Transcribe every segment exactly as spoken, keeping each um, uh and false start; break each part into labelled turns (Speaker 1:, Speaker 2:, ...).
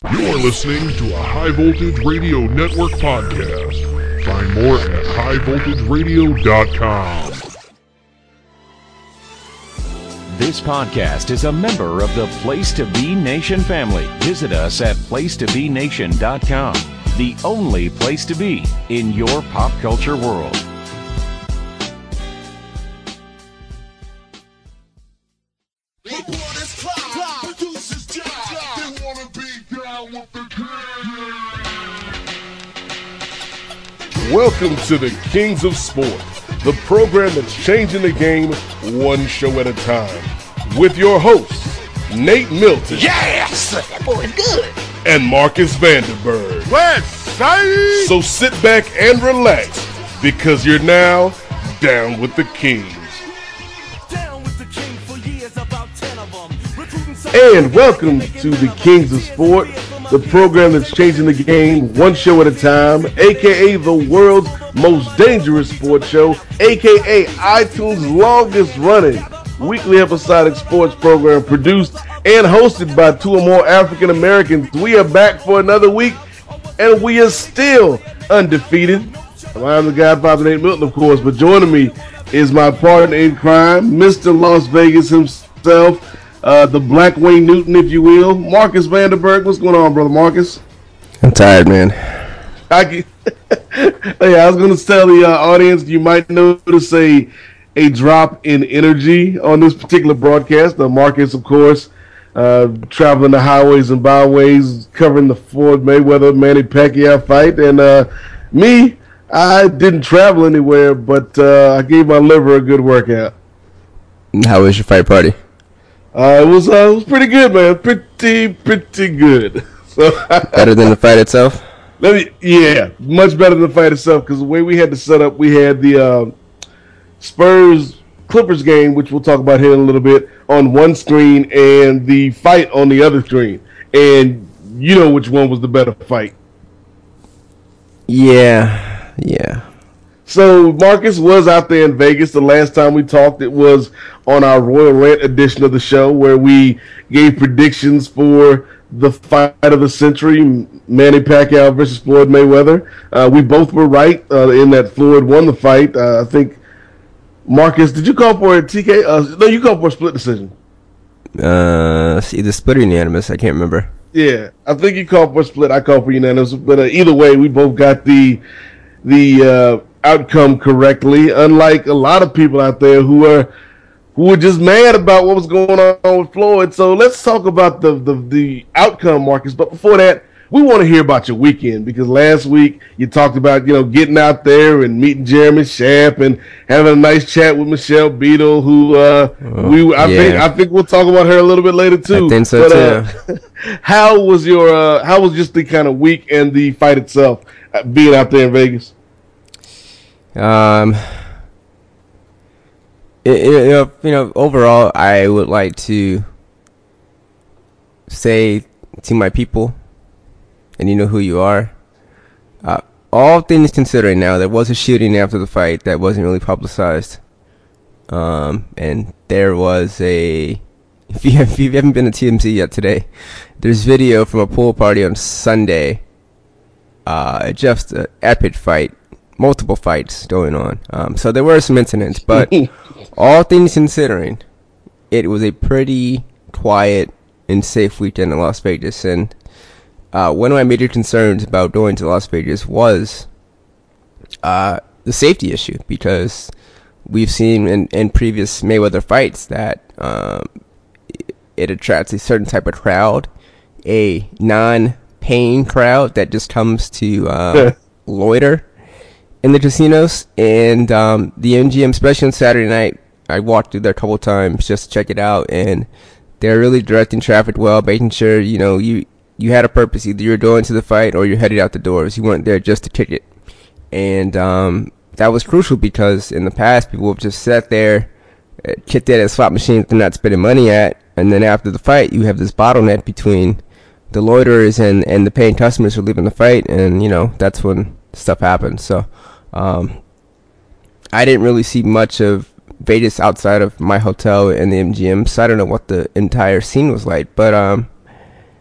Speaker 1: You're listening to a High Voltage Radio Network podcast. Find more at high voltage radio dot com.
Speaker 2: This podcast is a member of the Place to Be Nation family. Visit us at place to be nation dot com, the only place to be in your pop culture world.
Speaker 1: Welcome to the Kings of Sport, the program that's changing the game one show at a time. With your hosts, Nate Milton.
Speaker 3: Yes! That boy's good.
Speaker 1: And Marcus Vanderberg.
Speaker 3: West Side!
Speaker 1: So sit back and relax, because you're now down with the Kings.
Speaker 4: Down with the King for years, about ten of them.
Speaker 1: And welcome to the Kings of Sport, the program that's changing the game one show at a time, aka the world's most dangerous sports show, aka iTunes' longest running weekly episodic sports program, produced and hosted by two or more African Americans. We are back for another week, and we are still undefeated. I'm the Godfather, Nate Milton, of course, but joining me is my partner in crime, Mister Las Vegas himself, Uh, the Black Wayne Newton, if you will, Marcus Vanderberg. What's going on, brother Marcus?
Speaker 5: I'm tired, man.
Speaker 1: I, can, hey, I was going to tell the uh, audience, you might notice a, a drop in energy on this particular broadcast. Uh, Marcus, of course, uh, traveling the highways and byways, covering the Floyd Mayweather-Manny Pacquiao fight. And uh, me, I didn't travel anywhere, but uh, I gave my liver a good workout.
Speaker 5: How was your fight party?
Speaker 1: Uh, it was uh, it was pretty good, man. Pretty pretty good. So
Speaker 5: Better than the fight itself?
Speaker 1: Let me, yeah, much better than the fight itself. Because the way we had to set up, we had the uh, Spurs Clippers game, which we'll talk about here in a little bit, on one screen, and the fight on the other screen. And you know which one was the better fight.
Speaker 5: Yeah, yeah.
Speaker 1: So Marcus was out there in Vegas. The last time we talked, it was on our Royal Rant edition of the show, where we gave predictions for the fight of the century, Manny Pacquiao versus Floyd Mayweather. Uh, we both were right uh, in that Floyd won the fight. Uh, I think, Marcus, did you call for a T K? Uh, no, you called for a split decision.
Speaker 5: Uh, it's either split or unanimous. I can't remember.
Speaker 1: Yeah, I think you called for a split. I called for unanimous. But uh, either way, we both got the the uh, outcome correctly, unlike a lot of people out there who are who were just mad about what was going on with Floyd. So let's talk about the the, the outcome, Marcus. But before that, we want to hear about your weekend, because last week you talked about, you know, getting out there and meeting Jeremy Shamp and having a nice chat with Michelle Beadle, who uh,
Speaker 5: oh,
Speaker 1: we I
Speaker 5: yeah.
Speaker 1: think I think we'll talk about her a little bit later too.
Speaker 5: I think so
Speaker 1: but,
Speaker 5: too.
Speaker 1: Uh, how was your uh, how was just the kind of week and the fight itself, uh, being out there in Vegas?
Speaker 5: Um, it, it, you know, overall, I would like to say to my people, and you know who you are, uh, all things considering, now there was a shooting after the fight that wasn't really publicized, um, and there was a, if you, have, if you haven't been to T M Z yet today, there's video from a pool party on Sunday, uh, just an epic fight. Multiple fights going on. Um, so there were some incidents, but all things considering, it was a pretty quiet and safe weekend in Las Vegas. And uh, one of my major concerns about going to Las Vegas was uh, the safety issue, because we've seen in, in previous Mayweather fights that um, it attracts a certain type of crowd, a non-paying crowd that just comes to uh, loiter in the casinos. And um, the M G M, especially on Saturday night, I walked through there a couple of times just to check it out, and they're really directing traffic well, making sure, you know, you you had a purpose. Either you're going to the fight or you're headed out the doors. You weren't there just to kick it. And um, that was crucial, because in the past, people have just sat there, uh, kicked at a slot machine they're not spending money at, and then after the fight, you have this bottleneck between the loiterers and, and the paying customers who are leaving the fight, and, you know, that's when stuff happens. So um, I didn't really see much of Vegas outside of my hotel and the M G M, so I don't know what the entire scene was like, but um,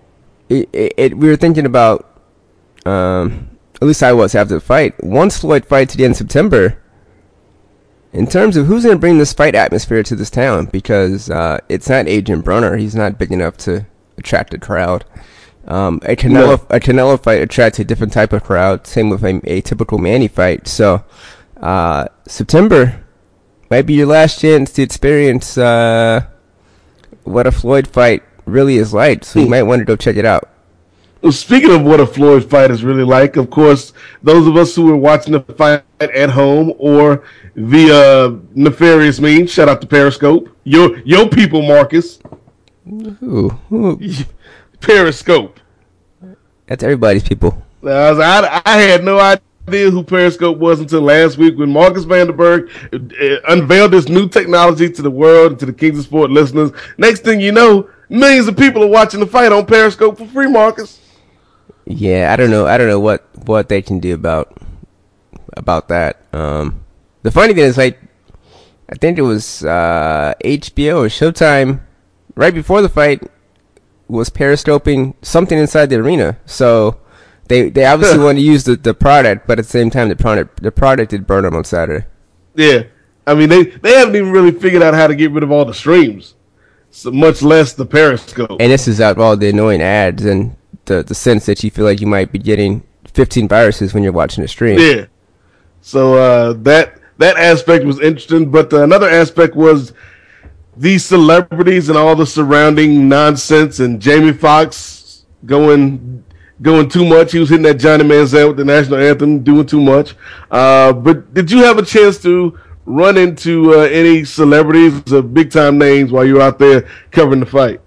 Speaker 5: it, it, it we were thinking about, um, at least I was after the fight. Once Floyd fights at the end of September, in terms of who's going to bring this fight atmosphere to this town, because uh, it's not Adrian Broner. He's not big enough to attract a crowd. Um, a Canelo no. a Canelo fight attracts a different type of crowd. Same with a, a typical Manny fight. So uh, September might be your last chance to experience uh, what a Floyd fight really is like. So you might want to go check it out.
Speaker 1: Well, speaking of what a Floyd fight is really like, of course, those of us who are watching the fight at home or via nefarious means, shout out to Periscope. Your your people, Marcus.
Speaker 5: Ooh, ooh.
Speaker 1: Periscope.
Speaker 5: That's everybody's people.
Speaker 1: I, was, I, I had no idea who Periscope was until last week when Marcus Vanderberg uh, unveiled this new technology to the world and to the Kings of Sport listeners. Next thing you know, millions of people are watching the fight on Periscope for free, Marcus.
Speaker 5: Yeah, I don't know. I don't know what, what they can do about about that. Um, the funny thing is, like, I think it was uh, H B O or Showtime right before the fight was periscoping something inside the arena. So they they obviously want to use the, the product, but at the same time, the product the product did burn them on Saturday.
Speaker 1: Yeah, I mean they, they haven't even really figured out how to get rid of all the streams, so much less the Periscope.
Speaker 5: And this is out of all the annoying ads and the the sense that you feel like you might be getting fifteen viruses when you're watching the stream.
Speaker 1: Yeah. So uh, that that aspect was interesting, but uh, another aspect was these celebrities and all the surrounding nonsense, and Jamie Foxx going going too much. He was hitting that Johnny Manziel with the national anthem, doing too much. Uh, but did you have a chance to run into uh, any celebrities or big time names while you were out there covering the fight?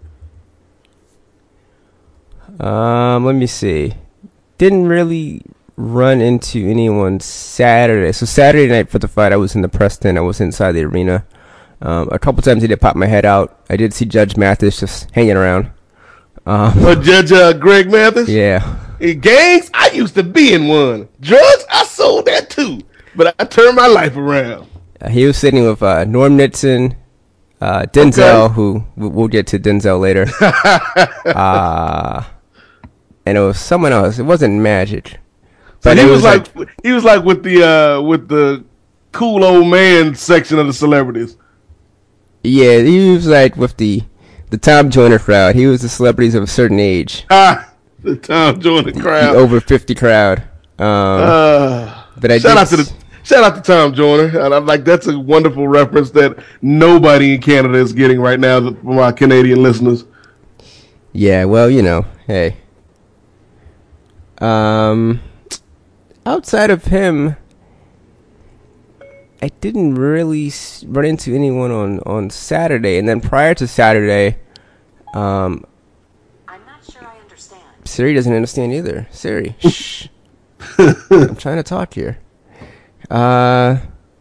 Speaker 5: Um, let me see. Didn't really run into anyone Saturday. So Saturday night for the fight, I was in the press tent. I was inside the arena. Um, a couple times I did pop my head out. I did see Judge Mathis just hanging around. Um,
Speaker 1: uh, Judge uh, Greg Mathis?
Speaker 5: Yeah.
Speaker 1: Hey, gangs, I used to be in one. Drugs, I sold that too. But I turned my life around.
Speaker 5: Uh, he was sitting with uh, Norm Nixon, uh, Denzel,
Speaker 1: okay.
Speaker 5: who we'll get to Denzel later. uh, and it was someone else. It wasn't Magic.
Speaker 1: But so he was, was like,
Speaker 5: like
Speaker 1: he was like with the uh, with the cool old man section of the celebrities.
Speaker 5: Yeah, he was like with the the Tom Joyner crowd. He was the celebrities of a certain age.
Speaker 1: Ah, the Tom Joyner crowd,
Speaker 5: the over fifty crowd. Um, uh, but I
Speaker 1: shout
Speaker 5: did
Speaker 1: out to the shout out to Tom Joyner. And I'm like, that's a wonderful reference that nobody in Canada is getting right now from our Canadian listeners.
Speaker 5: Yeah, well, you know, hey. Um, outside of him, I didn't really run into anyone on, on Saturday. And then prior to Saturday, um,
Speaker 6: I'm not sure I understand.
Speaker 5: Siri doesn't understand either. Siri, shh. I'm trying to talk here. Uh,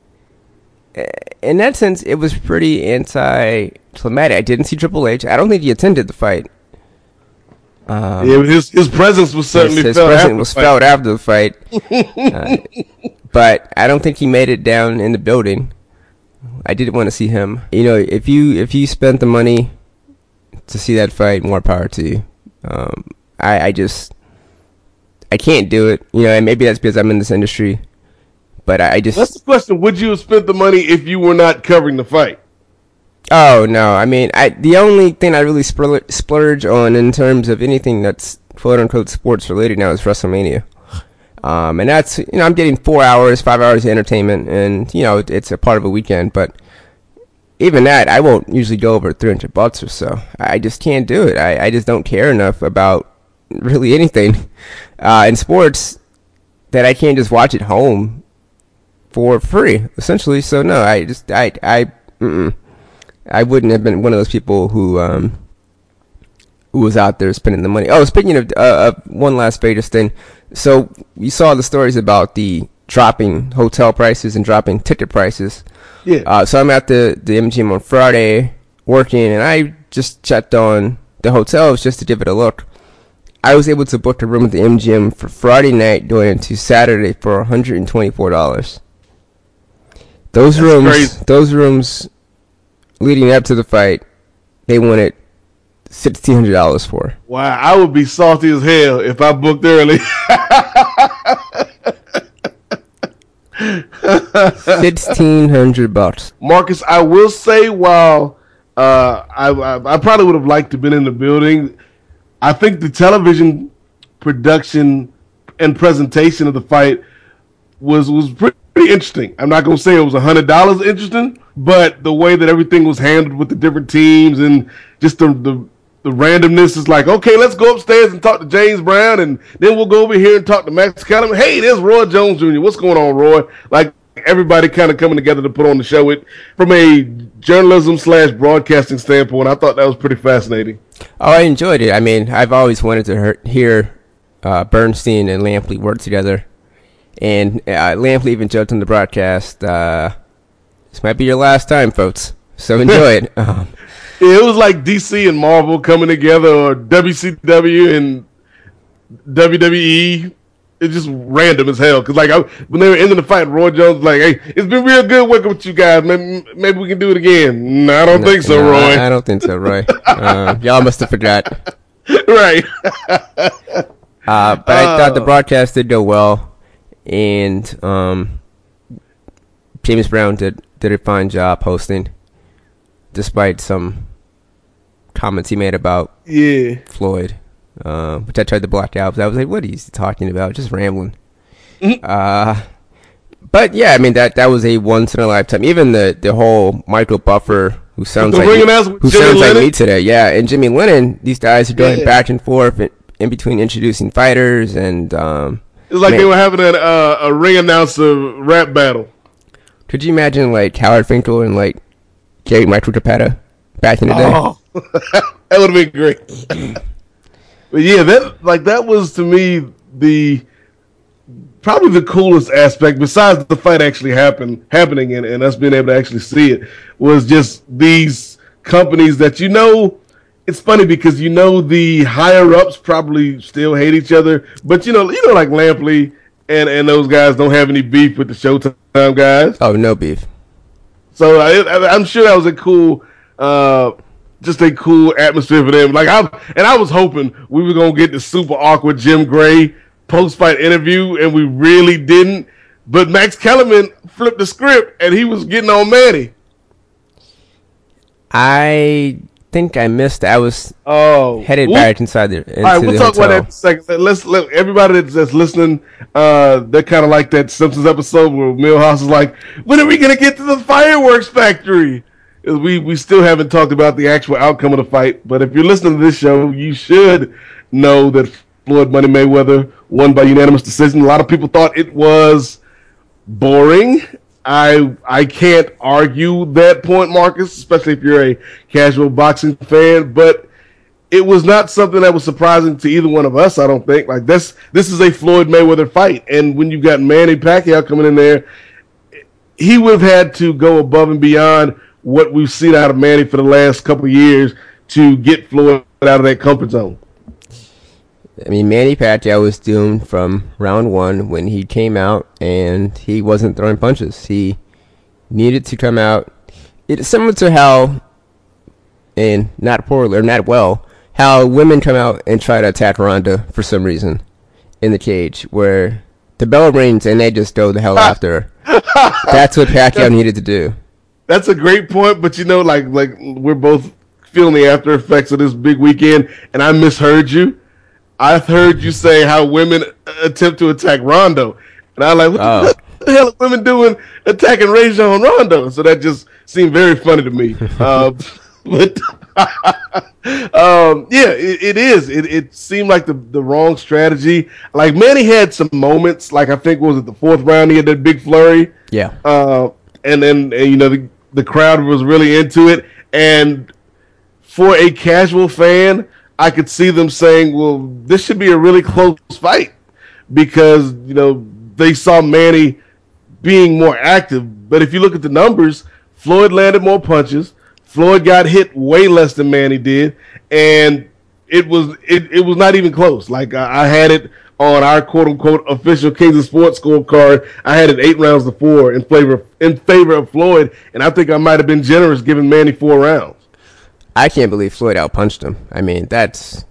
Speaker 5: in that sense, it was pretty anti-climatic. I didn't see Triple H. I don't think he attended the fight. Um,
Speaker 1: yeah, his his presence was certainly
Speaker 5: his, his
Speaker 1: felt
Speaker 5: presence
Speaker 1: after
Speaker 5: was
Speaker 1: the
Speaker 5: felt after the fight. uh, but I don't think he made it down in the building. I didn't want to see him. You know, if you if you spent the money to see that fight, more power to you. Um, I I just I can't do it. You know, and maybe that's because I'm in this industry. But I, I just
Speaker 1: that's the question. Would you have spent the money if you were not covering the fight?
Speaker 5: Oh no! I mean, I the only thing I really splur- splurge on in terms of anything that's quote unquote sports related now is WrestleMania, um, and that's you know I'm getting four hours, five hours of entertainment, and you know it, it's a part of a weekend. But even that, I won't usually go over three hundred bucks or so. I just can't do it. I, I just don't care enough about really anything uh, in sports that I can't just watch at home for free, essentially. So no, I just I I. Mm-mm. I wouldn't have been one of those people who um, who was out there spending the money. Oh, speaking of uh, uh, one last Vegas thing, so you saw the stories about the dropping hotel prices and dropping ticket prices.
Speaker 1: Yeah.
Speaker 5: Uh, so I'm at the, the M G M on Friday working, and I just checked on the hotels just to give it a look. I was able to book a room at the M G M for Friday night going into Saturday for one hundred twenty-four dollars. Those
Speaker 1: That's
Speaker 5: rooms,
Speaker 1: crazy.
Speaker 5: those rooms. Leading up to the fight, they wanted sixteen hundred dollars for.
Speaker 1: Wow, I would be salty as hell if I booked early.
Speaker 5: Sixteen hundred bucks.
Speaker 1: Marcus, I will say, while uh, I, I I probably would have liked to have been in the building, I think the television production and presentation of the fight was was pretty interesting. I'm not gonna say it was a hundred dollars interesting, but the way that everything was handled with the different teams and just the, the the randomness is like, okay, let's go upstairs and talk to James Brown, and then we'll go over here and talk to Max Kellerman. Hey, there's Roy Jones Junior What's going on, Roy? Like, everybody kind of coming together to put on the show. It from a journalism slash broadcasting standpoint, I thought that was pretty fascinating.
Speaker 5: Oh, I enjoyed it. I mean, I've always wanted to hear uh, Bernstein and Lampley work together. And uh, Lampley even joked on the broadcast, uh, this might be your last time, folks. So enjoy it. Um,
Speaker 1: yeah, it was like D C and Marvel coming together, or W C W and W W E. It's just random as hell. Because like I, when they were ending the fight, Roy Jones was like, hey, it's been real good working with you guys. Maybe, maybe we can do it again. No, I don't
Speaker 5: no,
Speaker 1: think so,
Speaker 5: no,
Speaker 1: Roy.
Speaker 5: I, I don't think so, Roy. uh, y'all must have forgot.
Speaker 1: Right.
Speaker 5: uh, but I thought the broadcast did go well. And um, James Brown did, did a fine job hosting, despite some comments he made about
Speaker 1: yeah.
Speaker 5: Floyd, uh, which I tried to block out. But I was like, what are you talking about? Just rambling. Mm-hmm. Uh, but yeah, I mean, that, that was a once in a lifetime. Even the, the whole Michael Buffer, who sounds like me, who sounds like me today, yeah, and Jimmy Lennon, these guys are going yeah. back and forth in, in between introducing fighters, and um,
Speaker 1: it's like
Speaker 5: man,
Speaker 1: they were having a, uh, a ring announcer rap battle.
Speaker 5: Could you imagine like Howard Finkel and like Gary Michael Capetta back in the day?
Speaker 1: Oh, that would have been great. But yeah, that like that was to me the probably the coolest aspect, besides the fight actually happen happening and, and us being able to actually see it, was just these companies that, you know, it's funny because you know the higher ups probably still hate each other, but you know, you know, like Lampley and, and those guys don't have any beef with the Showtime guys.
Speaker 5: Oh, no beef.
Speaker 1: So I, I, I'm sure that was a cool, uh, just a cool atmosphere for them. Like I and I was hoping we were gonna get the super awkward Jim Gray post-fight interview, and we really didn't. But Max Kellerman flipped the script, and he was getting on Manny.
Speaker 5: I think I missed. I was
Speaker 1: oh
Speaker 5: headed
Speaker 1: whoop.
Speaker 5: back inside the. Into
Speaker 1: All right, we'll
Speaker 5: the
Speaker 1: talk
Speaker 5: hotel.
Speaker 1: about that in a second. Let's let everybody that's, that's listening. Uh, they're kind of like that Simpsons episode where Milhouse is like, "When are we gonna get to the fireworks factory?" We we still haven't talked about the actual outcome of the fight, but if you're listening to this show, you should know that Floyd Money Mayweather won by unanimous decision. A lot of people thought it was boring. I I can't argue that point, Marcus, especially if you're a casual boxing fan, but it was not something that was surprising to either one of us, I don't think. Like this this is a Floyd Mayweather fight, and when you've got Manny Pacquiao coming in there, he would have had to go above and beyond what we've seen out of Manny for the last couple of years to get Floyd out of that comfort zone.
Speaker 5: I mean, Manny Pacquiao was doomed from round one when he came out and he wasn't throwing punches. He needed to come out. It's similar to how, and not poorly or not well, how women come out and try to attack Ronda for some reason in the cage, where the bell rings and they just go the hell after her. That's what Pacquiao needed to do. That's
Speaker 1: a great point, but you know, like like we're both feeling the after effects of this big weekend, and I misheard you. I've heard you say how women attempt to attack Rondo, and I was like, what, oh. the, what the hell are women doing attacking Rajon Rondo? So that just seemed very funny to me. uh, but um, yeah, it, it is. It, it seemed like the, the wrong strategy. Like Manny had some moments, like I think was it the fourth round he had that big flurry.
Speaker 5: Yeah.
Speaker 1: Uh, and then and, you know the the crowd was really into it, and for a casual fan, I could see them saying, well, this should be a really close fight because, you know, they saw Manny being more active. But if you look at the numbers, Floyd landed more punches. Floyd got hit way less than Manny did. And it was it, it was not even close. Like, I, I had it on our quote-unquote official Kings of Sports scorecard. I had it eight rounds to four in favor, in favor of Floyd. And I think I might have been generous giving Manny four rounds.
Speaker 5: I can't believe Floyd outpunched him. I mean, that's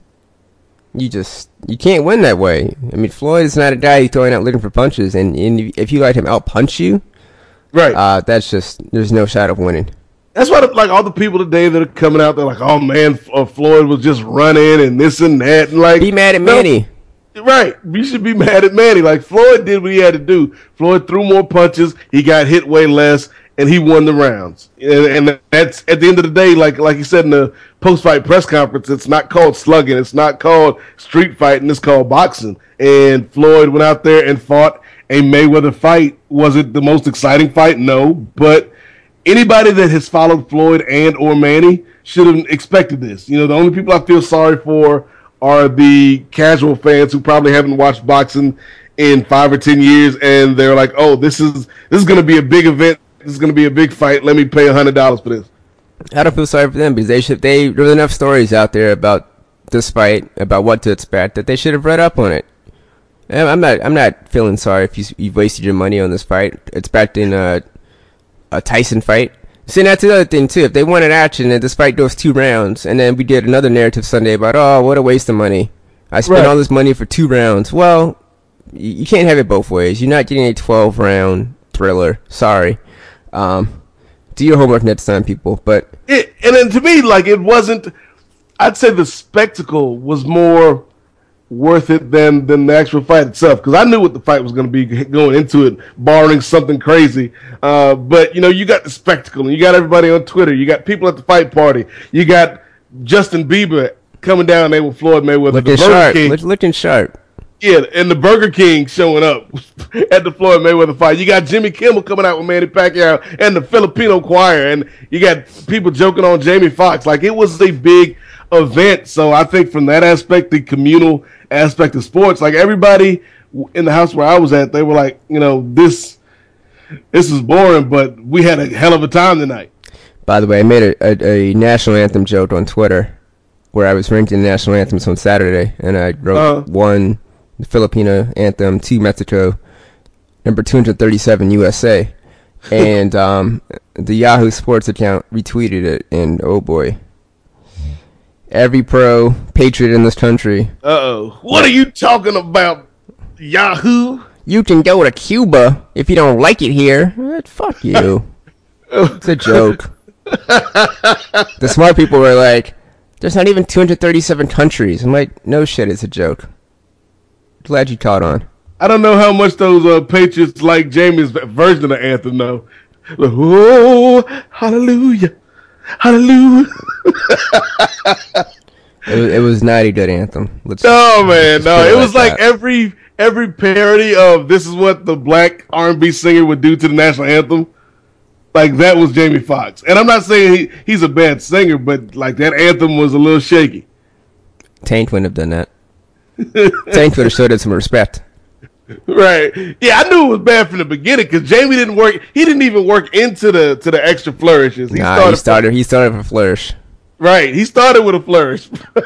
Speaker 5: you just you can't win that way. I mean, Floyd is not a guy who's throwing out looking for punches, and, and if you let him outpunch you,
Speaker 1: right?
Speaker 5: Uh, that's just there's no shot of winning.
Speaker 1: That's why, like, all the people today that are coming out, they're like, "Oh man, uh, Floyd was just running and this and that," and like,
Speaker 5: be mad at Manny.
Speaker 1: No, right? You should be mad at Manny. Like, Floyd did what he had to do. Floyd threw more punches. He got hit way less, and he won the rounds. And, and that's at the end of the day, like like he said in the post-fight press conference, it's not called slugging. It's not called street fighting. It's called boxing. And Floyd went out there and fought a Mayweather fight. Was it the most exciting fight? No, but anybody that has followed Floyd and or Manny should have expected this. You know, the only people I feel sorry for are the casual fans who probably haven't watched boxing in five or ten years, and they're like, "Oh, this is this is going to be a big event. This is going to be a big fight. Let me pay a hundred dollars for this."
Speaker 5: I don't feel sorry for them because they should. They there were enough stories out there about this fight, about what to expect, that they should have read up on it. And I'm not. I'm not feeling sorry if you you've wasted your money on this fight, expecting a a Tyson fight. See, that's the other thing, too. If they wanted action and this fight goes two rounds, and then we did another narrative Sunday about, oh, what a waste of money. I spent
Speaker 1: right.
Speaker 5: all this money for two rounds. Well, you, you can't have it both ways. You're not getting a twelve-round thriller. Sorry. Um, do your homework next time, people. But
Speaker 1: it, and then to me, like, it wasn't, I'd say the spectacle was more worth it than than the actual fight itself, because I knew what the fight was going to be going into it, barring something crazy. Uh, but, you know, you got the spectacle, and you got everybody on Twitter. You got people at the fight party. You got Justin Bieber coming down there with Floyd Mayweather.
Speaker 5: Looking
Speaker 1: the Burger
Speaker 5: sharp.
Speaker 1: King.
Speaker 5: Look, looking sharp.
Speaker 1: Yeah, and the Burger King showing up at the Floyd Mayweather fight. You got Jimmy Kimmel coming out with Manny Pacquiao and the Filipino choir, and you got people joking on Jamie Foxx. Like, it was a big event. So I think from that aspect, the communal aspect of sports, like, everybody in the house where I was at, they were like, you know, this this is boring, but we had a hell of a time tonight.
Speaker 5: By the way, I made a, a, a national anthem joke on Twitter where I was ranking the national anthems on Saturday, and I wrote uh, one, the Filipino anthem, two, Mexico, number two hundred thirty-seven, U S A. And um, the Yahoo Sports account retweeted it, and oh boy. Every pro patriot in this country.
Speaker 1: Uh-oh. What are you talking about, Yahoo?
Speaker 5: You can go to Cuba if you don't like it here. Eh, fuck you. It's a joke. The smart people were like, there's not even two hundred thirty-seven countries. I'm like, no shit, it's a joke. Glad you caught on.
Speaker 1: I don't know how much those uh, patriots like Jamie's version of the anthem, though. Like, oh, hallelujah. Hallelujah.
Speaker 5: it, was, it was not a good anthem. Let's,
Speaker 1: no, man, no. It was like,
Speaker 5: like
Speaker 1: every every parody of this is what the black R and B singer would do to the national anthem. Like, that was Jamie Foxx. And I'm not saying he, he's a bad singer, but, like, that anthem was a little shaky.
Speaker 5: Tank wouldn't have done that. Tank would have showed it some respect.
Speaker 1: Right. Yeah, I knew it was bad from the beginning because Jamie didn't work. He didn't even work into the to the extra flourishes.
Speaker 5: He nah, started. He started. He started with a flourish.
Speaker 1: Right. He started with a flourish.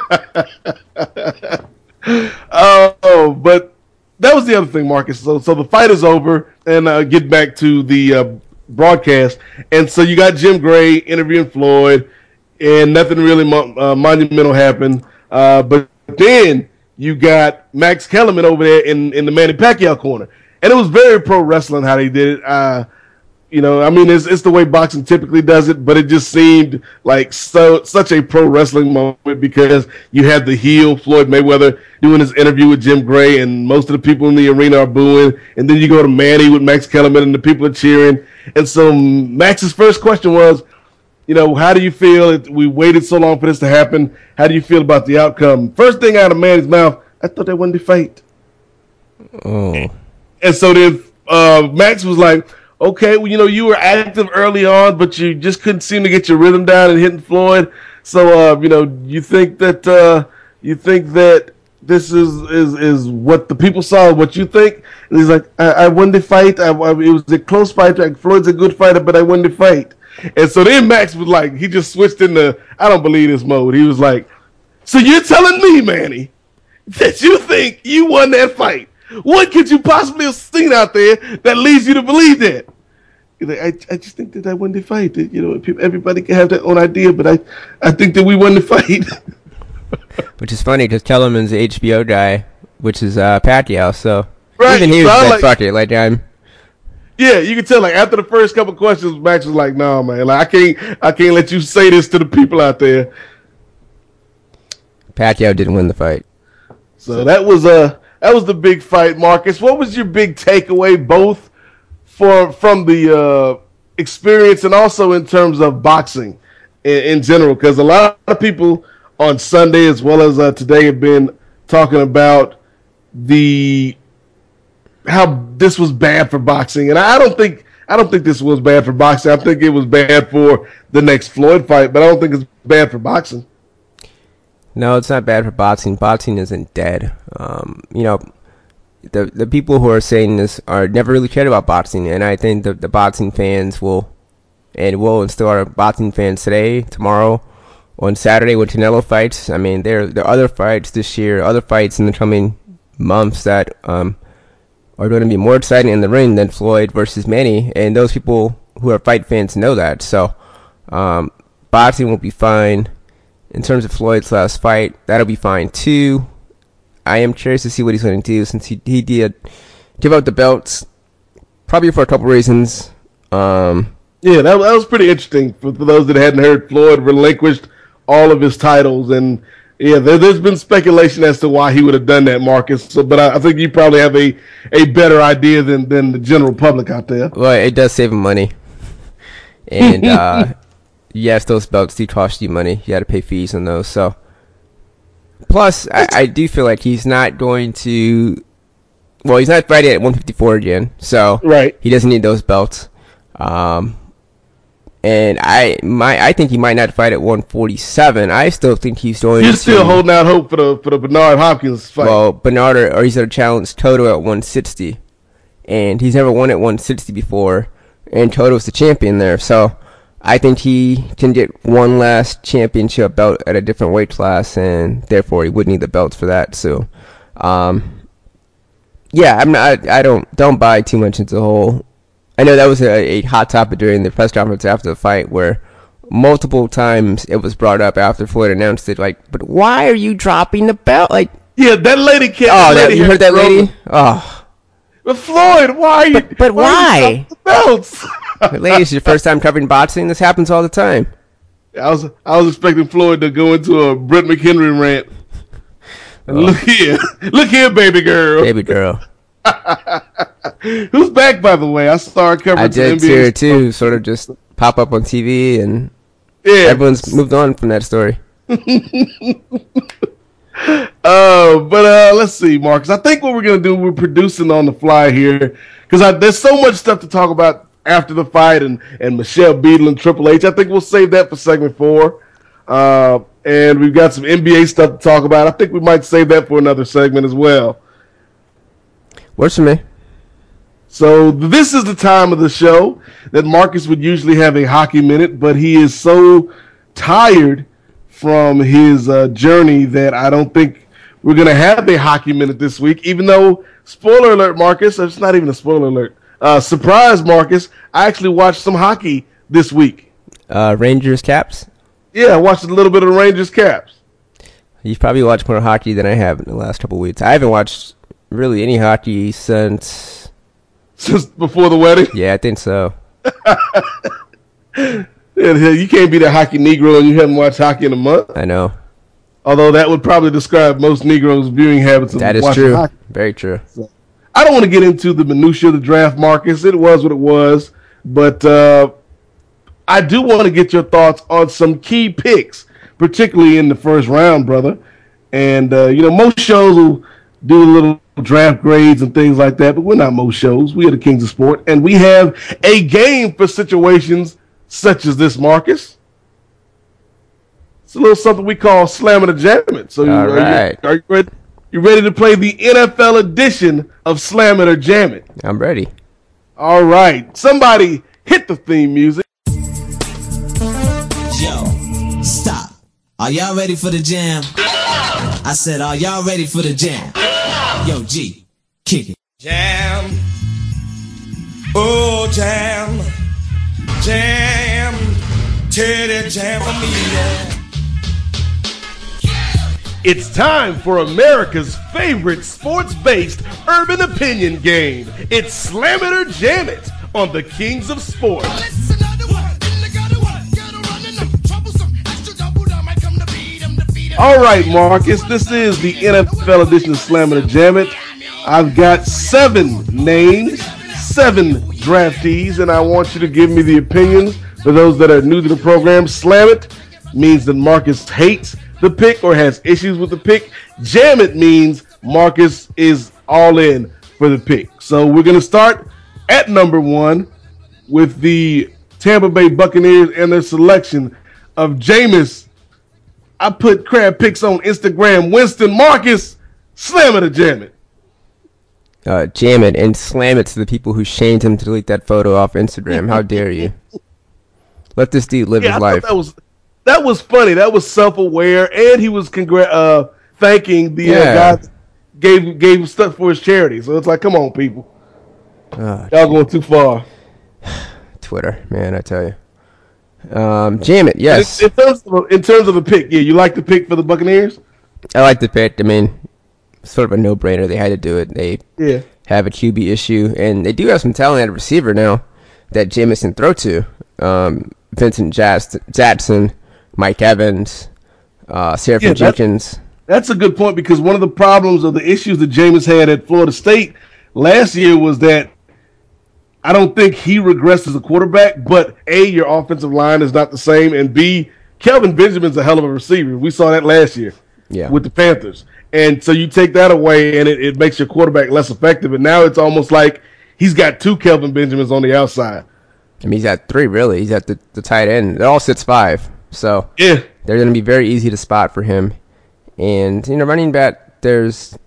Speaker 1: Oh, but that was the other thing, Marcus. So, so the fight is over, and uh, get back to the uh, broadcast. And so you got Jim Gray interviewing Floyd, and nothing really mo- uh, monumental happened. Uh, but then you got Max Kellerman over there in, in the Manny Pacquiao corner. And it was very pro wrestling how they did it. Uh, you know, I mean, it's it's the way boxing typically does it, but it just seemed like so such a pro wrestling moment because you had the heel Floyd Mayweather doing his interview with Jim Gray, and most of the people in the arena are booing. And then you go to Manny with Max Kellerman, and the people are cheering. And so Max's first question was, you know, how do you feel? We waited so long for this to happen. How do you feel about the outcome? First thing out of Manny's mouth, I thought that wasn't the fight.
Speaker 5: Oh.
Speaker 1: And so then uh, Max was like, okay, well, you know, you were active early on, but you just couldn't seem to get your rhythm down and hitting Floyd. So, uh, you know, you think that uh, you think that this is, is is what the people saw, what you think? And he's like, I, I won the fight. I, I, it was a close fight. Like, Floyd's a good fighter, but I won the fight. And so then Max was like, he just switched into, I don't believe this mode. He was like, so you're telling me, Manny, that you think you won that fight? What could you possibly have seen out there that leads you to believe that? I, I just think that I won the fight. That, you know, people, everybody can have their own idea, but I, I think that we won the fight.
Speaker 5: Which is funny because Kellerman's the H B O guy, which is uh, Pacquiao. So
Speaker 1: right.
Speaker 5: even he was
Speaker 1: so
Speaker 5: like,
Speaker 1: like,
Speaker 5: "Fuck it," like I'm.
Speaker 1: Yeah, you can tell. Like after the first couple questions, Max was like, "No, nah, man, like I can't, I can't let you say this to the people out there."
Speaker 5: Pacquiao didn't win the fight.
Speaker 1: So, so that was uh that was the big fight, Marcus. What was your big takeaway, both for from the uh, experience and also in terms of boxing in, in general? Because a lot of people on Sunday as well as uh, today have been talking about the how this was bad for boxing, and I don't think I don't think this was bad for boxing. I think it was bad for the next Floyd fight, but I don't think it's bad for boxing.
Speaker 5: No, it's not bad for boxing. Boxing isn't dead. Um, you know, the the people who are saying this are never really cared about boxing, and I think the the boxing fans will, and will and still are boxing fans today, tomorrow, on Saturday when Canelo fights. I mean, there there are other fights this year, other fights in the coming months that um are going to be more exciting in the ring than Floyd versus Manny, and those people who are fight fans know that. So, um, boxing will be fine. In terms of Floyd's last fight, that'll be fine too. I am curious to see what he's going to do since he he did give out the belts, probably for a couple reasons. Um,
Speaker 1: yeah, that, that was pretty interesting for, for those that hadn't heard. Floyd relinquished all of his titles, and yeah, there, there's been speculation as to why he would have done that, Marcus. So, but I, I think you probably have a, a better idea than, than the general public out there.
Speaker 5: Well, it does save him money, and uh, yes, those belts do cost you money. You got to pay fees on those. So, plus, I, I do feel like he's not going to. Well, he's not fighting at one fifty-four again, so
Speaker 1: right.
Speaker 5: He doesn't need those belts. Um, and I my I think he might not fight at one forty-seven. I still think he's going.
Speaker 1: You're
Speaker 5: to,
Speaker 1: still holding out hope for the for the Bernard Hopkins fight.
Speaker 5: Well, Bernard, or, or he's going to challenge Toto at one sixty, and he's never won at one sixty before, and Toto's the champion there, so. I think he can get one last championship belt at a different weight class, and therefore he would need the belts for that. So, um, yeah, I'm not. I don't don't buy too much into the whole. I know that was a, a hot topic during the press conference after the fight, where multiple times it was brought up after Floyd announced it. Like, but why are you dropping the belt? Like,
Speaker 1: yeah, that lady can't.
Speaker 5: Oh, that,
Speaker 1: lady
Speaker 5: you heard that
Speaker 1: rolling.
Speaker 5: lady? Oh.
Speaker 1: But Floyd, why are you?
Speaker 5: But, but why?
Speaker 1: why? The belts.
Speaker 5: Ladies, your first time covering boxing. This happens all the time.
Speaker 1: I was I was expecting Floyd to go into a Brett McHenry rant. Oh. Look here, look here, baby girl.
Speaker 5: Baby girl.
Speaker 1: Who's back, by the way? I saw her covering.
Speaker 5: I did see her too. Sort of just pop up on T V, and yeah, everyone's moved on from that story.
Speaker 1: Uh, but uh, let's see, Marcus. I think what we're gonna do, we're producing on the fly here because there's so much stuff to talk about after the fight, and and Michelle Beadle and Triple H. I think we'll save that for segment four. Uh, and we've got some N B A stuff to talk about. I think we might save that for another segment as well.
Speaker 5: Works for me.
Speaker 1: So this is the time of the show that Marcus would usually have a hockey minute, but he is so tired from his uh, journey that I don't think we're going to have a hockey minute this week, even though, spoiler alert, Marcus, it's not even a spoiler alert, uh, surprise, Marcus, I actually watched some hockey this week.
Speaker 5: Uh, Rangers Caps?
Speaker 1: Yeah, I watched a little bit of the Rangers Caps.
Speaker 5: You've probably watched more hockey than I have in the last couple of weeks. I haven't watched really any hockey since...
Speaker 1: Since before the wedding?
Speaker 5: Yeah, I think so.
Speaker 1: Yeah, you can't be the hockey Negro and you haven't watched hockey in a month.
Speaker 5: I know.
Speaker 1: Although that would probably describe most Negroes' viewing habits of
Speaker 5: that is
Speaker 1: watching
Speaker 5: true.
Speaker 1: hockey.
Speaker 5: Very true.
Speaker 1: So, I don't want to get into the minutia of the draft, Marcus. It was what it was. But uh, I do want to get your thoughts on some key picks, particularly in the first round, brother. And, uh, you know, most shows will do a little draft grades and things like that, but we're not most shows. We are the Kings of Sport. And we have a game for situations such as this, Marcus. It's a little something we call Slammin' or Jammin'. So,
Speaker 5: All
Speaker 1: you,
Speaker 5: right.
Speaker 1: are, you, are you ready? You ready to play the N F L edition of Slammin' or Jammin'?
Speaker 5: I'm ready.
Speaker 1: All right. Somebody hit the theme music.
Speaker 7: Yo, stop. Are y'all ready for the jam? I said, are y'all ready for the jam? Yo, G, kick it.
Speaker 4: Jam. Oh, jam. Jam, Teddy Jam for me, yeah.
Speaker 1: It's time for America's favorite sports-based urban opinion game. It's Slam It or Jam It on the Kings of Sports. All right, Marcus, this is the N F L edition of Slam It or Jam It. I've got seven names, seven draftees, and I want you to give me the opinions. For those that are new to the program, Slam It means that Marcus hates the pick or has issues with the pick. Jam It means Marcus is all in for the pick. So we're going to start at number one with the Tampa Bay Buccaneers and their selection of Jameis. I put crab pics on Instagram. Winston, Marcus, Slam It or Jam It.
Speaker 5: Uh, jam it and slam it to the people who shamed him to delete that photo off Instagram. How dare you? Let this dude live
Speaker 1: yeah,
Speaker 5: his
Speaker 1: I
Speaker 5: life.
Speaker 1: That was that was funny. That was self-aware, and he was congr- uh, thanking the
Speaker 5: Yeah.
Speaker 1: uh, guy that gave gave him stuff for his charity. So it's like, come on, people,
Speaker 5: Oh,
Speaker 1: y'all going too far.
Speaker 5: Twitter, man, I tell you. Um, jam it, yes.
Speaker 1: In, in terms of in terms of a pick, yeah, you like the pick for the Buccaneers?
Speaker 5: I like the pick. I mean, sort of a no-brainer. They had to do it. They
Speaker 1: Yeah.
Speaker 5: have a Q B issue, and they do have some talent at receiver now that Jameis can throw to. Um, Vincent Jast- Jackson, Mike Evans, uh, Seraphim
Speaker 1: Yeah, that-
Speaker 5: Jenkins.
Speaker 1: That's a good point, because one of the problems or the issues that Jameis had at Florida State last year was that I don't think he regressed as a quarterback, but A, your offensive line is not the same, and B, Kelvin Benjamin's a hell of a receiver. We saw that last year
Speaker 5: Yeah.
Speaker 1: with the Panthers. And so you take that away, and it, it makes your quarterback less effective. And now it's almost like he's got two Kelvin Benjamins on the outside.
Speaker 5: I mean, he's at three, really. He's at the, the tight end. They're all six five, so
Speaker 1: Yeah.
Speaker 5: they're going to be very easy to spot for him. And, you know, running back, there's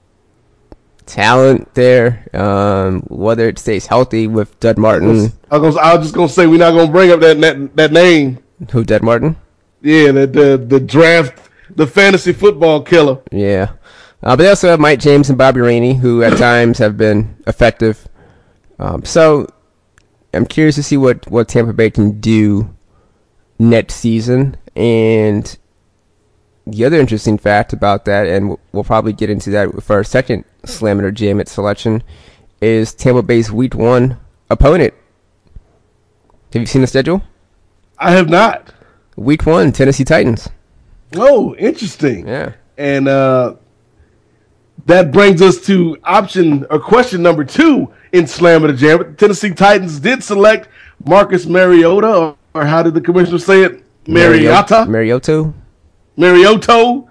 Speaker 5: talent there. Um, whether it stays healthy with Dud Martin.
Speaker 1: I was, I was just going to say, we're not going to bring up that, that that name.
Speaker 5: Who, Dud Martin?
Speaker 1: Yeah, the, the, the draft, the fantasy football killer.
Speaker 5: Yeah. Uh, but they also have Mike James and Bobby Rainey, who at times have been effective. Um, so I'm curious to see what, what Tampa Bay can do next season. And the other interesting fact about that, and we'll, we'll probably get into that with our second Slam It or Jam It selection, is Tampa Bay's week one opponent. Have you seen the schedule?
Speaker 1: I have not.
Speaker 5: Week one, Tennessee Titans.
Speaker 1: Oh, interesting.
Speaker 5: Yeah.
Speaker 1: And uh, that brings us to option or question number two in Slam It or Jam It. The Tennessee Titans did select Marcus Mariota, or, or how did the commissioner say it? Mariota?
Speaker 5: Mariota?
Speaker 1: Mariota?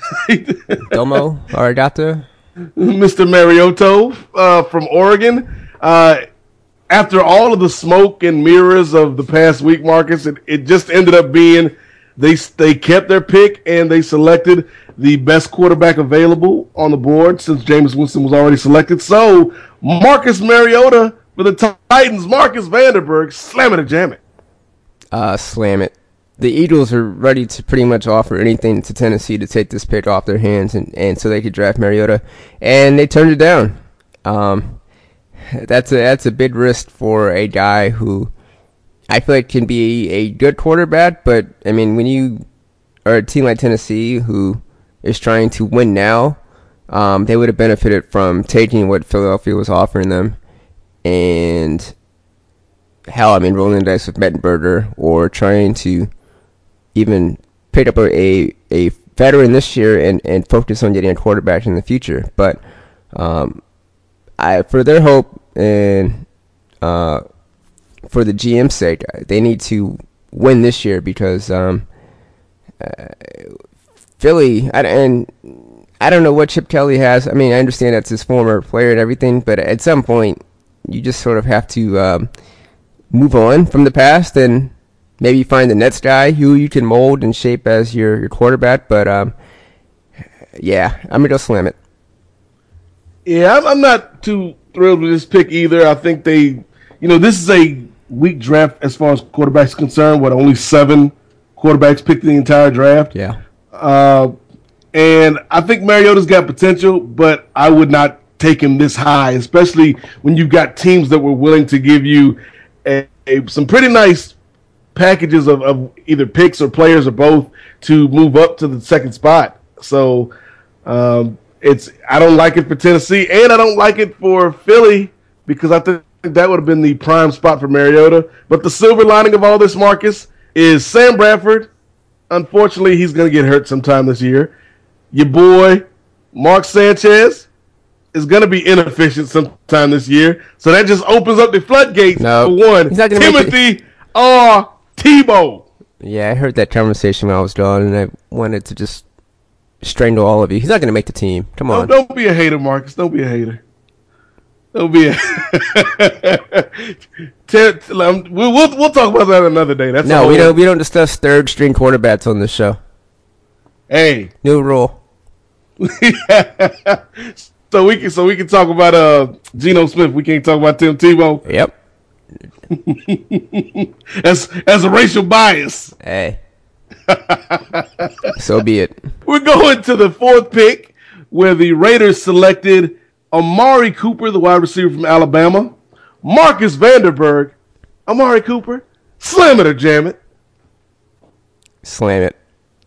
Speaker 5: Domo Arigato?
Speaker 1: Mister Mariota uh, from Oregon. Uh, after all of the smoke and mirrors of the past week, Marcus, it, it just ended up being they they kept their pick and they selected the best quarterback available on the board since Jameis Winston was already selected. So Marcus Mariota for the Titans. Marcus Vanderberg, slam it or jam it.
Speaker 5: Uh, slam it. The Eagles are ready to pretty much offer anything to Tennessee to take this pick off their hands and, and so they could draft Mariota. And they turned it down. Um, that's a that's a big risk for a guy who I feel like can be a good quarterback, but I mean, when you are a team like Tennessee who is trying to win now, um, they would have benefited from taking what Philadelphia was offering them and hell, I mean, rolling the dice with Mettenberger or trying to even pick up a, a, a veteran this year and, and focus on getting a quarterback in the future. But um, I for their hope and uh, for the G M's sake, they need to win this year because um, uh, Philly, I, and I don't know what Chip Kelly has. I mean, I understand that's his former player and everything, but at some point, you just sort of have to um, move on from the past and maybe find the next guy who you can mold and shape as your, your quarterback. But, um, yeah, I'm going to slam it.
Speaker 1: Yeah, I'm, I'm not too thrilled with this pick either. I think they, you know, this is a weak draft as far as quarterbacks are concerned. What, only seven quarterbacks picked in the entire draft?
Speaker 5: Yeah.
Speaker 1: Uh, and I think Mariota's got potential, but I would not take him this high, especially when you've got teams that were willing to give you a, a some pretty nice packages of, of either picks or players or both to move up to the second spot. So um, it's I don't like it for Tennessee, and I don't like it for Philly because I think that would have been the prime spot for Mariota. But the silver lining of all this, Marcus, is Sam Bradford. Unfortunately, he's going to get hurt sometime this year. Your boy, Mark Sanchez, is going to be inefficient sometime this year. So that just opens up the floodgates
Speaker 5: no,
Speaker 1: for one.
Speaker 5: He's not gonna
Speaker 1: Timothy R. Tebow.
Speaker 5: Yeah, I heard that conversation when I was gone, and I wanted to just strangle all of you. He's not going to make the team. Come on.
Speaker 1: Don't, don't be a hater, Marcus. Don't be a hater. Don't be a Tell, um, we'll, we'll we'll talk about that another day. That's
Speaker 5: no,
Speaker 1: whole...
Speaker 5: we don't. We don't discuss third string quarterbacks on this show.
Speaker 1: Hey,
Speaker 5: new rule.
Speaker 1: so we can so we can talk about uh Geno Smith. We can't talk about Tim Tebow.
Speaker 5: Yep.
Speaker 1: as as a racial bias.
Speaker 5: Hey. So be it.
Speaker 1: We're going to the fourth pick, where the Raiders selected Amari Cooper, the wide receiver from Alabama. Marcus Vanderberg. Amari Cooper. Slam it or jam it.
Speaker 5: Slam it.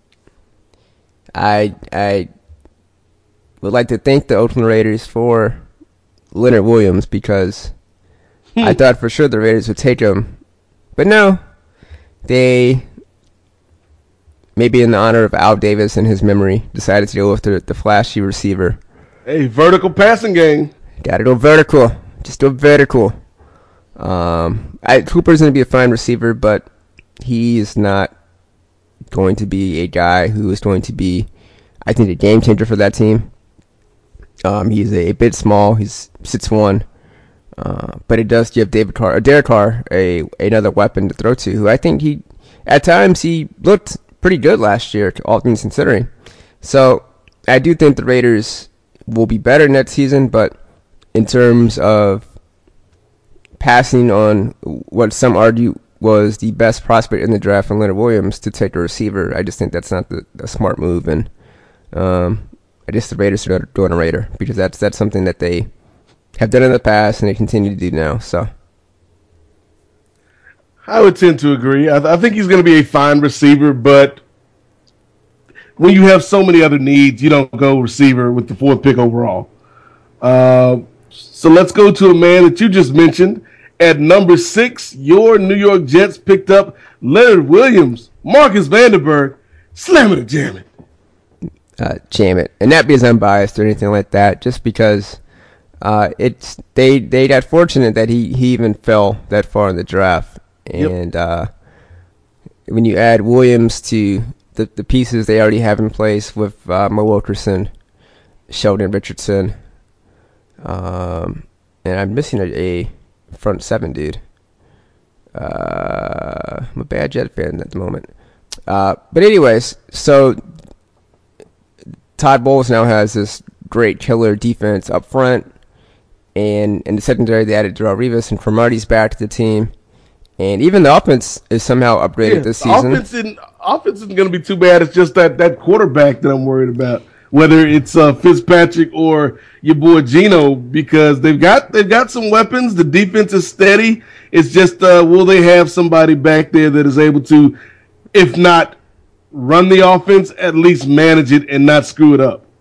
Speaker 5: I I would like to thank the Oakland Raiders for Leonard Williams because I thought for sure the Raiders would take him. But no. They, maybe in the honor of Al Davis and his memory, decided to go with the, the flashy receiver.
Speaker 1: Hey, vertical passing game.
Speaker 5: Gotta go vertical. Just go vertical. Um, I, Cooper's going to be a fine receiver, but he is not going to be a guy who is going to be, I think, a game changer for that team. Um, he's a, a bit small. He's six one. Uh, but it does give David Carr, or Derek Carr, a another weapon to throw to. Who I think he, at times, he looked pretty good last year, all things considering. So I do think the Raiders will be better next season, but in terms of passing on what some argue was the best prospect in the draft from Leonard Williams to take a receiver, I just think that's not the, the smart move, and um, I guess the Raiders are doing a Raider because that's that's something that they have done in the past and they continue to do now. So
Speaker 1: I would tend to agree. I, th- I think he's going to be a fine receiver, but when you have so many other needs, you don't go receiver with the fourth pick overall. Uh, so let's go to a man that you just mentioned. At number six, your New York Jets picked up Leonard Williams, Marcus Vanderberg. Slam it or jam it.
Speaker 5: Uh, jam it. And not because I'm biased or anything like that, just because uh, it's they they got fortunate that he, he even fell that far in the draft. And yep. uh, when you add Williams to the, the pieces they already have in place with uh, Mo Wilkerson, Sheldon Richardson, um, and I'm missing a, a front seven dude. Uh, I'm a bad Jet fan at the moment. Uh, but anyways, so Todd Bowles now has this great killer defense up front, and in the secondary they added Darrelle Revis, and Cromartie's back to the team, and even the offense is somehow upgraded
Speaker 1: yeah,
Speaker 5: this season.
Speaker 1: Offense isn't, offense isn't going to be too bad. It's just that, that quarterback that I'm worried about, whether it's uh, Fitzpatrick or your boy Geno, because they've got they've got some weapons. The defense is steady. It's just uh, will they have somebody back there that is able to, if not run the offense, at least manage it and not screw it up.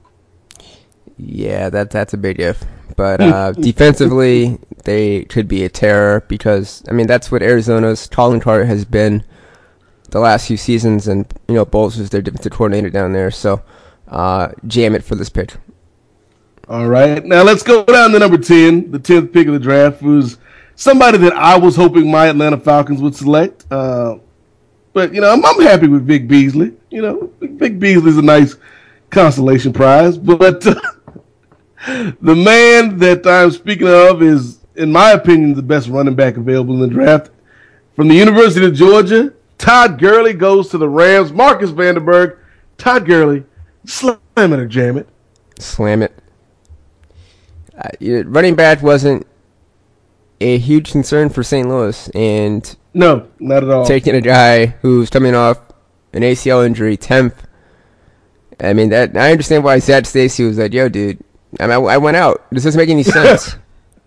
Speaker 5: Yeah, that that's a big if. But uh, defensively, they could be a terror because, I mean, that's what Arizona's calling card has been the last few seasons, and, you know, Bowles is their defensive coordinator down there. So, uh, jam it for this pick.
Speaker 1: All right. Now let's go down to number ten, the tenth pick of the draft, who's somebody that I was hoping my Atlanta Falcons would select. Uh, but, you know, I'm, I'm happy with Vic Beasley. You know, Vic Beasley's a nice consolation prize. But uh, the man that I'm speaking of is, in my opinion, the best running back available in the draft. From the University of Georgia, Todd Gurley goes to the Rams. Marcus Vanderberg, Todd Gurley, slam it or jam it.
Speaker 5: Slam it. Uh, running back wasn't a huge concern for Saint Louis, and
Speaker 1: no, not at all.
Speaker 5: Taking a guy who's coming off an A C L injury, tenth. I mean, that I understand why Zach Stacy was like, "Yo, dude, I, mean, I went out. This doesn't make any sense."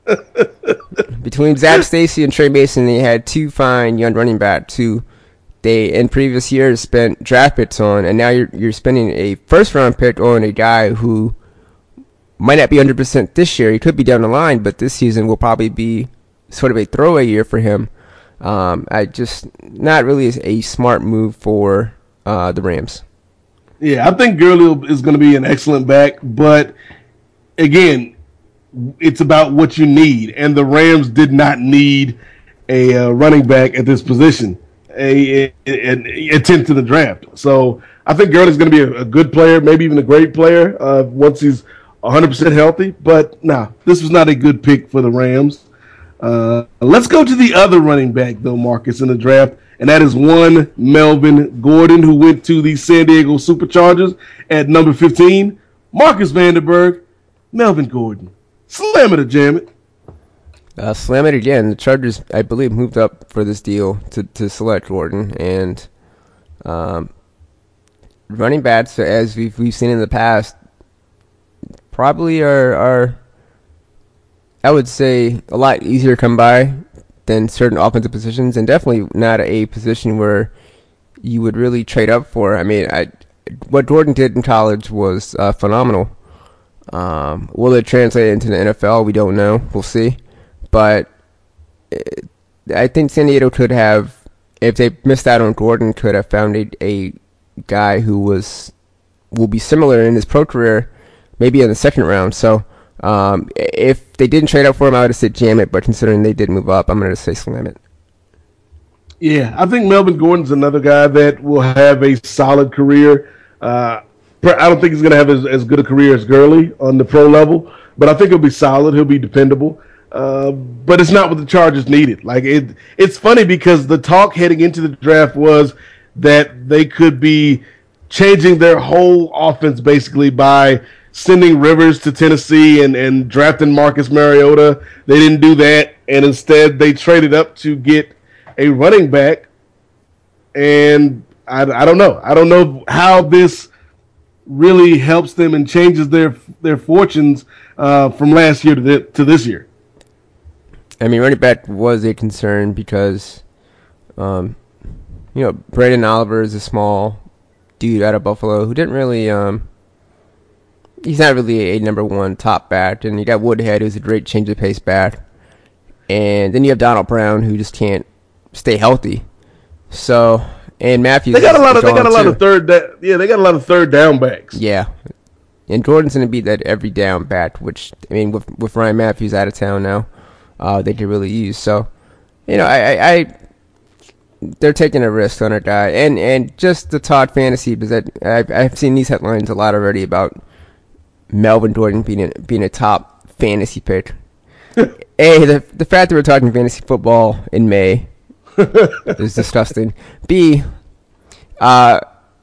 Speaker 5: Between Zach Stacy and Trey Mason, they had two fine young running backs who they in previous years spent draft picks on, and now you're you're spending a first round pick on a guy who might not be one hundred percent this year. He could be down the line, but this season will probably be sort of a throwaway year for him. Um, I just not really a smart move for uh, the Rams.
Speaker 1: Yeah, I think Gurley is going to be an excellent back, but again, it's about what you need, and the Rams did not need a uh, running back at this position, a, a, a, a tenth in the draft. So I think Gurley's going to be a, a good player, maybe even a great player uh, once he's one hundred percent healthy. But nah, this was not a good pick for the Rams. Uh, let's go to the other running back, though, Marcus, in the draft, and that is one Melvin Gordon, who went to the San Diego Superchargers at number fifteen. Marcus Vanderberg, Melvin Gordon. Slam it or jam it.
Speaker 5: Uh, slam it again. The Chargers, I believe, moved up for this deal to, to select Gordon. And um, running backs, as we've, we've seen in the past, probably are, are, I would say, a lot easier to come by than certain offensive positions, and definitely not a position where you would really trade up for. I mean, I, what Gordon did in college was uh, phenomenal. Um, will it translate into the N F L? We don't know. We'll see. But it, I think San Diego could have, if they missed out on Gordon, could have found a, a guy who was will be similar in his pro career, maybe in the second round. So um, if they didn't trade up for him, I would have said jam it. But considering they did move up, I'm going to say slam it.
Speaker 1: Yeah, I think Melvin Gordon's another guy that will have a solid career. Uh, I don't think he's going to have as, as good a career as Gurley on the pro level, but I think he'll be solid. He'll be dependable. Uh, but it's not what the Chargers needed. Like it, it's funny because the talk heading into the draft was that they could be changing their whole offense basically by sending Rivers to Tennessee and, and drafting Marcus Mariota. They didn't do that, and instead they traded up to get a running back. And I, I don't know. I don't know how this really helps them and changes their their fortunes uh, from last year to, the, to this year.
Speaker 5: I mean, running back was a concern because, um, you know, Brandon Oliver is a small dude out of Buffalo who didn't really, um, he's not really a number one top back. And you got Woodhead, who's a great change of pace back. And then you have Donald Brown, who just can't stay healthy. So, and Matthews.
Speaker 1: They got a lot of they got a lot too. of third da- yeah they got a lot of third down backs.
Speaker 5: Yeah, and Gordon's gonna be that every down back, which I mean with with Ryan Matthews out of town now, uh, they could really use. So, you know, I, I, I they're taking a risk on a guy, and and just the Todd fantasy because that I've I've seen these headlines a lot already about Melvin Gordon being a, being a top fantasy pick. A the the fact that we're talking fantasy football in May. It's disgusting. B, uh,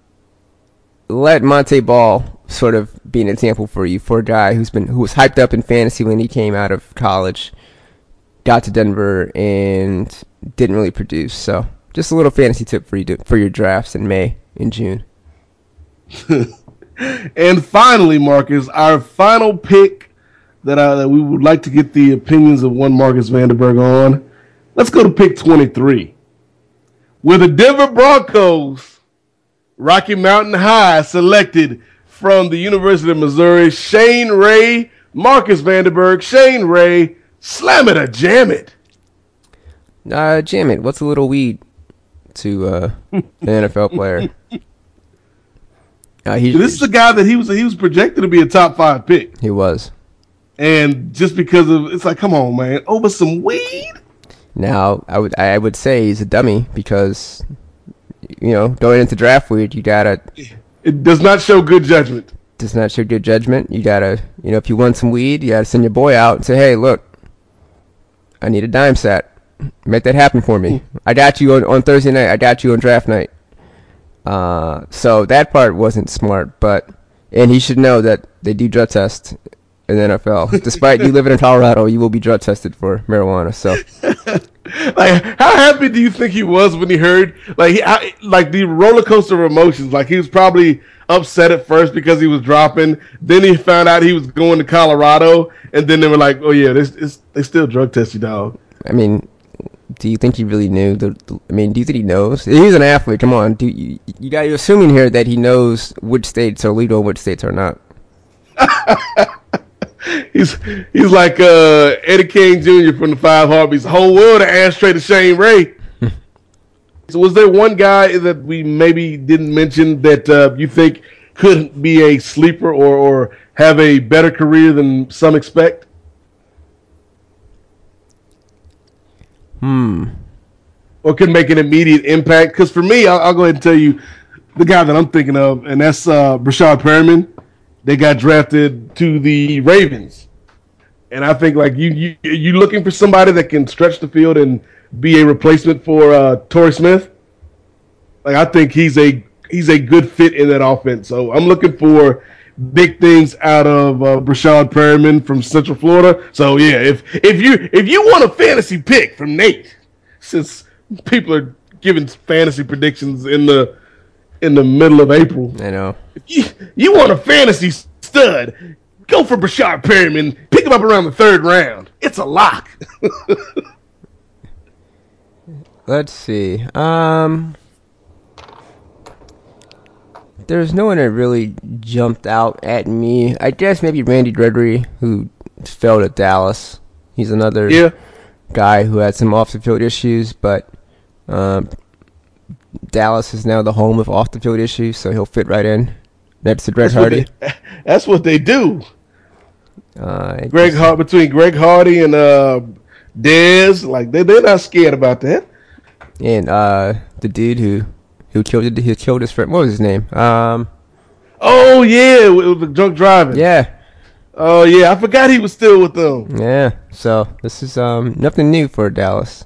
Speaker 5: let Monte Ball sort of be an example for you for a guy who's been who was hyped up in fantasy when he came out of college, got to Denver and didn't really produce. So, just a little fantasy tip for you to, for your drafts in May and June.
Speaker 1: And finally, Marcus, our final pick that, uh, that we would like to get the opinions of one Marcus Vanderberg on. Let's go to pick twenty-three, where the Denver Broncos, Rocky Mountain High, selected from the University of Missouri, Shane Ray, Marcus Vanderberg. Shane Ray, slam it or jam it?
Speaker 5: Uh, jam it. What's a little weed to uh, an N F L player? Uh, he,
Speaker 1: this is a guy that he was he was projected to be a top five pick.
Speaker 5: He was,
Speaker 1: and just because of it's like, come on, man, over some weed.
Speaker 5: Now, I would I would say he's a dummy because, you know, going into draft week, you gotta.
Speaker 1: It does not show good judgment.
Speaker 5: Does not show good judgment. You gotta, you know, if you want some weed, you gotta send your boy out and say, hey, look, I need a dime set. Make that happen for me. I got you on, on Thursday night. I got you on draft night. Uh, so that part wasn't smart, but and he should know that they do drug tests in the N F L. Despite you living in Colorado, you will be drug tested for marijuana. So,
Speaker 1: like, how happy do you think he was when he heard, like, he, I, like the roller coaster of emotions? Like, he was probably upset at first because he was dropping. Then he found out he was going to Colorado, and then they were like, "Oh yeah, they, it's, they still drug test you, dog."
Speaker 5: I mean, do you think he really knew? The, the, I mean, do you think he knows? He's an athlete. Come on, do you, you got? You're assuming here that he knows which states are legal and which states are not.
Speaker 1: he's he's like uh, Eddie King Junior from the Five Heartbeats. The whole world an ashtray to Shane Ray. So was there one guy that we maybe didn't mention that uh, you think could be a sleeper or, or have a better career than some expect?
Speaker 5: Hmm.
Speaker 1: Or could make an immediate impact? Because for me, I'll, I'll go ahead and tell you the guy that I'm thinking of, and that's uh, Brashad Perriman. They got drafted to the Ravens. And I think, like, you, you, you looking for somebody that can stretch the field and be a replacement for uh, Torrey Smith. Like, I think he's a he's a good fit in that offense. So I'm looking for big things out of uh, Brashad Perriman from Central Florida. So yeah, if if you if you want a fantasy pick from Nate, since people are giving fantasy predictions in the in the middle of April,
Speaker 5: I know.
Speaker 1: If you you want a fantasy stud, go for Brashad Perriman. Pick him up around the third round. It's a lock.
Speaker 5: Let's see. Um, there's no one that really jumped out at me. I guess maybe Randy Gregory, who fell at Dallas. He's another
Speaker 1: yeah. guy
Speaker 5: who had some off-the-field issues, but um, Dallas is now the home of off-the-field issues, so he'll fit right in next to Greg
Speaker 1: that's
Speaker 5: Hardy.
Speaker 1: What they, that's what they do.
Speaker 5: Uh,
Speaker 1: Greg Hard between Greg Hardy and uh, Dez, like they they're not scared about that.
Speaker 5: And uh, the dude who who killed who killed his friend, what was his name? Um,
Speaker 1: oh yeah, with the drunk driving.
Speaker 5: Yeah.
Speaker 1: Oh yeah, I forgot he was still with them.
Speaker 5: Yeah. So this is um nothing new for Dallas.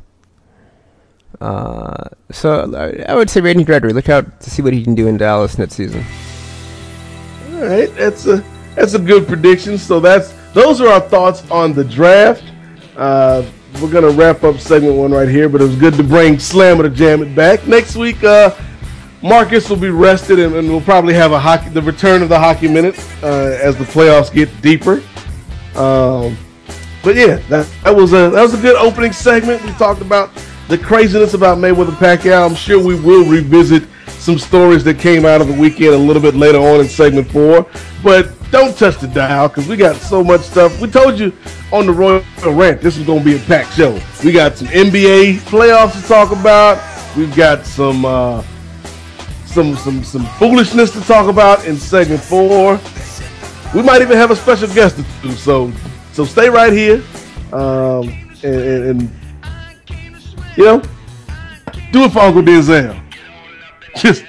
Speaker 5: Uh, so I would say Randy Gregory. Look out to see what he can do in Dallas next season.
Speaker 1: All right, that's a that's a good prediction. So that's those are our thoughts on the draft. Uh, we're gonna wrap up segment one right here, but it was good to bring Slammer to Jam It back. Next week, uh, Marcus will be rested, and, and we'll probably have a hockey, the return of the hockey minutes uh, as the playoffs get deeper. Um, but yeah, that, that was a that was a good opening segment. We talked about the craziness about Mayweather Pacquiao. I'm sure we will revisit some stories that came out of the weekend a little bit later on in segment four. But don't touch the dial because we got so much stuff. We told you on the Royal Rant this was going to be a packed show. We got some N B A playoffs to talk about. We've got some uh, some some some foolishness to talk about in segment four. We might even have a special guest or two. So so stay right here um, and, and, and you know do it for Uncle Denzel. Just.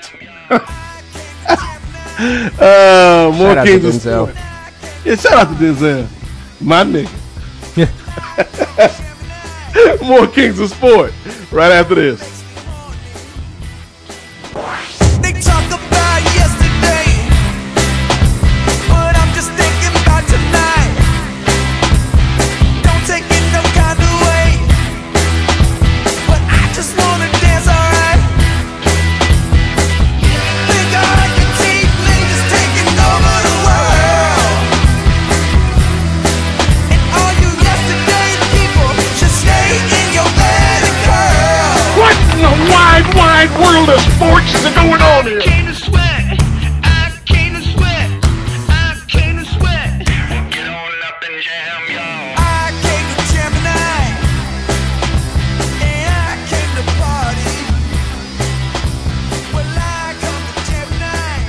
Speaker 1: Uh, more
Speaker 5: shout
Speaker 1: Kings
Speaker 5: out to
Speaker 1: of
Speaker 5: Denzel.
Speaker 1: Sport. Yeah, shout out to Denzel, my nigga. More Kings of Sport right after this.
Speaker 4: They talk about yesterday, but I'm just thinking about tonight. Don't take it no kind of way, but I just wanna dance alright. Think I can keep me just taking over the world. And all you yesterday people should stay in your bed and curl.
Speaker 3: What in the wide, wide world of sports is going on here?
Speaker 4: I came to sweat. I came to sweat. I came to sweat. Get on up and jam, y'all. I came to jam tonight. And I came to party. Well, I come to jam tonight.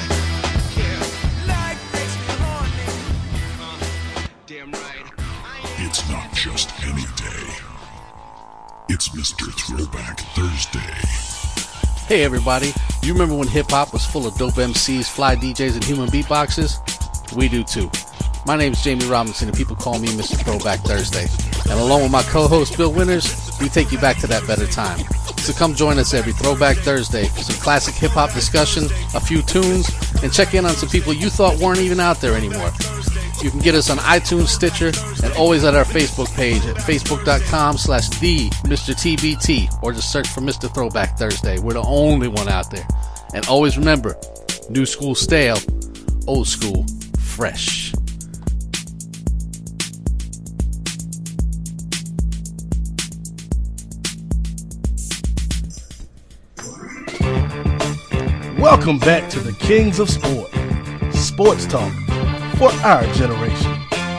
Speaker 4: Life makes me horny. Damn right.
Speaker 8: It's not just any day. It's Mister Throwback Thursday.
Speaker 9: Hey everybody, you remember when hip-hop was full of dope M Cs, fly D Js, and human beatboxers? We do too. My name is Jamie Robinson and people call me Mister Throwback Thursday. And along with my co-host Bill Winters, we take you back to that better time. So come join us every Throwback Thursday for some classic hip-hop discussion, a few tunes, and check in on some people you thought weren't even out there anymore. You can get us on iTunes, Stitcher, and always at our Facebook page at facebook.com slash the Mister T B T, or just search for Mister Throwback Thursday. We're the only one out there. And always remember, new school stale, old school fresh.
Speaker 1: Welcome back to the Kings of Sport. Sports talk for our generation.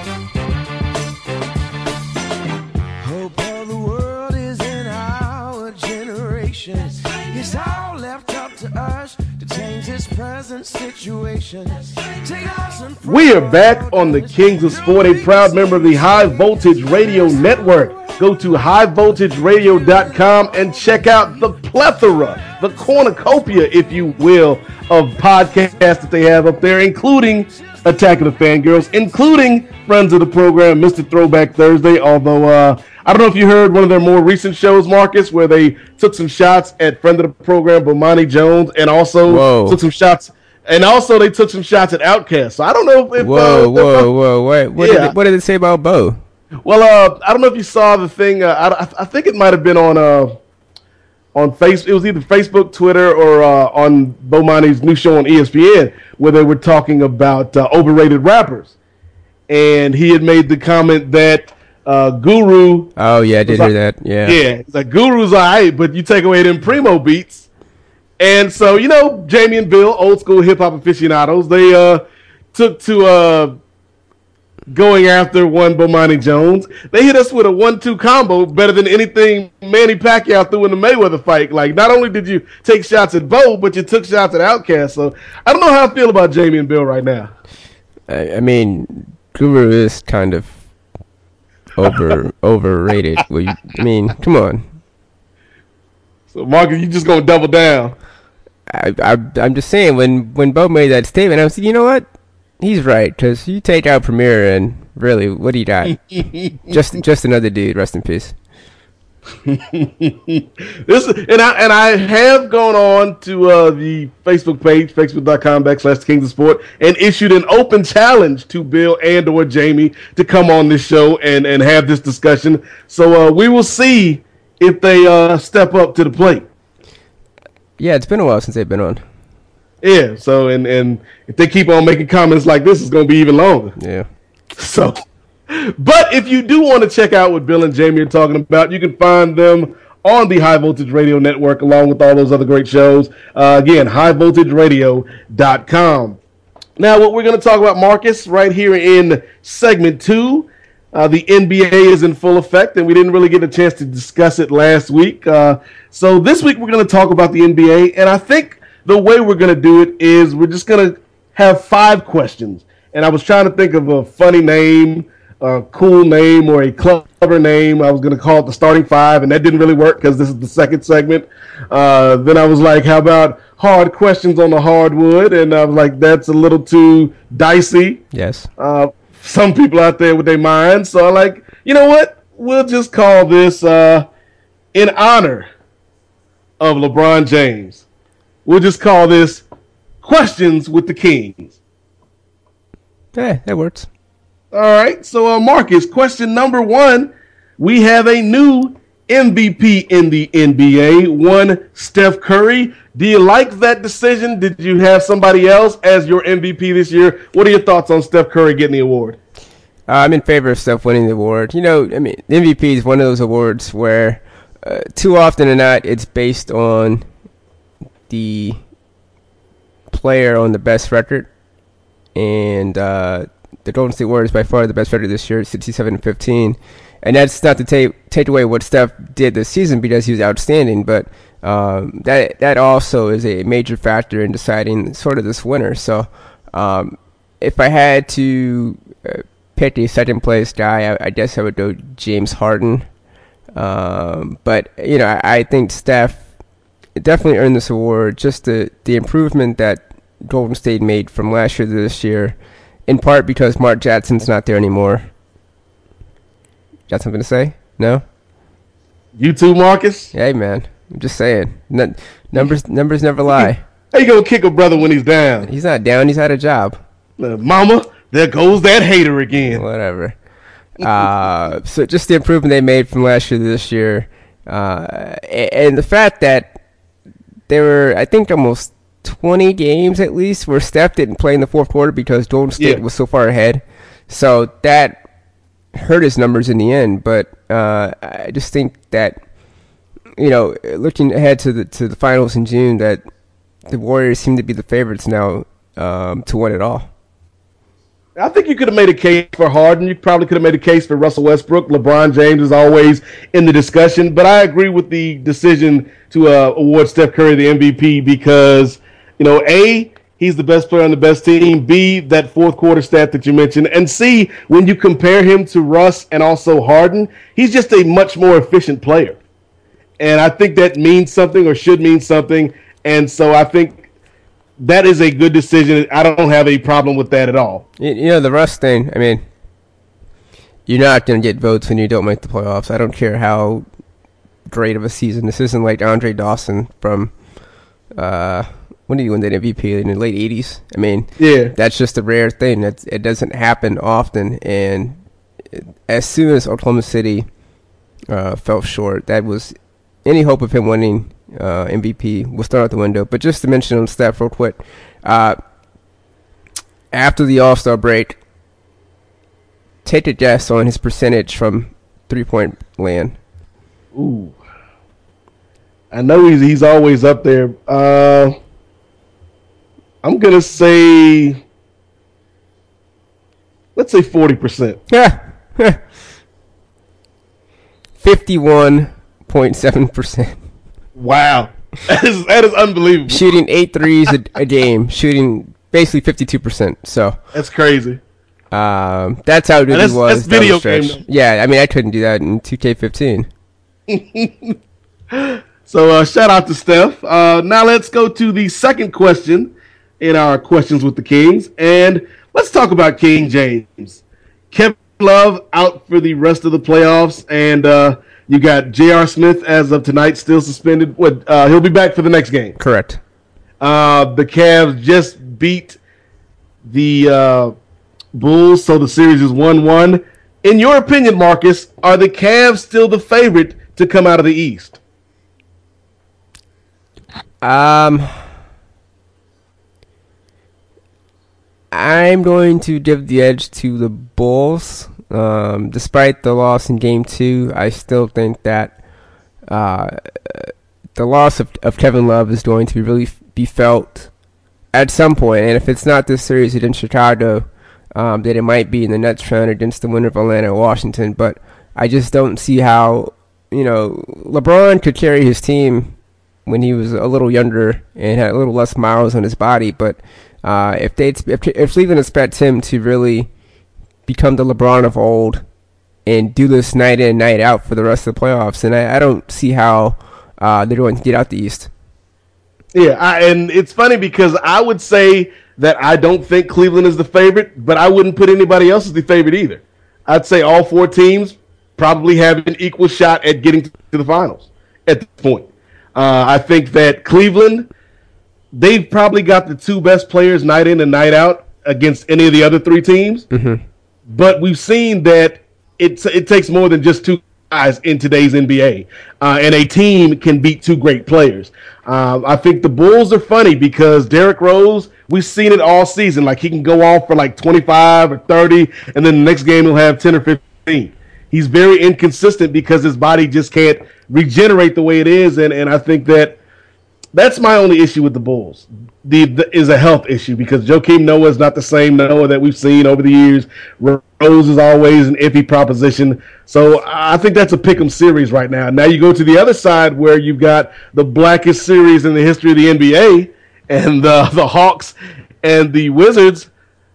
Speaker 4: Hope of the world is in our generation. It's all left up to us to change this present situation. Take us and
Speaker 1: We are back on the Kings of Sport, a proud member of the High Voltage Radio Network. Go to high voltage radio dot com and check out the plethora, the cornucopia, if you will, of podcasts that they have up there, including Attack of the Fangirls, including friends of the program, Mister Throwback Thursday. Although, uh, I don't know if you heard one of their more recent shows, Marcus, where they took some shots at friend of the program, Bomani Jones, and also
Speaker 5: Whoa.
Speaker 1: took some shots, and also they took some shots at Outkast. So I don't know if,
Speaker 5: Whoa,
Speaker 1: uh,
Speaker 5: whoa,
Speaker 1: if, uh,
Speaker 5: whoa! What? What,
Speaker 1: yeah.
Speaker 5: did it, what did it say about Bo?
Speaker 1: Well, uh, I don't know if you saw the thing. Uh, I, I think it might have been on uh, on Facebook. It was either Facebook, Twitter, or uh, on Bomani's new show on E S P N, where they were talking about uh, overrated rappers, and he had made the comment that uh, Guru.
Speaker 5: Oh yeah, I did
Speaker 1: was
Speaker 5: hear
Speaker 1: like,
Speaker 5: that. Yeah,
Speaker 1: yeah, it's like Guru's alright, but you take away them primo beats, and so you know Jamie and Bill, old school hip hop aficionados, they uh, took to. Uh, going after one Bomani Jones. They hit us with a one two combo better than anything Manny Pacquiao threw in the Mayweather fight. Like, not only did you take shots at Bo, but you took shots at Outkast. So I don't know how I feel about Jamie and Bill right now.
Speaker 5: I, I mean, Guru is kind of over overrated. Well, you, I mean, come on.
Speaker 1: So Marcus, you just gonna double down?
Speaker 5: I, I I'm just saying, when when Bo made that statement, I was like, you know what? He's right, because you take out Premier and really, what do you got? just just another dude. Rest in peace.
Speaker 1: this and I and I have gone on to uh, the Facebook page, facebook.com backslash Kings of Sport, and issued an open challenge to Bill and or Jamie to come on this show and, and have this discussion. So uh, we will see if they uh, step up to the plate.
Speaker 5: Yeah, it's been a while since they've been on.
Speaker 1: Yeah, so and, and if they keep on making comments like this, it's going to be even longer.
Speaker 5: Yeah.
Speaker 1: So, but if you do want to check out what Bill and Jamie are talking about, you can find them on the High Voltage Radio Network along with all those other great shows. Uh, again, high voltage radio dot com. Now, what we're going to talk about, Marcus, right here in segment two, uh, the N B A is in full effect, and we didn't really get a chance to discuss it last week. Uh, so this week we're going to talk about the N B A, and I think the way we're going to do it is we're just going to have five questions. And I was trying to think of a funny name, a cool name, or a clever name. I was going to call it the starting five, and that didn't really work because this is the second segment. Uh, then I was like, how about hard questions on the hardwood? And I was like, that's a little too dicey.
Speaker 5: Yes.
Speaker 1: Uh, some people out there with their minds. So I like, you know what? We'll just call this uh, in honor of LeBron James. We'll just call this Questions with the Kings.
Speaker 5: Yeah, that works.
Speaker 1: All right. So, uh, Marcus, question number one. We have a new M V P in the N B A, one Steph Curry. Do you like that decision? Did you have somebody else as your M V P this year? What are your thoughts on Steph Curry getting the award?
Speaker 5: Uh, I'm in favor of Steph winning the award. You know, I mean, the M V P is one of those awards where uh, too often than not, it's based on the player on the best record, and uh, the Golden State Warriors by far the best record this year, sixty-seven and fifteen, and that's not to take take away what Steph did this season because he was outstanding, but um, that that also is a major factor in deciding sort of this winner. So um, if I had to uh, pick a second place guy, I, I guess I would go James Harden, um, but you know I, I think Steph definitely earned this award. Just the, the improvement that Golden State made from last year to this year, in part because Mark Jackson's not there anymore. Got something to say? No?
Speaker 1: You too, Marcus?
Speaker 5: Hey, man. I'm just saying. N- numbers numbers never lie.
Speaker 1: How you gonna kick a brother when he's down?
Speaker 5: He's not down. He's had a job.
Speaker 1: Uh, mama, There goes that hater again.
Speaker 5: Whatever. Uh, so just the improvement they made from last year to this year, uh, and the fact that there were, I think, almost twenty games at least where Steph didn't play in the fourth quarter because Golden State
Speaker 1: Yeah.
Speaker 5: was so far ahead. So that hurt his numbers in the end. But uh, I just think that, you know, looking ahead to the to the finals in June, that the Warriors seem to be the favorites now um, to win it all.
Speaker 1: I think you could have made a case for Harden. You probably could have made a case for Russell Westbrook. LeBron James is always in the discussion. But I agree with the decision to uh, award Steph Curry the M V P because, you know, A, he's the best player on the best team. B, that fourth quarter stat that you mentioned. And C, when you compare him to Russ and also Harden, he's just a much more efficient player. And I think that means something or should mean something. And so I think that is a good decision. I don't have a problem with that at all.
Speaker 5: You, you know, the Russ thing, I mean, you're not going to get votes when you don't make the playoffs. I don't care how great of a season. This isn't like Andre Dawson from, uh, when did he win the M V P? In the late eighties? I mean,
Speaker 1: yeah,
Speaker 5: that's just a rare thing. That's, it doesn't happen often. And as soon as Oklahoma City uh, fell short, that was any hope of him winning uh, M V P was thrown out the window. But just to mention on Steph real quick, uh, after the All-Star break, take a guess on his percentage from three-point land.
Speaker 1: Ooh. I know he's he's always up there. Uh, I'm going to say, let's say forty percent.
Speaker 5: Yeah. fifty-one point seven percent.
Speaker 1: Wow. That is, that is unbelievable.
Speaker 5: Shooting eight threes a, a game, shooting basically fifty-two percent. So
Speaker 1: that's crazy.
Speaker 5: Um, that's how good
Speaker 1: that's,
Speaker 5: he was.
Speaker 1: That's video
Speaker 5: game.
Speaker 1: Though.
Speaker 5: Yeah, I mean, I couldn't do that in two K fifteen.
Speaker 1: So uh, shout out to Steph. Uh, now let's go to the second question in our Questions with the Kings. And let's talk about King James. Kevin Love out for the rest of the playoffs. And uh, you got J R. Smith as of tonight still suspended. What? Uh, he'll be back for the next game.
Speaker 5: Correct.
Speaker 1: Uh, the Cavs just beat the uh, Bulls, so the series is one one. In your opinion, Marcus, are the Cavs still the favorite to come out of the East?
Speaker 5: Um, I'm going to give the edge to the Bulls. Um, despite the loss in Game Two, I still think that uh, the loss of, of Kevin Love is going to be really f- be felt at some point. And if it's not this series in Chicago, um, then it might be in the next round against the winner of Atlanta or Washington. But I just don't see how, you know, LeBron could carry his team when he was a little younger and had a little less miles on his body. But uh, if they if, if Cleveland expects him to really become the LeBron of old and do this night in, night out for the rest of the playoffs, and I, I don't see how uh, they're going to get out the East.
Speaker 1: Yeah, I, and it's funny because I would say that I don't think Cleveland is the favorite, but I wouldn't put anybody else as the favorite either. I'd say all four teams probably have an equal shot at getting to the finals at this point. Uh, I think that Cleveland, they've probably got the two best players night in and night out against any of the other three teams.
Speaker 5: Mm-hmm.
Speaker 1: But we've seen that it, it takes more than just two guys in today's N B A. Uh, and a team can beat two great players. Uh, I think the Bulls are funny because Derrick Rose, we've seen it all season. Like he can go off for like twenty-five or thirty, and then the next game he'll have ten or fifteen. He's very inconsistent because his body just can't regenerate the way it is, and, and I think that that's my only issue with the Bulls. The, the is a health issue because Joakim Noah is not the same Noah that we've seen over the years. Rose is always an iffy proposition. So I think that's a pick'em series right now. Now you go to the other side where you've got the blackest series in the history of the N B A and the, the Hawks and the Wizards.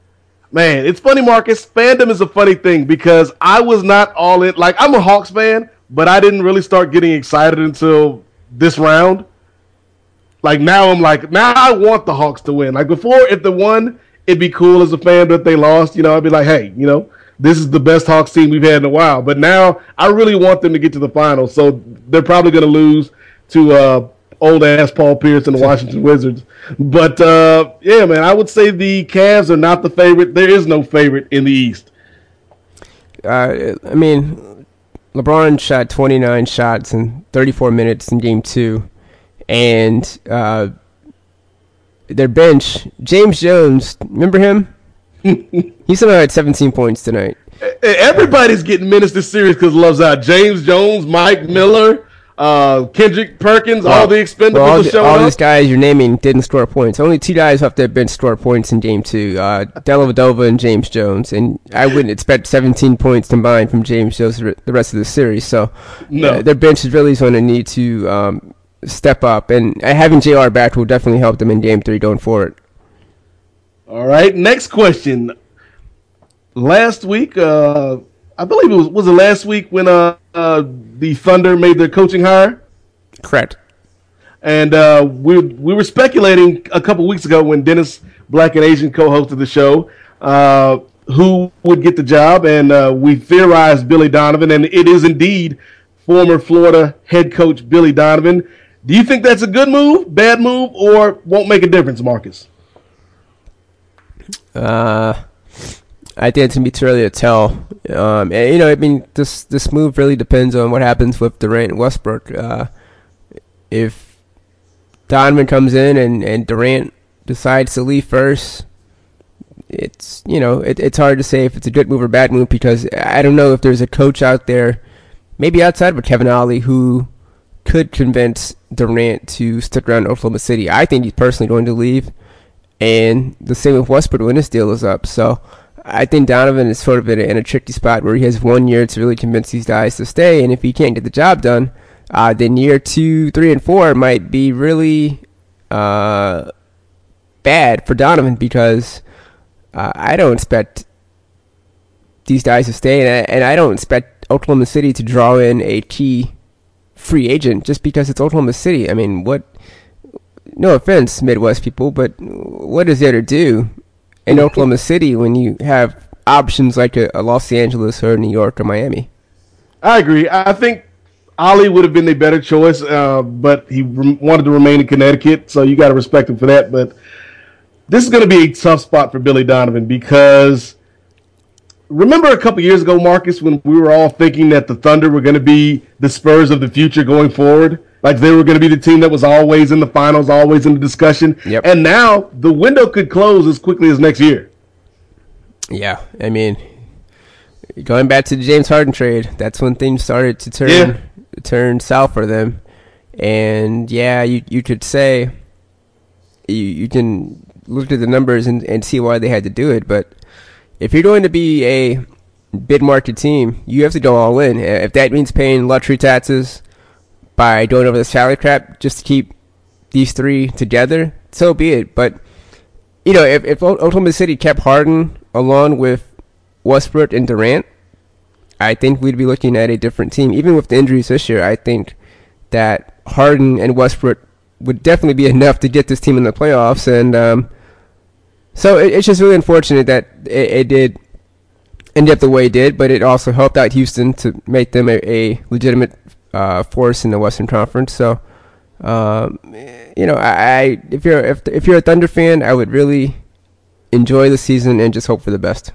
Speaker 1: Man, it's funny, Marcus. Fandom is a funny thing because I was not all in. Like, I'm a Hawks fan, but I didn't really start getting excited until this round. Like, now I'm like, now I want the Hawks to win. Like, before, if they won, it'd be cool as a fan, but if they lost, you know, I'd be like, hey, you know, this is the best Hawks team we've had in a while. But now I really want them to get to the finals. So they're probably going to lose to uh, old ass Paul Pierce and the Washington Wizards. But uh, yeah, man, I would say the Cavs are not the favorite. There is no favorite in the East.
Speaker 5: Uh, I mean, LeBron shot twenty-nine shots in thirty-four minutes in Game Two, and uh, their bench, James Jones, remember him? He somehow had seventeen points tonight.
Speaker 1: Everybody's getting minutes this series because loves out. James Jones, Mike Miller, uh, Kendrick Perkins, well, all the expendables
Speaker 5: well, all,
Speaker 1: are
Speaker 5: the,
Speaker 1: showing
Speaker 5: all
Speaker 1: up.
Speaker 5: these guys you're naming didn't score points. Only two guys off their bench scored points in Game Two: uh, Dellavedova and James Jones. And I wouldn't expect seventeen points combined from James Jones the rest of the series. So
Speaker 1: no.
Speaker 5: uh, their bench is really going to need to um, step up, and having J R back will definitely help them in Game Three going forward.
Speaker 1: All right, next question. Last week, uh, I believe it was was it last week when uh, uh, the Thunder made their coaching hire?
Speaker 5: Correct.
Speaker 1: And uh, we we were speculating a couple weeks ago when Dennis Black and Asian co-hosted the show uh, who would get the job, and uh, we theorized Billy Donovan, and it is indeed former Florida head coach Billy Donovan. Do you think that's a good move, bad move, or won't make a difference, Marcus?
Speaker 5: Uh. I think it's gonna be too early to tell. Um, and, you know, I mean, this this move really depends on what happens with Durant and Westbrook. Uh, if Donovan comes in and, and Durant decides to leave first, it's you know it, it's hard to say if it's a good move or bad move, because I don't know if there's a coach out there, maybe outside of Kevin Ollie, who could convince Durant to stick around Oklahoma City. I think he's personally going to leave, and the same with Westbrook when his deal is up. So I think Donovan is sort of in a, in a tricky spot where he has one year to really convince these guys to stay, and if he can't get the job done, uh, then year two, three, and four might be really uh, bad for Donovan, because uh, I don't expect these guys to stay, and I, and I don't expect Oklahoma City to draw in a key free agent just because it's Oklahoma City. I mean, what? No offense, Midwest people, but what is there to do in Oklahoma City when you have options like a, a Los Angeles or New York or Miami?
Speaker 1: I agree. I think Ollie would have been the better choice, uh, but he re- wanted to remain in Connecticut, so you got to respect him for that. But this is going to be a tough spot for Billy Donovan, because remember a couple years ago, Marcus, when we were all thinking that the Thunder were going to be the Spurs of the future going forward? Like they were going to be the team that was always in the finals, always in the discussion.
Speaker 5: Yep.
Speaker 1: And now the window could close as quickly as next year.
Speaker 5: Yeah, I mean, going back to the James Harden trade, that's when things started to turn
Speaker 1: yeah.
Speaker 5: turn south for them. And yeah, you you could say you you can look at the numbers and, and see why they had to do it. But if you're going to be a bid market team, you have to go all in. If that means paying luxury taxes by going over the salary cap just to keep these three together, so be it. But, you know, if, if Oklahoma City kept Harden along with Westbrook and Durant, I think we'd be looking at a different team. Even with the injuries this year, I think that Harden and Westbrook would definitely be enough to get this team in the playoffs. And um, so it, it's just really unfortunate that it, it did end up the way it did, but it also helped out Houston to make them a, a legitimate Uh, force in the Western Conference. So, um, you know, I, I if you're if if you're a Thunder fan, I would really enjoy the season and just hope for the best.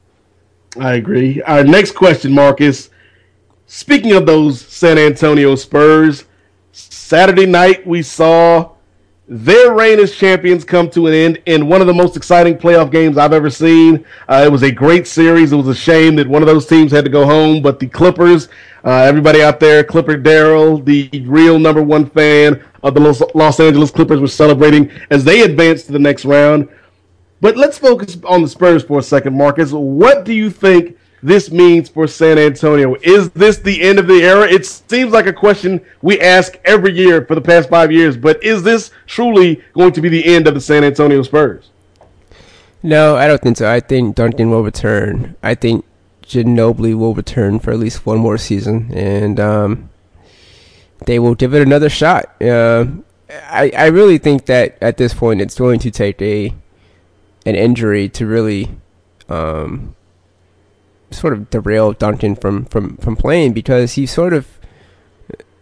Speaker 1: I agree. Our next question, Marcus. Speaking of those San Antonio Spurs, Saturday night we saw their reign as champions come to an end in one of the most exciting playoff games I've ever seen. Uh, it was a great series. It was a shame that one of those teams had to go home, but the Clippers, uh, everybody out there, Clipper Darrell, the real number one fan of the Los, Los Angeles Clippers, were celebrating as they advanced to the next round. But let's focus on the Spurs for a second, Marcus. What do you think this means for San Antonio? Is this the end of the era? It seems like a question we ask every year for the past five years, but is this truly going to be the end of the San Antonio Spurs?
Speaker 5: No, I don't think so. I think Duncan will return. I think Ginobili will return for at least one more season, and um, they will give it another shot. Uh, I, I really think that at this point it's going to take a an injury to really um, sort of derail Duncan from, from, from playing, because he sort of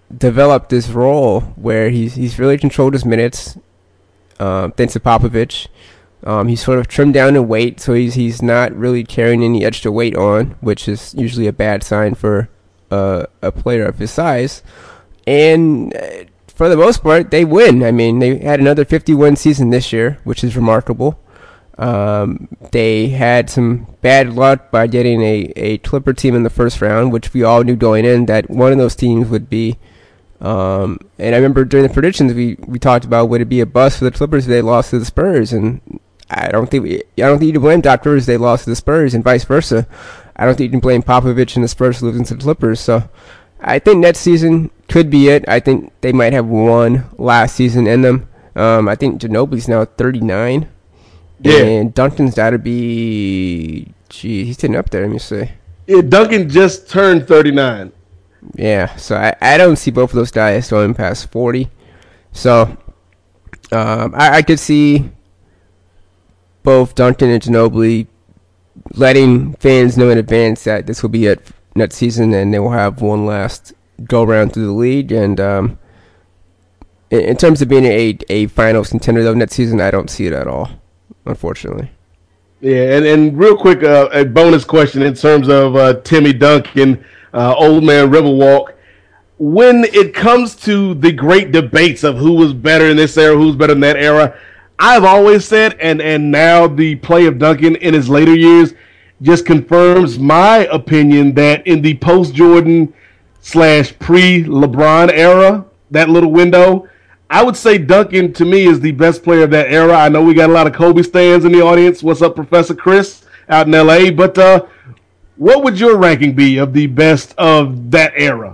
Speaker 5: developed this role where he's he's really controlled his minutes, uh, thanks to Popovich. Um, he's sort of trimmed down in weight, so he's he's not really carrying any extra weight on, which is usually a bad sign for uh, a player of his size. And uh, for the most part, they win. I mean, they had another fifty-win season this year, which is remarkable. Um, they had some bad luck by getting a, a Clipper team in the first round, which we all knew going in that one of those teams would be. Um, and I remember during the predictions we, we talked about would it be a bust for the Clippers if they lost to the Spurs, and I don't think we, I don't think you can blame Doc Rivers if they lost to the Spurs, and vice versa. I don't think you can blame Popovich and the Spurs losing to the Clippers. So I think next season could be it. I think they might have one last season in them. Um, I think Ginobili's now thirty-nine. Yeah. And Duncan's got to be, gee, he's sitting up there. Let me see.
Speaker 1: Yeah, Duncan just turned thirty-nine.
Speaker 5: Yeah, so I, I don't see both of those guys going past forty. So um, I, I could see both Duncan and Ginobili letting fans know in advance that this will be it next season, and they will have one last go around through the league. And um, in, in terms of being a a finals contender though next season, I don't see it at all, unfortunately.
Speaker 1: Yeah, and, and real quick, uh, a bonus question in terms of uh, Timmy Duncan, uh, Old Man Riverwalk. When it comes to the great debates of who was better in this era, who's better in that era, I've always said, and, and now the play of Duncan in his later years just confirms my opinion that in the post-Jordan slash pre-LeBron era, that little window, I would say Duncan, to me, is the best player of that era. I know we got a lot of Kobe stands in the audience. What's up, Professor Chris, out in L A? But uh, what would your ranking be of the best of that era?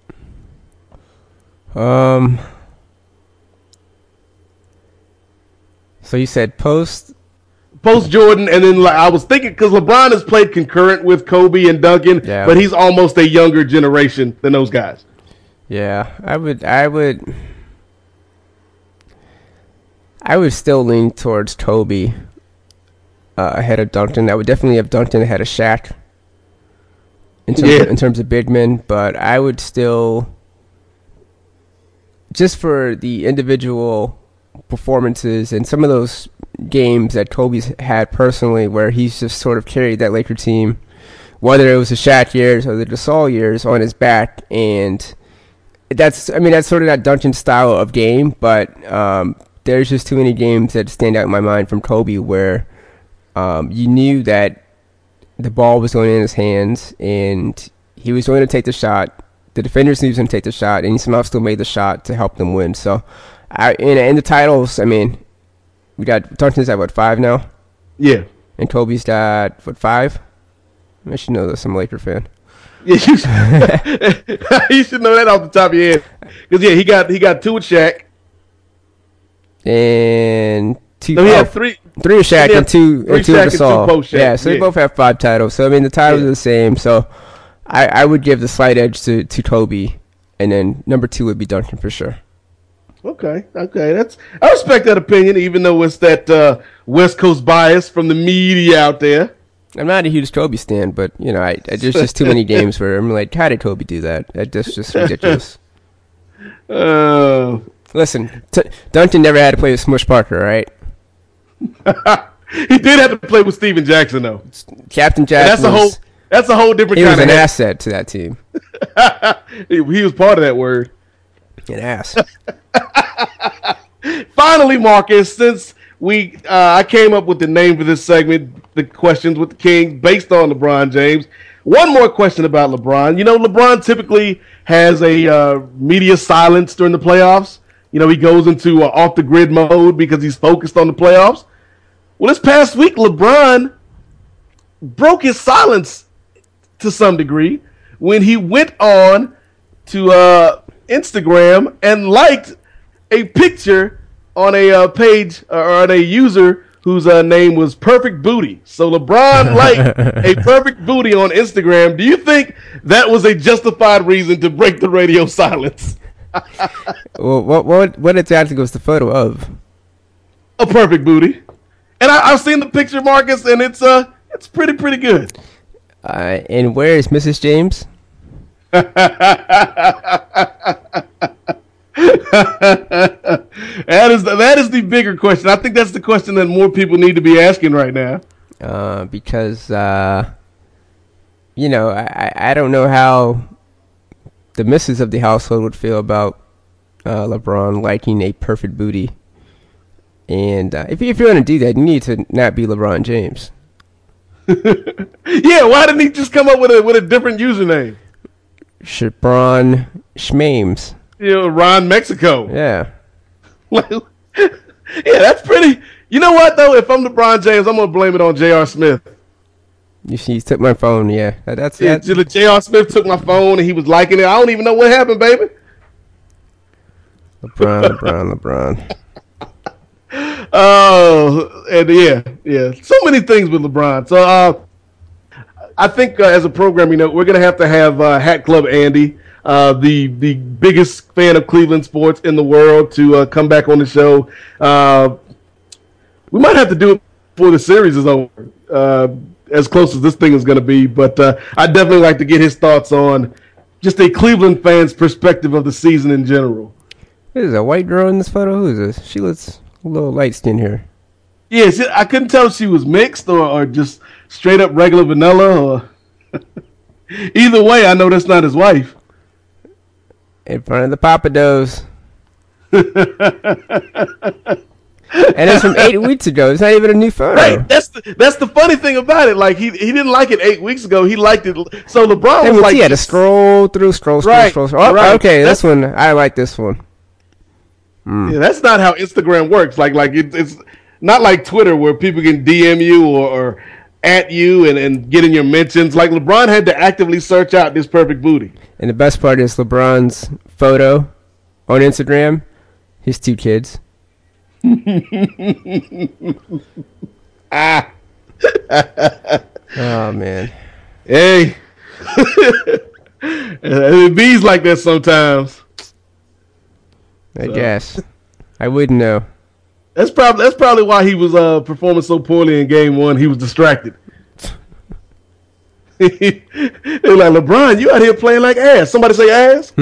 Speaker 5: Um... So you said post?
Speaker 1: Post Jordan, and then like, I was thinking, because LeBron has played concurrent with Kobe and Duncan, yeah. But he's almost a younger generation than those guys.
Speaker 5: Yeah, I would, I would, I would still lean towards Kobe uh, ahead of Duncan. I would definitely have Duncan ahead of Shaq in terms, yeah. of, in terms of big men, but I would still, just for the individual performances and some of those games that Kobe's had personally where he's just sort of carried that Laker team, whether it was the Shaq years or the Gasol years, on his back. And that's, I mean, that's sort of that Duncan style of game, but um, there's just too many games that stand out in my mind from Kobe where um, you knew that the ball was going in his hands and he was going to take the shot. The defenders knew he was going to take the shot, and he somehow still made the shot to help them win. So I, in, in the titles, I mean, we got Duncan's at what, five now?
Speaker 1: Yeah.
Speaker 5: And Kobe's got what, five? I should know this. I'm a Laker fan.
Speaker 1: Yeah, you should, you should know that off the top of your head. Because yeah, he got he got two with Shaq.
Speaker 5: And two.
Speaker 1: No, he
Speaker 5: oh,
Speaker 1: had three.
Speaker 5: Three with Shaq and two
Speaker 1: three
Speaker 5: and two
Speaker 1: Shaq
Speaker 5: with Gasol.
Speaker 1: And two post-Shaq.
Speaker 5: Yeah, so
Speaker 1: yeah.
Speaker 5: they both have five titles. So I mean, the titles
Speaker 1: yeah.
Speaker 5: are the same. So I, I would give the slight edge to, to Kobe, and then number two would be Duncan for sure.
Speaker 1: Okay, okay, that's I respect that opinion, even though it's that uh, West Coast bias from the media out there.
Speaker 5: I'm not a huge Kobe stan, but you know, I, I there's just too many games where I'm like, how did Kobe do that? That's just ridiculous.
Speaker 1: Uh,
Speaker 5: Listen, t- Duncan never had to play with Smush Parker, right?
Speaker 1: He did have to play with Steven Jackson, though.
Speaker 5: Captain Jackson.
Speaker 1: That's a whole. That's a whole different.
Speaker 5: He
Speaker 1: kind
Speaker 5: was
Speaker 1: of
Speaker 5: an
Speaker 1: head.
Speaker 5: asset to that team.
Speaker 1: he, he was part of that word.
Speaker 5: An ass.
Speaker 1: Finally, Marcus, since we uh, I came up with the name for this segment, the questions with the King, based on LeBron James. One more question about LeBron. You know, LeBron typically has a uh, media silence during the playoffs. You know, he goes into uh, off the grid mode because he's focused on the playoffs. Well, this past week, LeBron broke his silence to some degree when he went on to uh, Instagram and liked a picture on a uh, page or on a user whose uh, name was Perfect Booty. So LeBron liked a perfect booty on Instagram. Do you think that was a justified reason to break the radio silence?
Speaker 5: Well, what what what exactly was the photo of?
Speaker 1: A perfect booty, and I, I've seen the picture, Marcus, and it's uh it's pretty pretty good.
Speaker 5: Uh, and where is Missus James?
Speaker 1: that is the, that is the bigger question. I think that's the question that more people need to be asking right now.
Speaker 5: Uh, because uh, you know, I, I don't know how the missus of the household would feel about uh, LeBron liking a perfect booty. And uh, if, if you're going to do that, you need to not be LeBron James.
Speaker 1: Yeah, why didn't he just come up with a with a different username?
Speaker 5: Shabron Schmames.
Speaker 1: You know, Ron Mexico.
Speaker 5: Yeah.
Speaker 1: Yeah, that's pretty. You know what, though? If I'm LeBron James, I'm going to blame it on J R. Smith.
Speaker 5: You see, he took my phone, yeah. That's
Speaker 1: yeah,
Speaker 5: that.
Speaker 1: J R. Smith took my phone and he was liking it. I don't even know what happened, baby.
Speaker 5: LeBron, LeBron, LeBron.
Speaker 1: Oh, and yeah, yeah. So many things with LeBron. So uh, I think uh, as a program, you know, we're going to have to have uh, Hat Club Andy, uh, the the biggest fan of Cleveland sports in the world, to uh, come back on the show. Uh, we might have to do it before the series is over, uh, as close as this thing is going to be. But uh, I'd definitely like to get his thoughts on just a Cleveland fan's perspective of the season in general.
Speaker 5: There's a white girl in this photo. Who is this? She looks a little light skinned here.
Speaker 1: Yes, yeah, I couldn't tell if she was mixed or, or just straight up regular vanilla. Or either way, I know that's not his wife.
Speaker 5: In front of the Papados. And it's from eight weeks ago. It's not even a new photo.
Speaker 1: Right. That's the, that's the funny thing about it. Like, he he didn't like it eight weeks ago. He liked it. So LeBron was
Speaker 5: was
Speaker 1: like,
Speaker 5: he had to scroll through, scroll, scroll,
Speaker 1: right,
Speaker 5: scroll. scroll. Oh,
Speaker 1: right.
Speaker 5: okay,
Speaker 1: That's,
Speaker 5: this one. I like this one. Mm.
Speaker 1: Yeah, that's not how Instagram works. Like, like it, it's not like Twitter where people can D M you or, or at you and, and get in your mentions. Like, LeBron had to actively search out this perfect booty.
Speaker 5: And the best part is LeBron's photo on Instagram, his two kids.
Speaker 1: ah.
Speaker 5: Oh, man.
Speaker 1: Hey. It bees like that sometimes.
Speaker 5: I
Speaker 1: so.
Speaker 5: guess. I wouldn't know.
Speaker 1: That's probably that's probably why he was uh, performing so poorly in game one. He was distracted. They were like, LeBron, you out here playing like ass. Somebody say ass?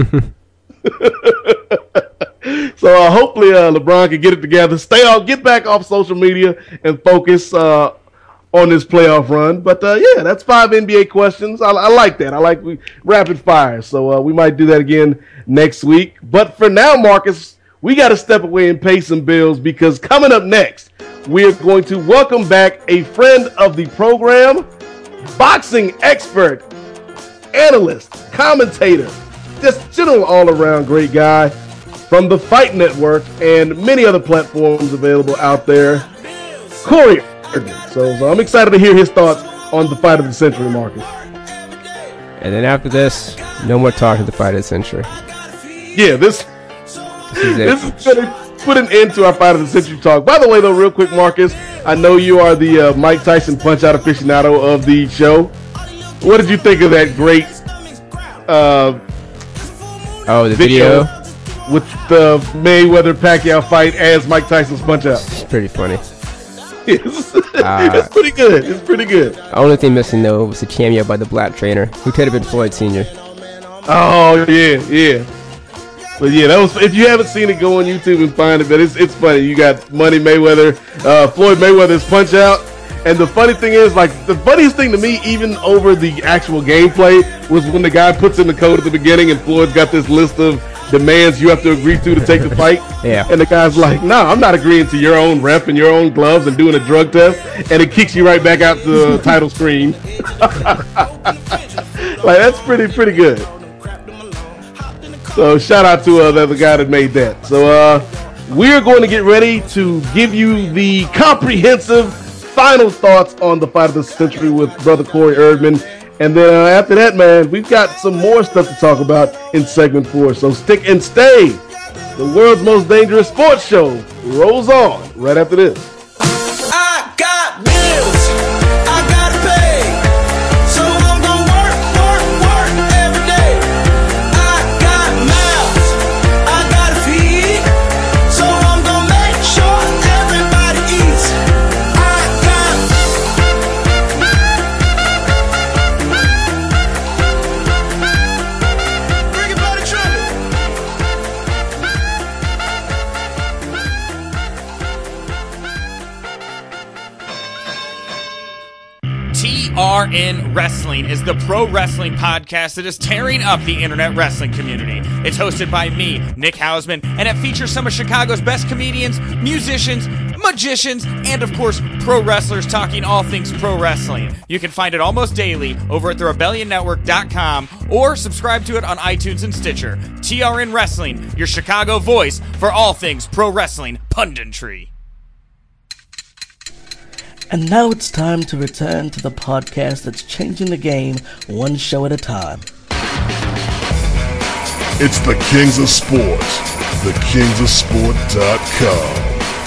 Speaker 1: So uh, hopefully uh, LeBron can get it together, stay off, get back off social media, and focus uh, on this playoff run. But uh, yeah, that's five N B A questions. I, I like that. I like we, rapid fire. So uh, we might do that again next week. But for now, Marcus, we got to step away and pay some bills, because coming up next, we're going to welcome back a friend of the program, boxing expert, analyst, commentator, just general all-around great guy from the Fight Network and many other platforms available out there, Corey Erdman. So, so I'm excited to hear his thoughts on the fight of the century, Marcus.
Speaker 5: And then after this, no more talking the fight of the century.
Speaker 1: Yeah, this,
Speaker 5: this is,
Speaker 1: this is going to put an end to our fight of the century talk. By the way, though, real quick, Marcus, I know you are the uh, Mike Tyson punch-out aficionado of the show. What did you think of that great uh,
Speaker 5: oh, the video?
Speaker 1: video with the Mayweather-Pacquiao fight as Mike Tyson's punch-out?
Speaker 5: It's pretty funny.
Speaker 1: It's,
Speaker 5: uh,
Speaker 1: it's pretty good. It's pretty good.
Speaker 5: The only thing missing, though, was a cameo by the Black Trainer, who could have been Floyd Senior
Speaker 1: Oh, yeah, yeah. But yeah, that was. If you haven't seen it, go on YouTube and find it. But it's it's funny. You got Money Mayweather, uh, Floyd Mayweather's punch out, and the funny thing is, like, the funniest thing to me, even over the actual gameplay, was when the guy puts in the code at the beginning, and Floyd's got this list of demands you have to agree to to take the fight.
Speaker 5: Yeah.
Speaker 1: And the guy's like, "No, nah, I'm not agreeing to your own rep and your own gloves and doing a drug test," and it kicks you right back out to the title screen. Like, that's pretty pretty good. So shout out to uh, the, the guy that made that. So uh, we're going to get ready to give you the comprehensive final thoughts on the fight of the century with brother Corey Erdman. And then uh, after that, man, we've got some more stuff to talk about in segment four. So stick and stay. The world's most dangerous sports show rolls on right after this.
Speaker 4: I got bills I gotta pay, so I'm gonna work, work, work every day. I got mouths I gotta feed, so I'm gonna make sure everybody eats. I got bring it by the trumpet.
Speaker 10: R N Wrestling is the pro wrestling podcast that is tearing up the internet wrestling community. It's hosted by me, Nick Hausman, and it features some of Chicago's best comedians, musicians, magicians, and of course, pro wrestlers talking all things pro wrestling. You can find it almost daily over at the rebellion network dot com or subscribe to it on iTunes and Stitcher. T R N Wrestling, your Chicago voice for all things pro wrestling punditry.
Speaker 11: And now it's time to return to the podcast that's changing the game one show at a time.
Speaker 8: It's the Kings of Sport, the kings of sport dot com.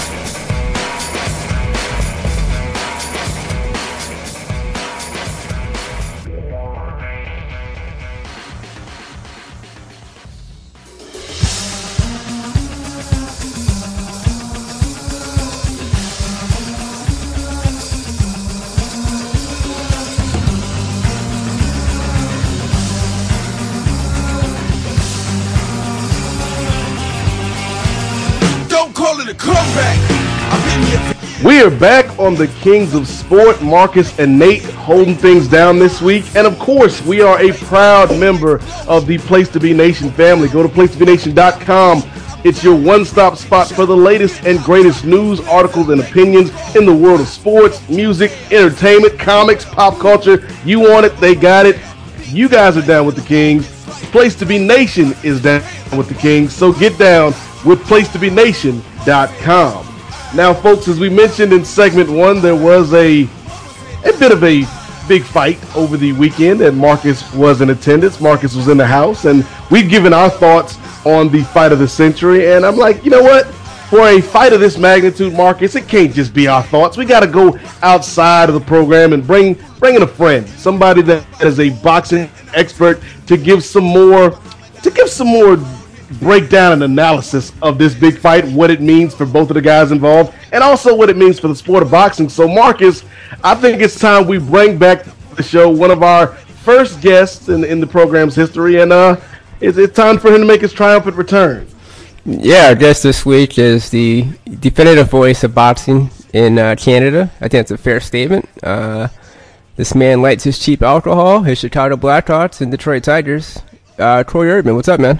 Speaker 1: We are back on the Kings of Sport. Marcus and Nate holding things down this week. And of course, we are a proud member of the Place to Be Nation family. Go to place to be nation dot com. It's your one-stop spot for the latest and greatest news, articles, and opinions in the world of sports, music, entertainment, comics, pop culture. You want it, they got it. You guys are down with the Kings. Place to Be Nation is down with the Kings. So get down with place to be nation dot com. Now, folks, as we mentioned in segment one, there was a a bit of a big fight over the weekend, and Marcus was in attendance. Marcus was in the house, and we've given our thoughts on the fight of the century. And I'm like, you know what? For a fight of this magnitude, Marcus, it can't just be our thoughts. We got to go outside of the program and bring bring in a friend, somebody that is a boxing expert, to give some more to give some more. breakdown and analysis of this big fight, what it means for both of the guys involved, and also what it means for the sport of boxing. So, Marcus, I think it's time we bring back to the show one of our first guests in, in the program's history, and uh, it's, it's time for him to make his triumphant return.
Speaker 5: Yeah, our guest this week is the definitive voice of boxing in uh, Canada. I think that's a fair statement. Uh, this man lights his cheap alcohol, his Chicago Blackhawks, and Detroit Tigers. Uh, Troy Erdman, what's up, man?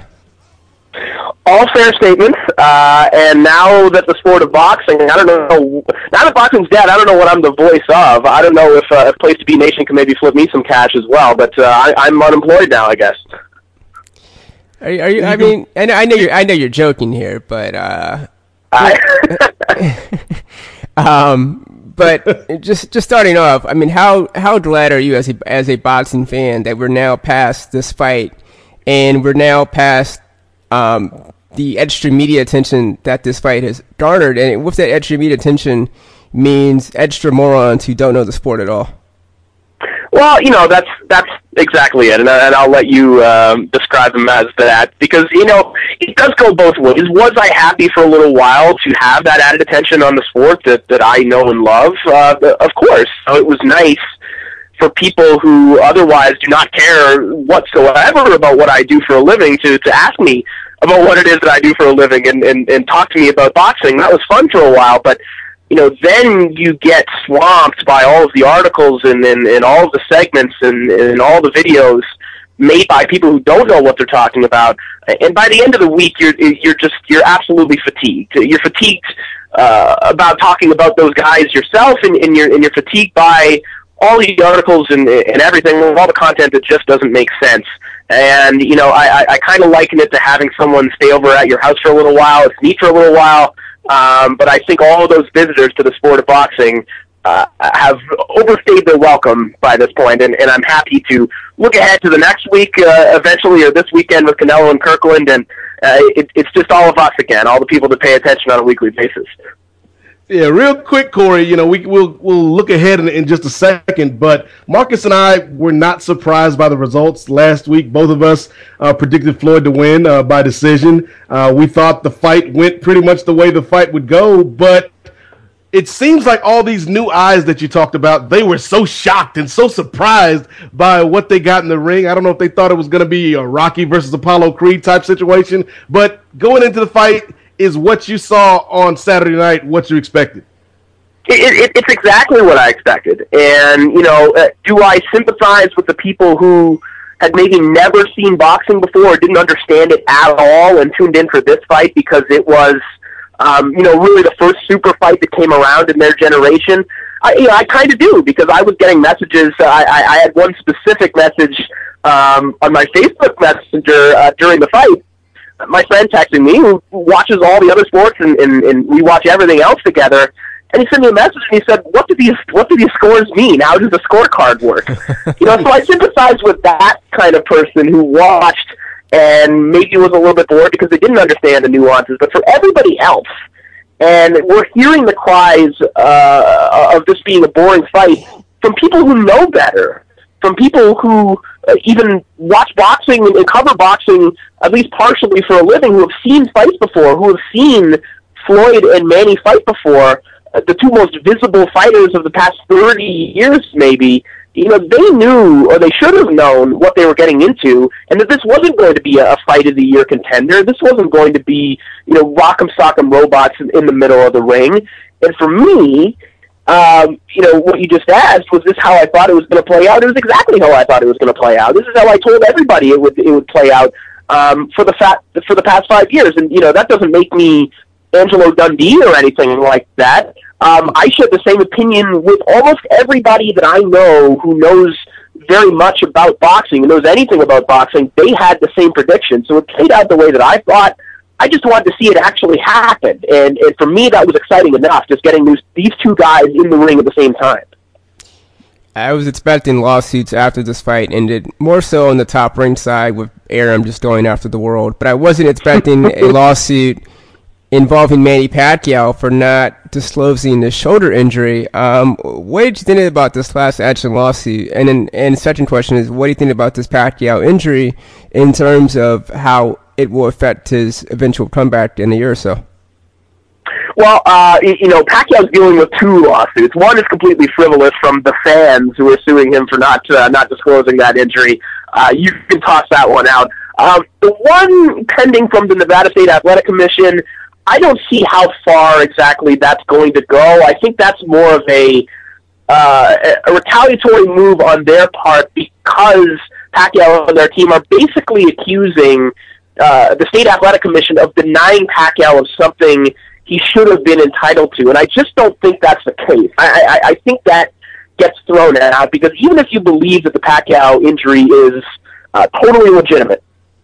Speaker 12: All fair statements, uh, and now that the sport of boxing, I don't know, now that boxing's dead, I don't know what I'm the voice of. I don't know if, uh, if Place to Be Nation can maybe flip me some cash as well, but uh, I, I'm unemployed now, I guess.
Speaker 5: Are you, are you, I mean, I know, I know you're, I know you're joking here, but, uh,
Speaker 12: I
Speaker 5: um, but just, just starting off, I mean, how, how glad are you as a, as a boxing fan that we're now past this fight, and we're now past, um, the extra media attention that this fight has garnered, and with that extra media attention means extra morons who don't know the sport at all?
Speaker 12: Well, you know, that's that's exactly it, and, and I'll let you um, describe them as that, because, you know, it does go both ways. Was I happy for a little while to have that added attention on the sport that, that I know and love? Uh, of course. So it was nice for people who otherwise do not care whatsoever about what I do for a living to, to ask me about what it is that I do for a living and, and, and talk to me about boxing. That was fun for a while, but, you know, then you get swamped by all of the articles and, and, and all of the segments and, and all the videos made by people who don't know what they're talking about. And by the end of the week, you're you're just you're absolutely fatigued. You're fatigued uh, about talking about those guys yourself, and, and you're and you're fatigued by all the articles and and everything, all the content that just doesn't make sense. And, you know, I, I, I kind of liken it to having someone stay over at your house for a little while. It's neat for a little while, um, but I think all of those visitors to the sport of boxing uh, have overstayed their welcome by this point, and, and I'm happy to look ahead to the next week, uh, eventually, or this weekend with Canelo and Kirkland, and uh, it, it's just all of us again, all the people that pay attention on a weekly basis.
Speaker 1: Yeah, real quick, Corey, you know, we, we'll we'll look ahead in, in just a second, but Marcus and I were not surprised by the results last week. Both of us uh, predicted Floyd to win uh, by decision. Uh, we thought the fight went pretty much the way the fight would go, but it seems like all these new eyes that you talked about, they were so shocked and so surprised by what they got in the ring. I don't know if they thought it was going to be a Rocky versus Apollo Creed type situation, but going into the fight, is what you saw on Saturday night what you expected?
Speaker 12: It, it, it's exactly what I expected. And, you know, uh, do I sympathize with the people who had maybe never seen boxing before or didn't understand it at all and tuned in for this fight because it was, um, you know, really the first super fight that came around in their generation? I, you know, I kind of do, because I was getting messages. Uh, I, I had one specific message um, on my Facebook Messenger uh, during the fight. My friend texting me, who watches all the other sports, and, and, and we watch everything else together. And he sent me a message, and he said, "What do these What do these scores mean? How does the scorecard work?" You know, so I sympathize with that kind of person who watched and maybe was a little bit bored because they didn't understand the nuances. But for everybody else, and we're hearing the cries uh, of this being a boring fight from people who know better, from people who uh, even watch boxing and cover boxing at least partially for a living, who have seen fights before, who have seen Floyd and Manny fight before. The two most visible fighters of the past thirty years, maybe, you know, they knew, or they should have known, what they were getting into, and that this wasn't going to be a, a fight of the year contender. This wasn't going to be, you know, rock'em sock'em robots in, in the middle of the ring. And for me, um, you know, what you just asked, was this how I thought it was going to play out? It was exactly how I thought it was going to play out. This is how I told everybody it would it would play out um, for the fat, for the past five years. And you know, that doesn't make me Angelo Dundee or anything like that. Um, I share the same opinion with almost everybody that I know who knows very much about boxing and knows anything about boxing. They had the same prediction, so it played out the way that I thought. I just wanted to see it actually happen, and, and for me that was exciting enough, just getting these, these two guys in the ring at the same time.
Speaker 5: I was expecting lawsuits after this fight ended, more so on the Top Rank side with Arum just going after the world, but I wasn't expecting a lawsuit involving Manny Pacquiao for not disclosing the shoulder injury. Um, what did you think about this class action lawsuit? And then, and the second question is, what do you think about this Pacquiao injury in terms of how it will affect his eventual comeback in a year or so?
Speaker 12: Well, uh, you know, Pacquiao's dealing with two lawsuits. One is completely frivolous from the fans who are suing him for not uh, not disclosing that injury. Uh, you can toss that one out. Um, the one pending from the Nevada State Athletic Commission, I don't see how far exactly that's going to go. I think that's more of a uh, a retaliatory move on their part, because Pacquiao and their team are basically accusing uh, the State Athletic Commission of denying Pacquiao of something he should have been entitled to. And I just don't think that's the case. I, I, I think that gets thrown out, because even if you believe that the Pacquiao injury is uh, totally legitimate,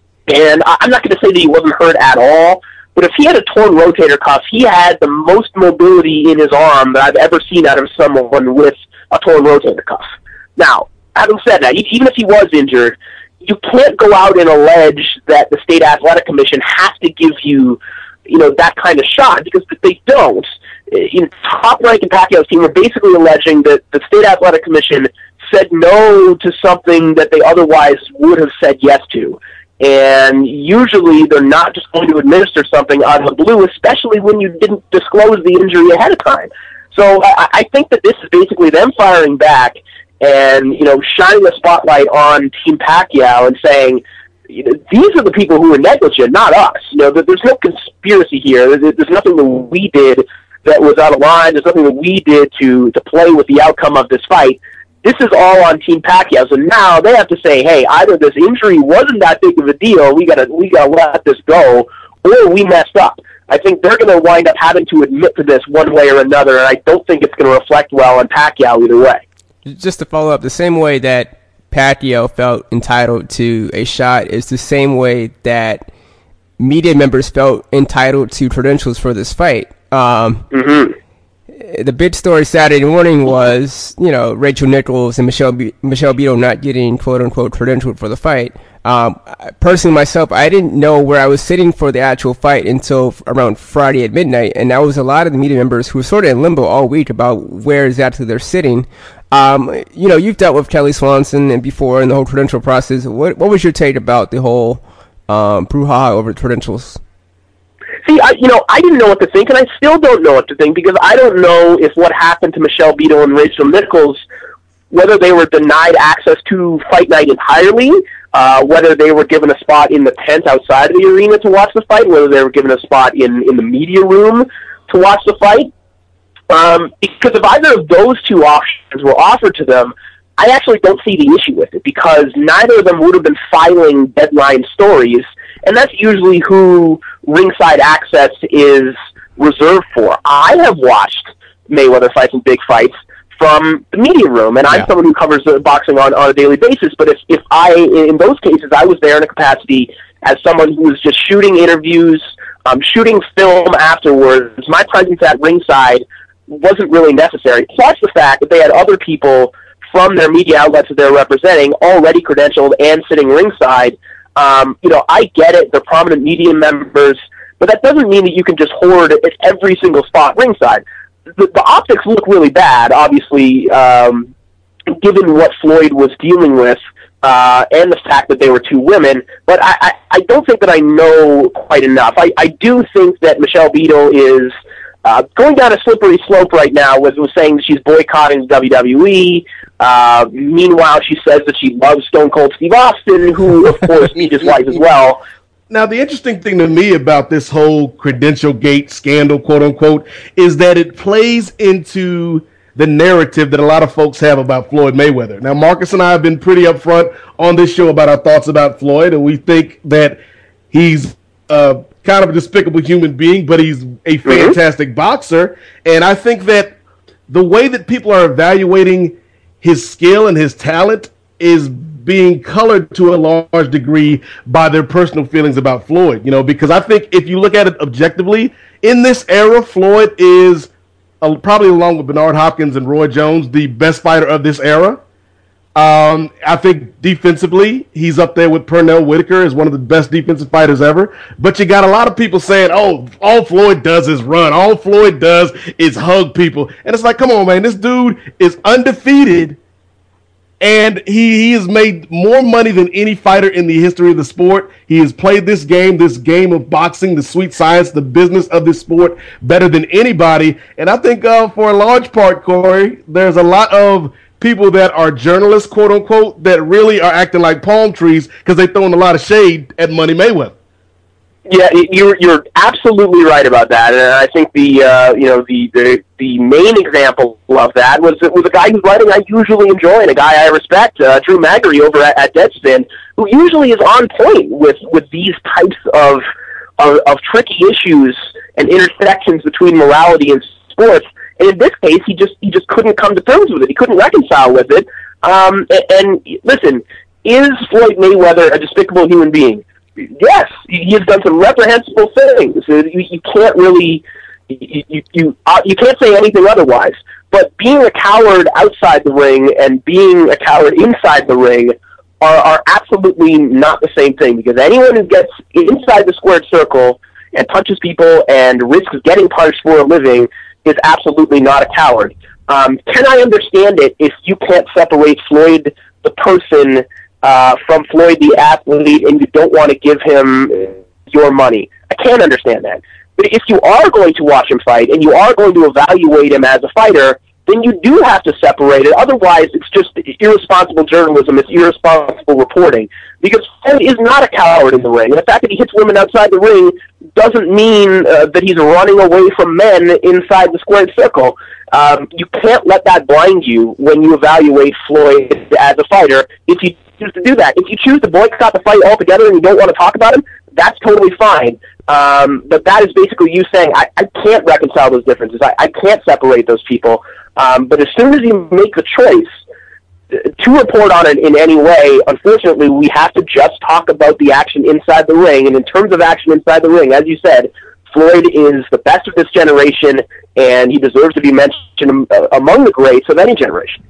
Speaker 12: and I'm not going to say that he wasn't hurt at all, but if he had a torn rotator cuff, he had the most mobility in his arm that I've ever seen out of someone with a torn rotator cuff. Now, having said that, even if he was injured, you can't go out and allege that the State Athletic Commission has to give you, you know, that kind of shot, because if they don't, in Top Rank and Pacquiao's team are basically alleging that the State Athletic Commission said no to something that they otherwise would have said yes to. And usually they're not just going to administer something out of the blue, especially when you didn't disclose the injury ahead of time. So I, I think that this is basically them firing back and, you know, shining the spotlight on Team Pacquiao and saying, you know, these are the people who are negligent, not us. You know, there's no conspiracy here. There's nothing that we did that was out of line. There's nothing that we did to, to play with the outcome of this fight. This is all on Team Pacquiao. So now they have to say, hey, either this injury wasn't that big of a deal, we gotta we gotta let this go, or we messed up. I think they're going to wind up having to admit to this one way or another, and I don't think it's going to reflect well on Pacquiao either way.
Speaker 5: Just to follow up, the same way that Pacquiao felt entitled to a shot is the same way that media members felt entitled to credentials for this fight. Um, mm-hmm. The big story Saturday morning was, you know, Rachel Nichols and Michelle B- Michelle Beadle not getting quote-unquote credentialed for the fight. Um, personally, myself, I didn't know where I was sitting for the actual fight until around Friday at midnight, and that was a lot of the media members who were sort of in limbo all week about where exactly they're sitting. Um, you know, you've dealt with Kelly Swanson and before in the whole credential process. What what was your take about the whole um, brouhaha over credentials?
Speaker 12: See, I, you know, I didn't know what to think, and I still don't know what to think, because I don't know if what happened to Michelle Beadle and Rachel Nichols, whether they were denied access to fight night entirely, uh, whether they were given a spot in the tent outside of the arena to watch the fight, whether they were given a spot in, in the media room to watch the fight. Um, because if either of those two options were offered to them, I actually don't see the issue with it, because neither of them would have been filing deadline stories, and that's usually who ringside access is reserved for. I have watched Mayweather fights and big fights from the media room, and I'm
Speaker 5: Yeah.
Speaker 12: someone who covers uh, boxing on, on a daily basis, but if, if I, in those cases, I was there in a capacity as someone who was just shooting interviews, um, shooting film afterwards, my presence at ringside wasn't really necessary, plus the fact that they had other people from their media outlets that they're representing already credentialed and sitting ringside. Um, you know, I get it, they're prominent media members, but that doesn't mean that you can just hoard at every single spot ringside. The, the optics look really bad, obviously, um, given what Floyd was dealing with uh, and the fact that they were two women, but I, I, I don't think that I know quite enough. I, I do think that Michelle Beadle is uh, going down a slippery slope right now with, with saying that she's boycotting W W E. Uh, meanwhile, she says that she loves Stone Cold Steve Austin, who, of course, beat his wife as well.
Speaker 1: Now, the interesting thing to me about this whole Credential Gate scandal, quote unquote, is that it plays into the narrative that a lot of folks have about Floyd Mayweather. Now, Marcus and I have been pretty upfront on this show about our thoughts about Floyd, and we think that he's uh, kind of a despicable human being, but he's a fantastic mm-hmm. boxer. And I think that the way that people are evaluating his skill and his talent is being colored to a large degree by their personal feelings about Floyd, you know, because I think if you look at it objectively, in this era, Floyd is uh, probably, along with Bernard Hopkins and Roy Jones, the best fighter of this era. Um, I think defensively, he's up there with Pernell Whitaker as one of the best defensive fighters ever. But you got a lot of people saying, oh, all Floyd does is run. All Floyd does is hug people. And it's like, come on, man, this dude is undefeated. And he, he has made more money than any fighter in the history of the sport. He has played this game, this game of boxing, the sweet science, the business of this sport better than anybody. And I think uh, for a large part, Corey, there's a lot of people that are journalists, quote unquote, that really are acting like palm trees because they're throwing a lot of shade at Money Mayweather.
Speaker 12: Yeah, you're you're absolutely right about that, and I think the uh, you know the, the the main example of that was was a guy whose writing I usually enjoy and a guy I respect, uh, Drew Magary over at, at Deadspin, who usually is on point with, with these types of, of of tricky issues and intersections between morality and sports. And in this case, he just he just couldn't come to terms with it. He couldn't reconcile with it. Um, and, and listen, is Floyd Mayweather a despicable human being? Yes, he has done some reprehensible things. You, you can't really, you you you, uh, you can't say anything otherwise. But being a coward outside the ring and being a coward inside the ring are, are absolutely not the same thing. Because anyone who gets inside the squared circle and punches people and risks getting punched for a living is absolutely not a coward. Um, can I understand it if you can't separate Floyd the person Uh, from Floyd the athlete, and you don't want to give him your money? I can't understand that. But if you are going to watch him fight, and you are going to evaluate him as a fighter, then you do have to separate it. Otherwise, it's just irresponsible journalism. It's irresponsible reporting. Because Floyd is not a coward in the ring. And the fact that he hits women outside the ring doesn't mean uh, that he's running away from men inside the squared circle. Um, you can't let that blind you when you evaluate Floyd as a fighter. If you choose to do that, if you choose to boycott the fight altogether and you don't want to talk about him, that's totally fine. Um, but that is basically you saying, I, I can't reconcile those differences. I, I can't separate those people. Um, but as soon as you make the choice to report on it in any way, unfortunately, we have to just talk about the action inside the ring. And in terms of action inside the ring, as you said, Floyd is the best of this generation, and he deserves to be mentioned among the greats of any generation.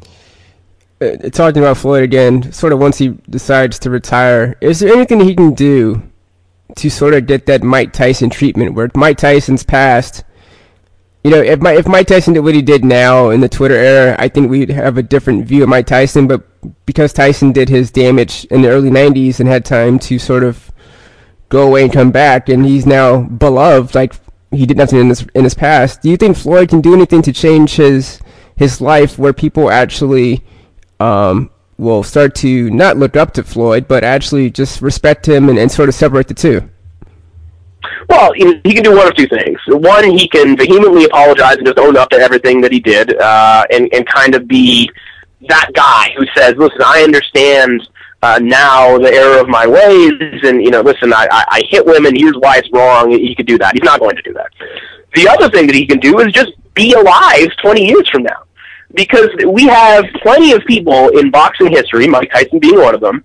Speaker 5: Uh, talking about Floyd again, sort of once he decides to retire, is there anything he can do to sort of get that Mike Tyson treatment where Mike Tyson's past, you know, if, Mike, if Mike Tyson did what he did now in the Twitter era, I think we'd have a different view of Mike Tyson, but because Tyson did his damage in the early nineties and had time to sort of go away and come back, and he's now beloved, like he did nothing in his, in his past, do you think Floyd can do anything to change his his life where people actually Um, will start to not look up to Floyd, but actually just respect him and, and sort of separate the two?
Speaker 12: Well, he, he can do one of two things. One, he can vehemently apologize and just own up to everything that he did, uh, and, and kind of be that guy who says, listen, I understand uh, now the error of my ways, and, you know, listen, I, I, I hit women, here's why it's wrong. He could do that. He's not going to do that. The other thing that he can do is just be alive twenty years from now. Because we have plenty of people in boxing history, Mike Tyson being one of them,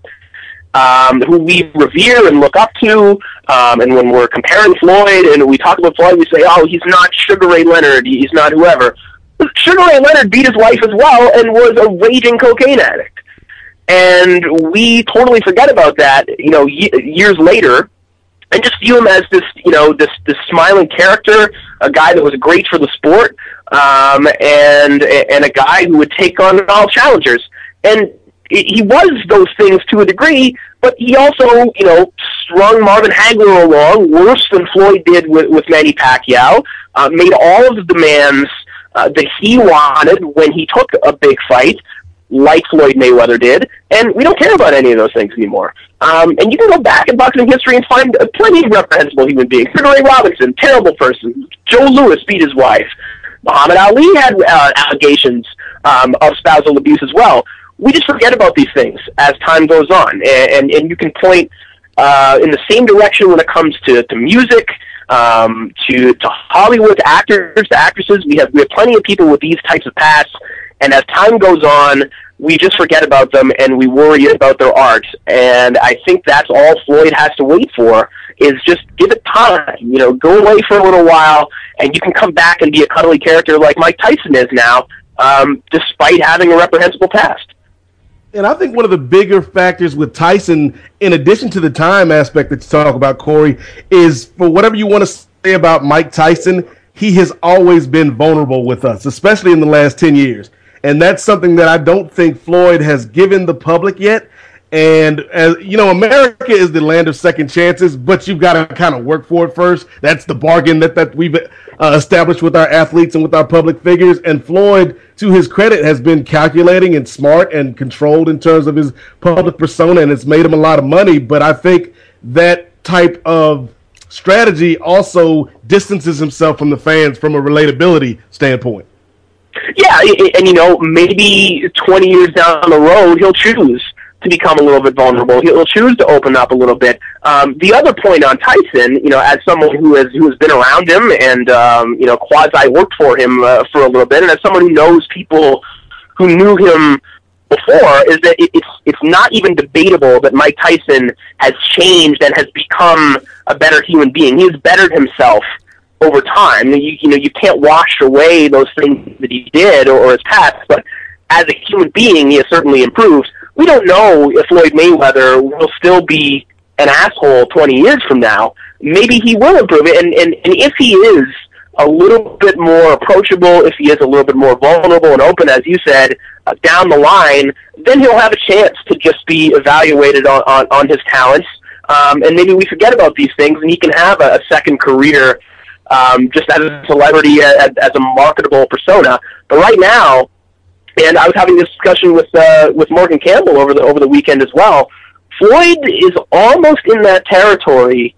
Speaker 12: um, who we revere and look up to, um, and when we're comparing Floyd and we talk about Floyd, we say, oh, he's not Sugar Ray Leonard, he's not whoever. Sugar Ray Leonard beat his wife as well and was a raging cocaine addict. And we totally forget about that, you know, y- years later, and just view him as this, you know, this this smiling character, a guy that was great for the sport, um, and and a guy who would take on all challengers. And he was those things to a degree, but he also, you know, strung Marvin Hagler along worse than Floyd did with, with Manny Pacquiao, uh, made all of the demands uh, that he wanted when he took a big fight, like Floyd Mayweather did, and we don't care about any of those things anymore. Um, and you can go back in boxing history and find uh, plenty of reprehensible human beings. Sugar Ray Robinson, terrible person. Joe Louis beat his wife. Muhammad Ali had uh, allegations um, of spousal abuse as well. We just forget about these things as time goes on, and, and, and you can point uh, in the same direction when it comes to, to music, um, to, to Hollywood, to actors, to actresses. We have, we have plenty of people with these types of pasts. And as time goes on, we just forget about them and we worry about their art. And I think that's all Floyd has to wait for, is just give it time. You know, go away for a little while, and you can come back and be a cuddly character like Mike Tyson is now, um, despite having a reprehensible past.
Speaker 1: And I think one of the bigger factors with Tyson, in addition to the time aspect that you talk about, Corey, is for whatever you want to say about Mike Tyson, he has always been vulnerable with us, especially in the last ten years. And that's something that I don't think Floyd has given the public yet. And, as you know, America is the land of second chances, but you've got to kind of work for it first. That's the bargain that, that we've uh, established with our athletes and with our public figures. And Floyd, to his credit, has been calculating and smart and controlled in terms of his public persona, and it's made him a lot of money. But I think that type of strategy also distances himself from the fans from a relatability standpoint.
Speaker 12: Yeah, and, and you know, maybe twenty years down the road, he'll choose to become a little bit vulnerable. He'll choose to open up a little bit. Um, the other point on Tyson, you know, as someone who has who has been around him and um, you know, quasi worked for him uh, for a little bit, and as someone who knows people who knew him before, is that it, it's it's not even debatable that Mike Tyson has changed and has become a better human being. He has bettered himself over time. You, you know, you can't wash away those things that he did or, or his past, but as a human being, he has certainly improved. We don't know if Floyd Mayweather will still be an asshole twenty years from now. Maybe he will improve it, and, and, and if he is a little bit more approachable, if he is a little bit more vulnerable and open, as you said, uh, down the line, then he'll have a chance to just be evaluated on, on, on his talents, um, and maybe we forget about these things, and he can have a, a second career um, just as a celebrity, as, as a marketable persona. But right now, and I was having this discussion with uh, with Morgan Campbell over the over the weekend as well, Floyd is almost in that territory.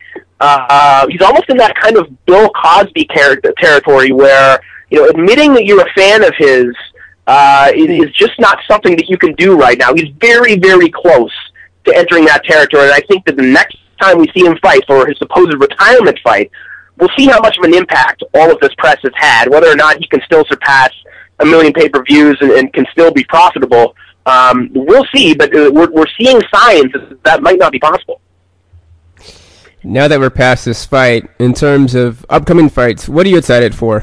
Speaker 12: Uh, he's almost in that kind of Bill Cosby character territory where, you know, admitting that you're a fan of his uh, is, is just not something that you can do right now. He's very, very close to entering that territory, and I think that the next time we see him fight for his supposed retirement fight, we'll see how much of an impact all of this press has had, whether or not he can still surpass a million pay-per-views and, and can still be profitable. Um, we'll see, but uh, we're, we're seeing signs that that might not be possible.
Speaker 5: Now that we're past this fight, in terms of upcoming fights, what are you excited for?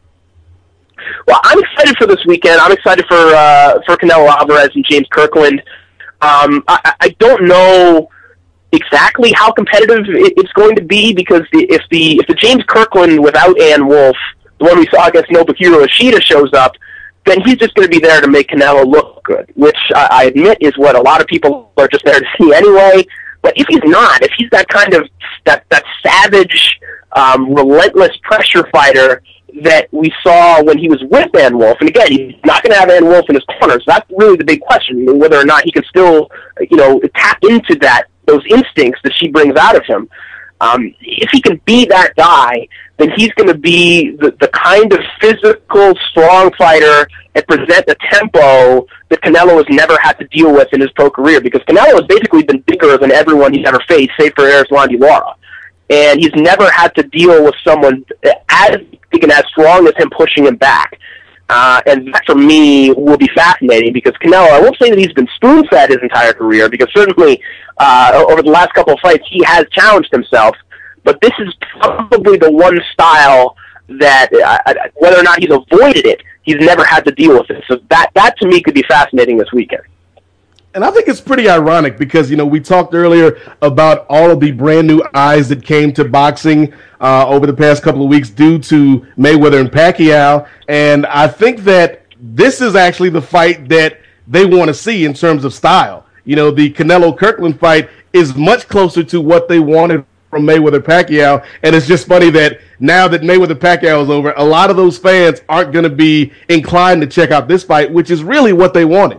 Speaker 12: Well, I'm excited for this weekend. I'm excited for uh, for Canelo Alvarez and James Kirkland. Um, I, I don't know exactly how competitive it's going to be, because the, if the if the James Kirkland without Ann Wolfe, the one we saw against Nobuhiro Ishida, shows up, then he's just going to be there to make Canelo look good, which I, I admit is what a lot of people are just there to see anyway. But if he's not, if he's that kind of that that savage, um, relentless pressure fighter that we saw when he was with Ann Wolfe, and again, he's not going to have Ann Wolfe in his corner, so that's really the big question, whether or not he can still, you know, tap into that those instincts that she brings out of him. Um, if he can be that guy, then he's going to be the, the kind of physical, strong fighter and present a tempo that Canelo has never had to deal with in his pro career, because Canelo has basically been bigger than everyone he's ever faced, save for Erislandy Lara. And he's never had to deal with someone as big and as strong as him pushing him back. Uh, and that, for me, will be fascinating, because Canelo, I won't say that he's been spoon-fed his entire career, because certainly uh, over the last couple of fights he has challenged himself, but this is probably the one style that, uh, whether or not he's avoided it, he's never had to deal with it. So that, that to me, could be fascinating this weekend.
Speaker 1: And I think it's pretty ironic because, you know, we talked earlier about all of the brand new eyes that came to boxing uh, over the past couple of weeks due to Mayweather and Pacquiao. And I think that this is actually the fight that they want to see in terms of style. You know, the Canelo-Kirkland fight is much closer to what they wanted from Mayweather-Pacquiao. And it's just funny that now that Mayweather-Pacquiao is over, a lot of those fans aren't going to be inclined to check out this fight, which is really what they wanted.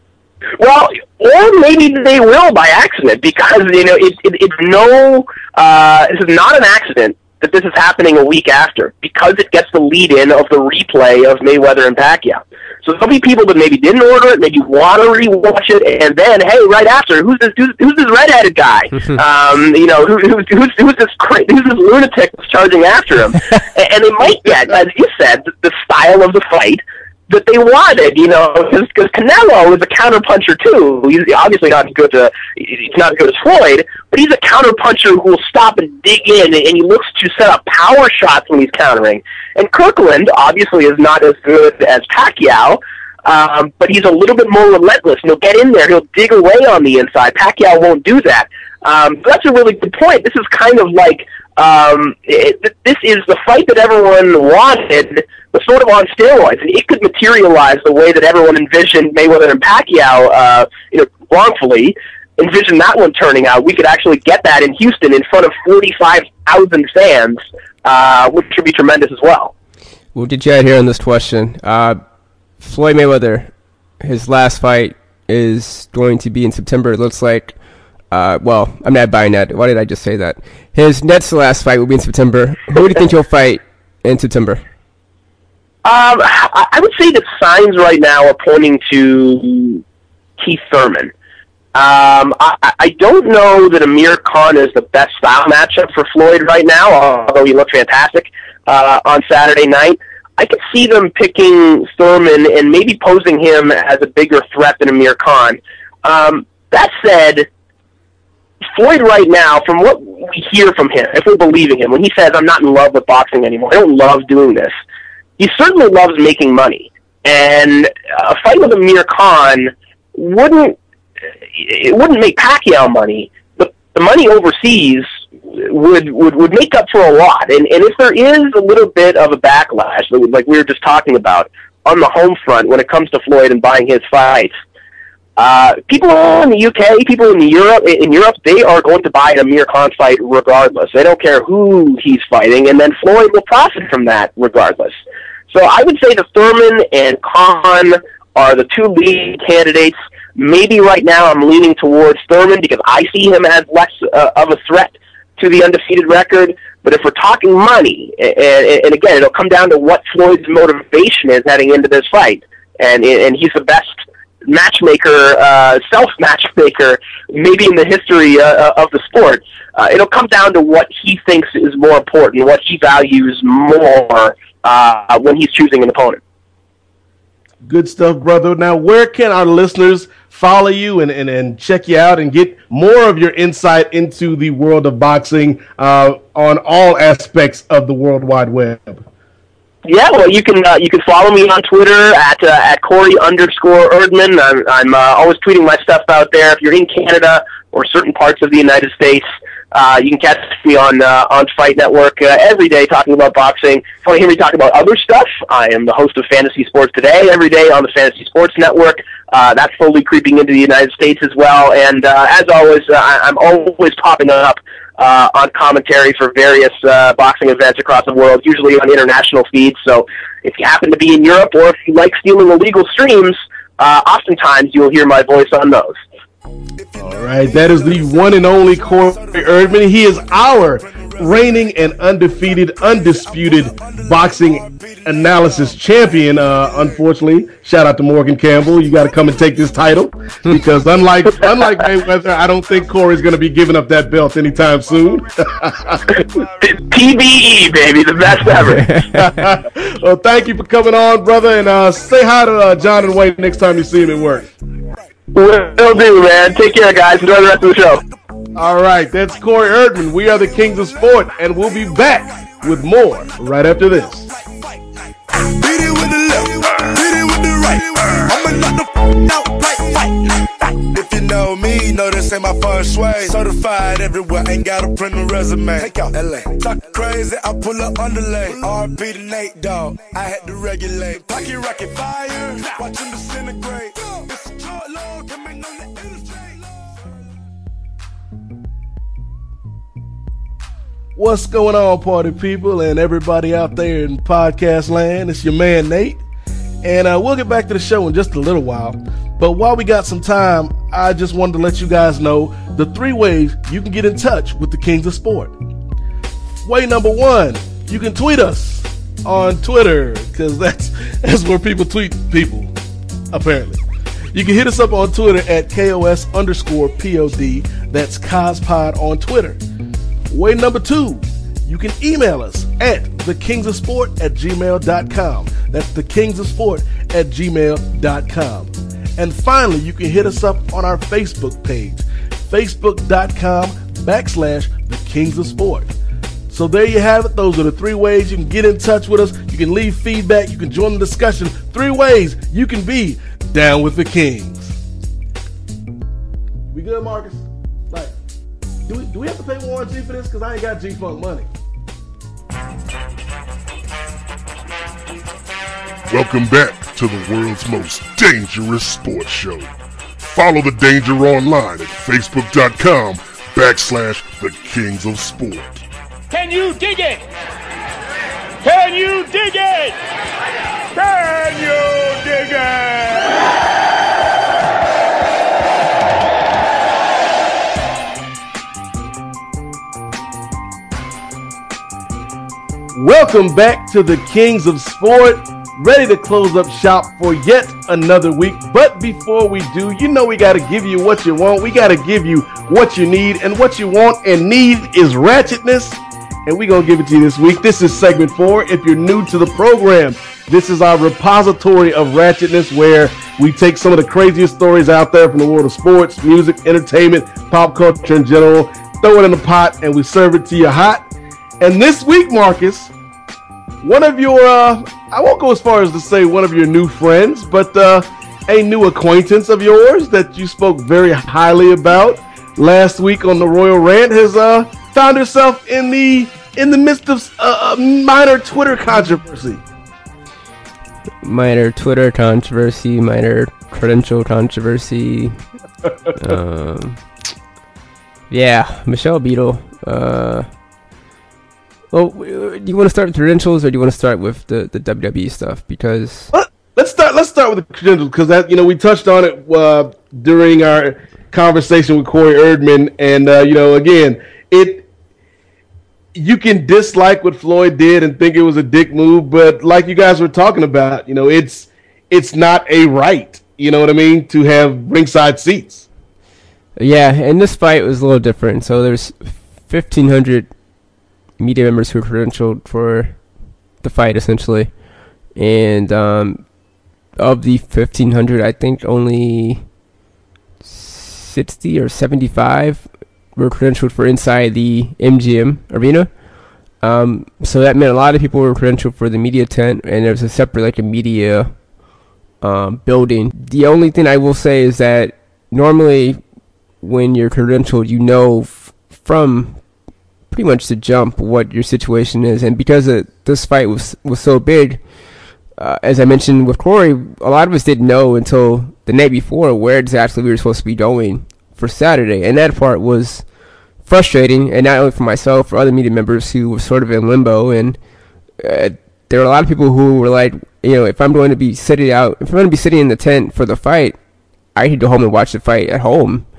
Speaker 12: Well, or maybe they will by accident, because, you know, it, it, it's no, uh, this is not an accident that this is happening a week after, because it gets the lead-in of the replay of Mayweather and Pacquiao. So there'll be people that maybe didn't order it, maybe want to rewatch it, and then, hey, right after, who's this who's, who's this redheaded guy? um, you know, who, who's, who's, who's this cra- who's this lunatic that's charging after him? and, and they might get, as you said, the, the style of the fight that they wanted, you know, because Canelo is a counterpuncher too. He's obviously not as good to, he's not as good as Floyd, but he's a counterpuncher who will stop and dig in, and he looks to set up power shots when he's countering. And Kirkland obviously is not as good as Pacquiao, um, but he's a little bit more relentless. He'll get in there, he'll dig away on the inside. Pacquiao won't do that. Um, so that's a really good point. This is kind of like, um, it, this is the fight that everyone wanted, but sort of on steroids, and it could materialize the way that everyone envisioned Mayweather and Pacquiao, uh, you know, wrongfully envisioned that one turning out. We could actually get that in Houston in front of forty-five thousand fans, uh, which would be tremendous as well.
Speaker 5: We'll get you out here on this question. Uh, Floyd Mayweather, his last fight is going to be in September, it looks like. Uh, well, I'm not buying that. Why did I just say that? His next last fight will be in September. Who do you think he'll fight in September?
Speaker 12: Um, I would say that signs right now are pointing to Keith Thurman. Um, I, I don't know that Amir Khan is the best style matchup for Floyd right now, although he looked fantastic uh, on Saturday night. I could see them picking Thurman and maybe posing him as a bigger threat than Amir Khan. Um, that said, Floyd right now, from what we hear from him, if we're believing him, when he says, I'm not in love with boxing anymore, I don't love doing this, he certainly loves making money. And a fight with Amir Khan wouldn't, it wouldn't make Pacquiao money, but the money overseas would, would, would make up for a lot. And, and if there is a little bit of a backlash, like we were just talking about, on the home front when it comes to Floyd and buying his fights, Uh, people in the U K, people in Europe, in Europe, they are going to buy an Amir Khan fight regardless. They don't care who he's fighting, and then Floyd will profit from that regardless. So I would say that Thurman and Khan are the two lead candidates. Maybe right now I'm leaning towards Thurman because I see him as less uh, of a threat to the undefeated record. But if we're talking money, and, and again, it'll come down to what Floyd's motivation is heading into this fight, and and he's the best matchmaker, uh, self-matchmaker, maybe in the history uh, of the sport. Uh, it'll come down to what he thinks is more important, what he values more uh, when he's choosing an opponent.
Speaker 1: Good stuff, brother. Now, where can our listeners follow you and, and, and check you out and get more of your insight into the world of boxing uh, on all aspects of the World Wide Web?
Speaker 12: Yeah, well, you can uh, you can follow me on Twitter at uh, at Corey underscore Erdman. I'm, I'm uh, always tweeting my stuff out there. If you're in Canada or certain parts of the United States, uh, you can catch me on uh, on Fight Network uh, every day talking about boxing. If you want to hear me talk about other stuff, I am the host of Fantasy Sports Today every day on the Fantasy Sports Network. Uh, that's slowly creeping into the United States as well. And uh, as always, uh, I'm always popping up Uh, on commentary for various uh, boxing events across the world, usually on international feeds. So if you happen to be in Europe or if you like stealing illegal streams, uh, oftentimes you'll hear my voice on those.
Speaker 1: All right, that is the one and only Corey Erdman. He is our reigning and undefeated, undisputed boxing analysis champion. Uh, unfortunately, shout out to Morgan Campbell. You got to come and take this title because unlike unlike Mayweather, I don't think Corey's going to be giving up that belt anytime soon.
Speaker 12: P B E, baby, the best ever.
Speaker 1: Well, thank you for coming on, brother, and uh, say hi to uh, John and Wayne next time you see him at work.
Speaker 12: Will do, man. Take care, guys. Enjoy the rest of the show.
Speaker 1: All right, that's Corey Erdman. We are the Kings of Sport, and we'll be back with more right after this.
Speaker 4: Beat it with the left, beat it with the right. I'ma knock the f*** out, fight, fight. If you know me, know this ain't my first way. Certified everywhere, ain't got a print a resume. Take out L A. Talk crazy, I pull up underlay. R P to Nate, dog. I had to regulate. Pocket rocket fire, watch him disintegrate. It's a short log coming on the illustrate.
Speaker 1: What's going on, party people and everybody out there in podcast land? It's your man Nate, and uh, we'll get back to the show in just a little while. But while we got some time, I just wanted to let you guys know the three ways you can get in touch with the Kings of Sport. Way number one, you can tweet us on Twitter, because that's, that's where people tweet people, apparently. You can hit us up on Twitter at K O S underscore P O D. That's Cospod on Twitter. Way number two, you can email us at thekingsofsport at gmail dot com. That's thekingsofsport at gmail dot com. And finally, you can hit us up on our Facebook page, facebook.com backslash the Kings of Sport. So there you have it. Those are the three ways you can get in touch with us. You can leave feedback. You can join the discussion. Three ways you can be down with the Kings. We good, Marcus? Like, do we, do we have to pay Warren G for this? Because I ain't got G-Funk money.
Speaker 8: Welcome back to the world's most dangerous sports show. Follow the danger online at facebook.com backslash the Kings of Sport.
Speaker 3: Can you dig it? Can you dig it? Can you dig it?
Speaker 1: Welcome back to the Kings of Sport. Ready to close up shop for yet another week. But before we do, you know we got to give you what you want. We got to give you what you need. And what you want and need is ratchetness. And we're going to give it to you this week. This is segment four. If you're new to the program, this is our repository of ratchetness, where we take some of the craziest stories out there from the world of sports, music, entertainment, pop culture in general, throw it in the pot, and we serve it to you hot. And this week, Marcus, one of your, uh, I won't go as far as to say one of your new friends, but uh, a new acquaintance of yours that you spoke very highly about last week on the Royal Rant has uh, found herself in the in the midst of uh, a minor Twitter controversy.
Speaker 5: Minor Twitter controversy, minor credential controversy. um, yeah, Michelle Beadle. Uh, well, do you want to start with credentials, or do you want to start with the, the W W E stuff? Because
Speaker 1: let's start. Let's start with the credentials, because that you know we touched on it uh, during our conversation with Corey Erdman, and uh, you know again it. You can dislike what Floyd did and think it was a dick move, but like you guys were talking about, you know, it's it's not a right, you know what I mean, to have ringside seats.
Speaker 5: Yeah, and this fight was a little different. So there's fifteen hundred media members who were credentialed for the fight, essentially. And um, of the fifteen hundred, I think only sixty or seventy-five were credentialed for inside the M G M arena. Um, so that meant a lot of people were credentialed for the media tent, and there was a separate, like, a media um, building. The only thing I will say is that normally when you're credentialed, you know f- from pretty much the jump what your situation is. And because it, this fight was was so big, uh, as I mentioned with Corey, a lot of us didn't know until the night before where exactly we were supposed to be going for Saturday, and that part was frustrating, and not only for myself, for other media members who were sort of in limbo. And uh, there were a lot of people who were like, you know, if I'm going to be sitting out, if I'm going to be sitting in the tent for the fight, I need to go home and watch the fight at home.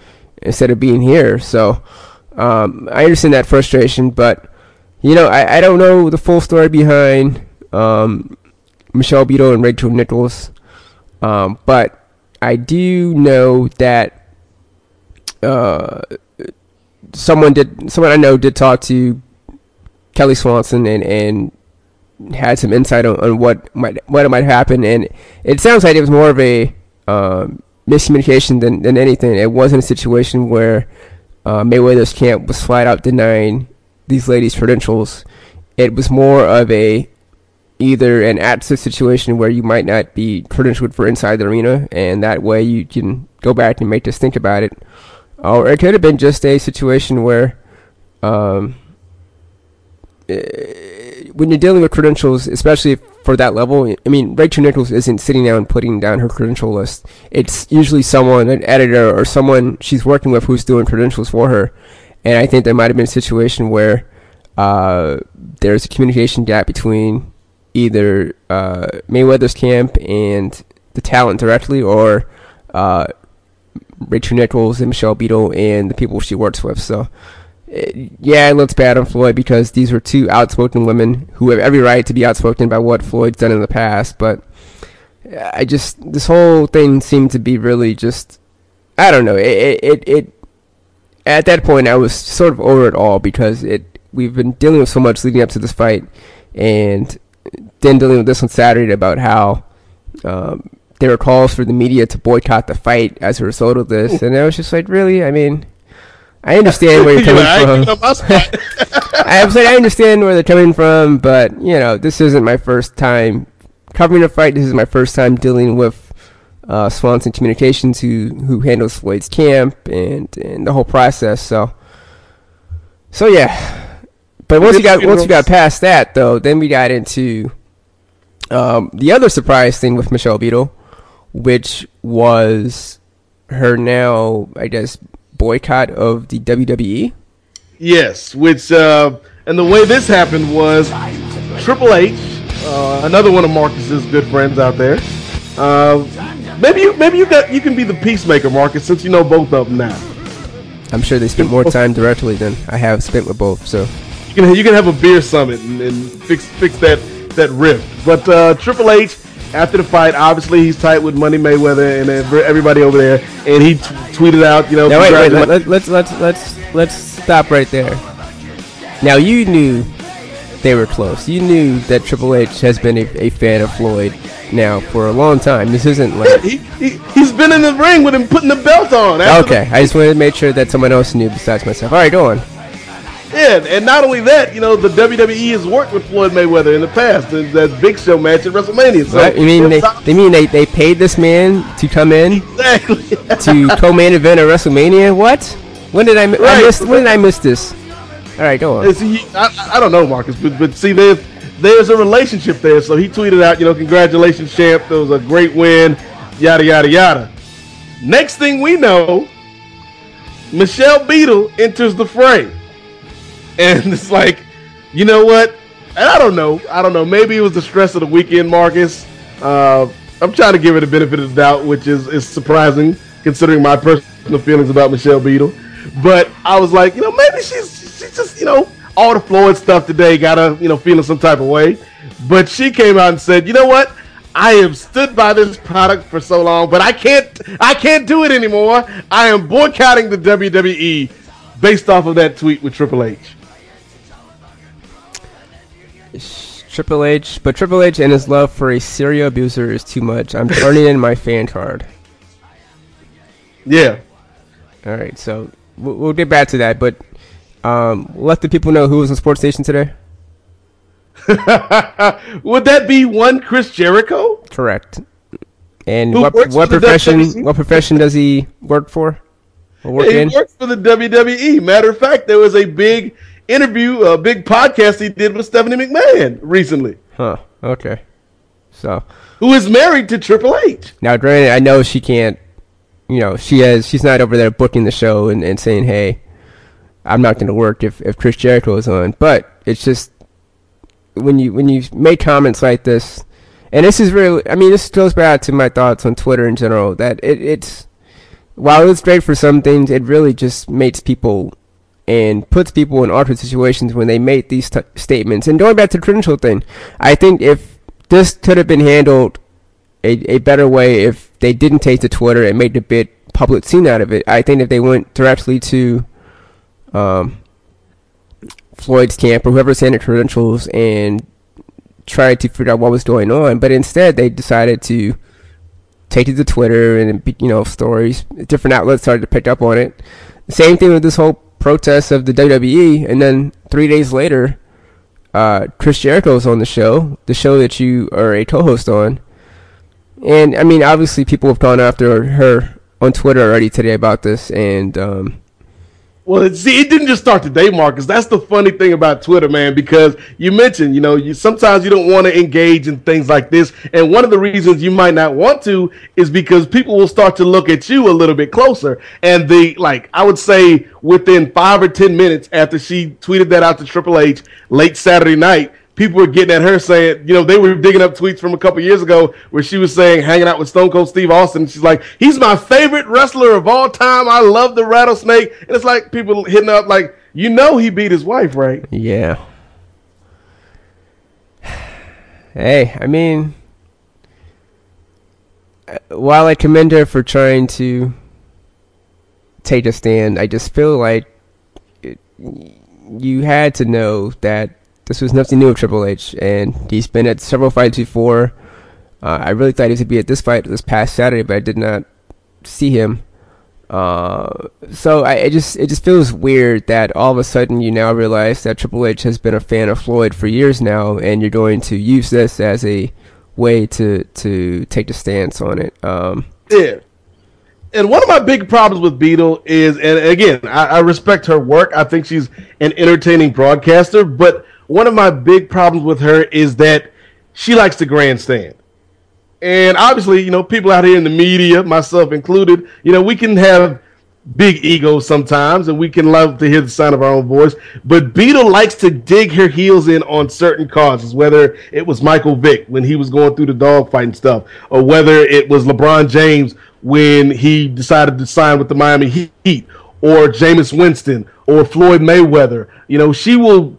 Speaker 5: instead of being here. So um, I understand that frustration, but you know, I, I don't know the full story behind um, Michelle Beadle and Rachel Nichols, um, but I do know that uh, someone did, someone I know did talk to Kelly Swanson and, and had some insight on, on what might what might happen, and it sounds like it was more of a um, miscommunication than, than anything. It wasn't a situation where uh, Mayweather's camp was flat out denying these ladies' credentials. It was more of a either an at-risk situation where you might not be credentialed for inside the arena, and that way you can go back and make us think about it. Or it could have been just a situation where um, when you're dealing with credentials, especially for that level, I mean, Rachel Nichols isn't sitting down and putting down her credential list. It's usually someone, an editor or someone she's working with who's doing credentials for her. And I think there might have been a situation where uh, there's a communication gap between either uh, Mayweather's camp and the talent directly, or uh, Rachel Nichols and Michelle Beadle and the people she works with. So, it, yeah, it looks bad on Floyd because these were two outspoken women who have every right to be outspoken about what Floyd's done in the past. But I just, this whole thing seemed to be really just, I don't know, it, it, it at that point, I was sort of over it all because it we've been dealing with so much leading up to this fight, and then dealing with this on Saturday about how um, there were calls for the media to boycott the fight as a result of this, and I was just like, really? I mean, I understand where you're coming from. I'm saying I understand where they're coming from, but you know, this isn't my first time covering a fight. This is my first time dealing with Uh, Swanson Communications, who who handles Floyd's camp and, and the whole process. So, so yeah. But once you got once you got past that, though, then we got into um, the other surprise thing with Michelle Beadle, which was her now, I guess, boycott of the W W E.
Speaker 1: Yes, which uh, and the way this happened was Triple H, uh, another one of Marcus's good friends out there. Uh, Maybe you maybe you got you can be the peacemaker, Marcus, since you know both of them now.
Speaker 5: I'm sure they spent more time directly than I have spent with both. So
Speaker 1: you can you can have a beer summit and, and fix fix that that rift. But uh, Triple H, after the fight, obviously he's tight with Money Mayweather and everybody over there, and he t- tweeted out, you know.
Speaker 5: Now wait, wait, let, let, let's let's let's let's stop right there. Now you knew they were close. You knew that Triple H has been a, a fan of Floyd now for a long time. This isn't like
Speaker 1: he, he he's been in the ring with him putting the belt on.
Speaker 5: Okay, I just wanted to make sure that someone else knew besides myself. All right, go on.
Speaker 1: Yeah, and not only that, you know, the W W E has worked with Floyd Mayweather in the past. There's that Big Show match at WrestleMania. So
Speaker 5: right? You mean they, they mean they, they paid this man to come in
Speaker 1: exactly
Speaker 5: to co-main event at WrestleMania? What? When did I, right. I miss? When did I miss this? All right, go on.
Speaker 1: See, I, I don't know, Marcus, but but see, there's there's a relationship there. So he tweeted out, you know, congratulations, champ. That was a great win. Yada yada yada. Next thing we know, Michelle Beadle enters the fray, and it's like, you know what? And I don't know. I don't know. Maybe it was the stress of the weekend, Marcus. Uh, I'm trying to give her the benefit of the doubt, which is is surprising considering my personal feelings about Michelle Beadle. But I was like, you know, maybe she's she's just, you know, all the Floyd stuff today got her, you know, feeling some type of way. But she came out and said, you know what? I have stood by this product for so long, but I can't I can't do it anymore. I am boycotting the W W E based off of that tweet with Triple H.
Speaker 5: Triple H, but Triple H and his love for a serial abuser is too much. I'm turning in my fan card.
Speaker 1: Yeah.
Speaker 5: All right, so we'll, we'll get back to that, but um, let the people know who was on Sports Station today.
Speaker 1: Would that be one Chris Jericho?
Speaker 5: Correct. And
Speaker 1: Who
Speaker 5: what what profession what profession does he work for? Or work
Speaker 1: yeah, he
Speaker 5: in?
Speaker 1: works for the W W E. Matter of fact, there was a big interview, a big podcast he did with Stephanie McMahon recently.
Speaker 5: Huh. Okay. So,
Speaker 1: who is married to Triple H?
Speaker 5: Now, granted, I know she can't. You know, she has. She's not over there booking the show and, and saying, "Hey, I'm not going to work if, if Chris Jericho is on." But it's just when you when you make comments like this, and this is really. I mean, this goes back to my thoughts on Twitter in general. That it, it's while it's great for some things, it really just makes people and puts people in awkward situations when they make these t- statements. And going back to the credential thing, I think if this could have been handled a, a better way if they didn't take to Twitter and made a bit public scene out of it. I think if they went directly to um, Floyd's camp or whoever's handed credentials and tried to figure out what was going on, but instead they decided to take it to Twitter and, you know, stories, different outlets started to pick up on it. Same thing with this whole protest of the W W E, and then three days later, uh, Chris Jericho's on the show, the show that you are a co-host on. And, I mean, obviously people have gone after her on Twitter already today about this, and, um...
Speaker 1: Well, it, see, it didn't just start today, Marcus. That's the funny thing about Twitter, man, because you mentioned, you know, you sometimes you don't want to engage in things like this, and one of the reasons you might not want to is because people will start to look at you a little bit closer. And the, like, I would say within five or ten minutes after she tweeted that out to Triple H late Saturday night, people were getting at her saying, you know, they were digging up tweets from a couple years ago where she was saying, hanging out with Stone Cold Steve Austin. She's like, he's my favorite wrestler of all time. I love the Rattlesnake. And it's like people hitting up like, you know, he beat his wife, right?
Speaker 5: Yeah. Hey, I mean, while I commend her for trying to take a stand, I just feel like it, you had to know that this was nothing new with Triple H, and he's been at several fights before. Uh, I really thought he was going to be at this fight this past Saturday, but I did not see him. Uh, so I it just it just feels weird that all of a sudden you now realize that Triple H has been a fan of Floyd for years now, and you're going to use this as a way to to take a stance on it. Um,
Speaker 1: yeah. And one of my big problems with Beetle is, and again, I, I respect her work. I think she's an entertaining broadcaster, but one of my big problems with her is that she likes to grandstand. And obviously, you know, people out here in the media, myself included, you know, we can have big egos sometimes, and we can love to hear the sound of our own voice. But Beetle likes to dig her heels in on certain causes, whether it was Michael Vick when he was going through the dogfight and stuff, or whether it was LeBron James when he decided to sign with the Miami Heat, or Jameis Winston, or Floyd Mayweather. You know, she will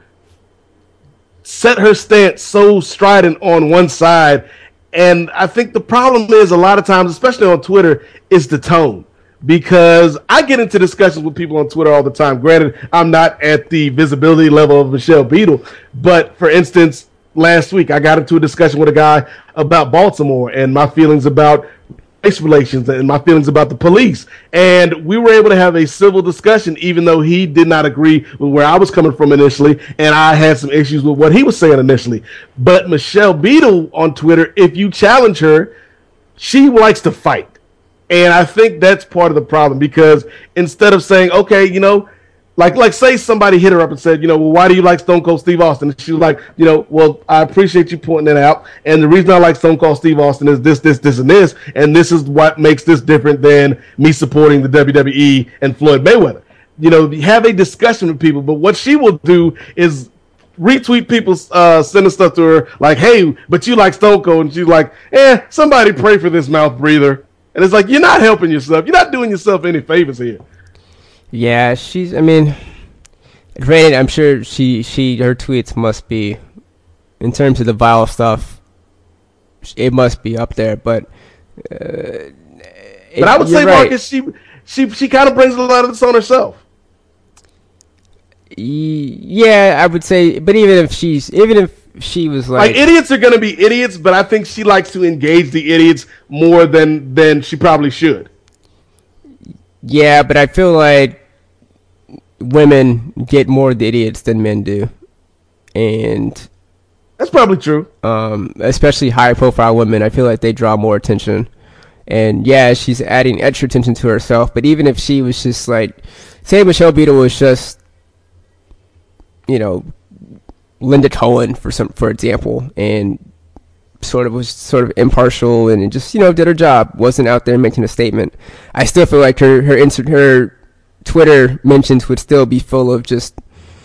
Speaker 1: set her stance so strident on one side. And I think the problem is a lot of times, especially on Twitter, is the tone. Because I get into discussions with people on Twitter all the time. Granted, I'm not at the visibility level of Michelle Beadle. But, for instance, last week I got into a discussion with a guy about Baltimore and my feelings about race relations and my feelings about the police. And we were able to have a civil discussion, even though he did not agree with where I was coming from initially, and I had some issues with what he was saying initially. But Michelle Beadle on Twitter, if you challenge her, she likes to fight. And I think that's part of the problem, because instead of saying, okay, you know, like, like say somebody hit her up and said, you know, well, why do you like Stone Cold Steve Austin? And she was like, you know, well, I appreciate you pointing that out. And the reason I like Stone Cold Steve Austin is this, this, this, and this. And this is what makes this different than me supporting the W W E and Floyd Mayweather. You know, have a discussion with people. But what she will do is retweet people uh, sending stuff to her like, hey, but you like Stone Cold. And she's like, eh, somebody pray for this mouth breather. And it's like, you're not helping yourself. You're not doing yourself any favors here.
Speaker 5: Yeah, she's, I mean, granted, I'm sure she, she, her tweets must be, in terms of the vile stuff, it must be up there, but, uh,
Speaker 1: but I would say, right. Marcus, she, she, she kind of brings a lot of this on herself.
Speaker 5: Yeah, I would say, but even if she's, even if she was like,
Speaker 1: like idiots are going to be idiots, but I think she likes to engage the idiots more than, than she probably should.
Speaker 5: Yeah, but I feel like women get more of the idiots than men do, and
Speaker 1: that's probably true.
Speaker 5: Um, especially high-profile women, I feel like they draw more attention. And yeah, she's adding extra attention to herself. But even if she was just like, say, Michelle Beadle was just, you know, Linda Cohen for some, for example, and sort of was sort of impartial and just, you know, did her job, wasn't out there making a statement, I still feel like her her insert her Twitter mentions would still be full of just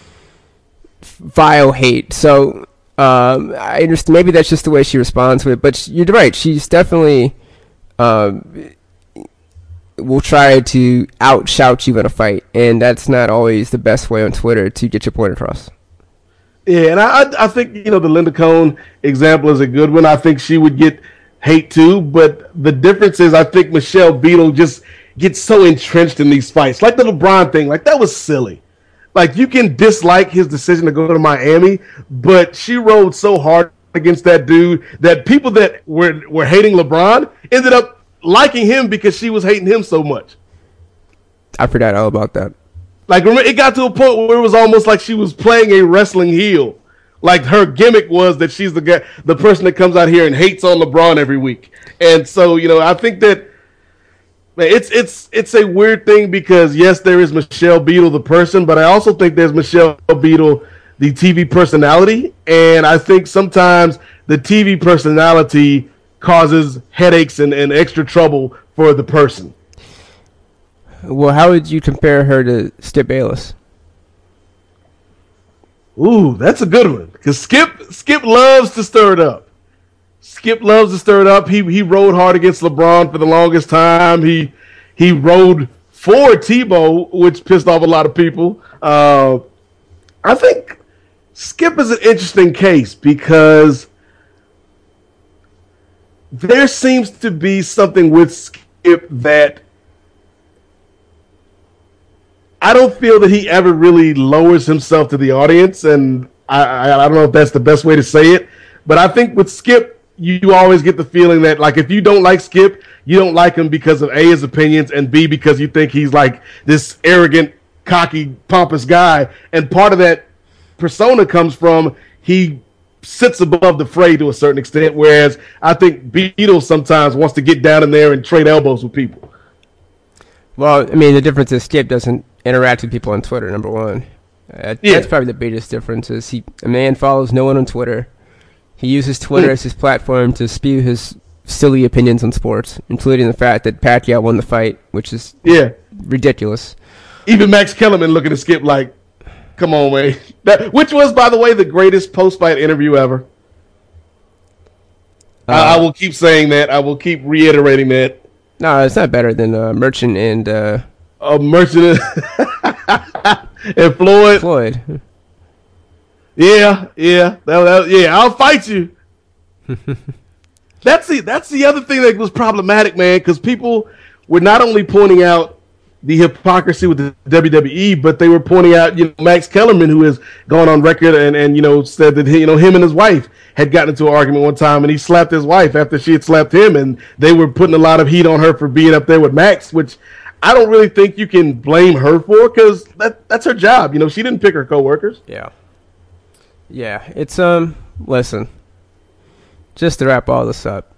Speaker 5: vile hate. So um, I understand maybe that's just the way she responds to it, but you're right. She's definitely um, will try to out-shout you in a fight, and that's not always the best way on Twitter to get your point across.
Speaker 1: Yeah, and I I think, you know, the Linda Cohn example is a good one. I think she would get hate too, but the difference is I think Michelle Beadle just gets so entrenched in these fights. Like the LeBron thing, like that was silly. Like you can dislike his decision to go to Miami, but she rode so hard against that dude that people that were were hating LeBron ended up liking him because she was hating him so much.
Speaker 5: I forgot all about that.
Speaker 1: Like, it got to a point where it was almost like she was playing a wrestling heel. Like, her gimmick was that she's the guy, the person that comes out here and hates on LeBron every week. And so, you know, I think that man, it's it's it's a weird thing because, yes, there is Michelle Beadle, the person, but I also think there's Michelle Beadle, the T V personality. And I think sometimes the T V personality causes headaches and, and extra trouble for the person.
Speaker 5: Well, how would you compare her to Skip Bayless?
Speaker 1: Ooh, that's a good one. Because Skip Skip loves to stir it up. Skip loves to stir it up. He he rode hard against LeBron for the longest time. He he rode for Tebow, which pissed off a lot of people. Uh, I think Skip is an interesting case because there seems to be something with Skip that I don't feel that he ever really lowers himself to the audience, and I, I, I don't know if that's the best way to say it, but I think with Skip, you, you always get the feeling that, like, if you don't like Skip, you don't like him because of A, his opinions, and B, because you think he's like this arrogant, cocky, pompous guy, and part of that persona comes from he sits above the fray to a certain extent, whereas I think Beadle sometimes wants to get down in there and trade elbows with people.
Speaker 5: Well, I mean, the difference is Skip doesn't interact with people on Twitter, number one. Uh,
Speaker 1: Yeah.
Speaker 5: That's probably the biggest difference. Is he a man follows no one on Twitter. He uses Twitter as his platform to spew his silly opinions on sports, including the fact that Pacquiao won the fight, which is
Speaker 1: Yeah.
Speaker 5: ridiculous.
Speaker 1: Even Max Kellerman looking at Skip like, come on, man. That, which was, by the way, the greatest post-fight interview ever.
Speaker 5: Uh,
Speaker 1: I, I will keep saying that. I will keep reiterating that.
Speaker 5: No, it's not better than uh, Merchant and uh,
Speaker 1: uh, Merchant and Floyd.
Speaker 5: Floyd.
Speaker 1: Yeah, yeah, that, that, yeah. I'll fight you. That's the that's the other thing that was problematic, man, because people were not only pointing out the hypocrisy with the W W E, but they were pointing out, you know, Max Kellerman, who has gone on record and, and you know said that he, you know him and his wife had gotten into an argument one time, and he slapped his wife after she had slapped him, and they were putting a lot of heat on her for being up there with Max, which I don't really think you can blame her for because that that's her job. You know, she didn't pick her coworkers.
Speaker 5: Yeah. Yeah, it's, um, listen, just to wrap all this up,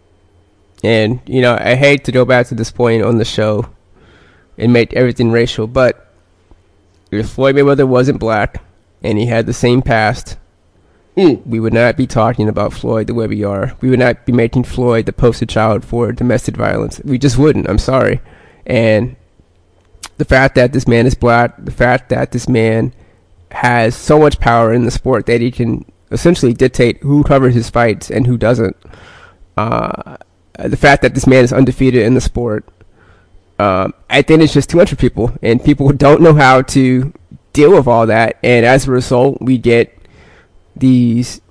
Speaker 5: and, you know, I hate to go back to this point on the show and make everything racial, but if Floyd Mayweather wasn't black and he had the same past,
Speaker 1: mm.
Speaker 5: we would not be talking about Floyd the way we are. We would not be making Floyd the poster child for domestic violence. We just wouldn't. I'm sorry. And the fact that this man is black, the fact that this man has so much power in the sport that he can essentially dictate who covers his fights and who doesn't. Uh, the fact that this man is undefeated in the sport, um, I think it's just too much for people, and people don't know how to deal with all that, and as a result, we get these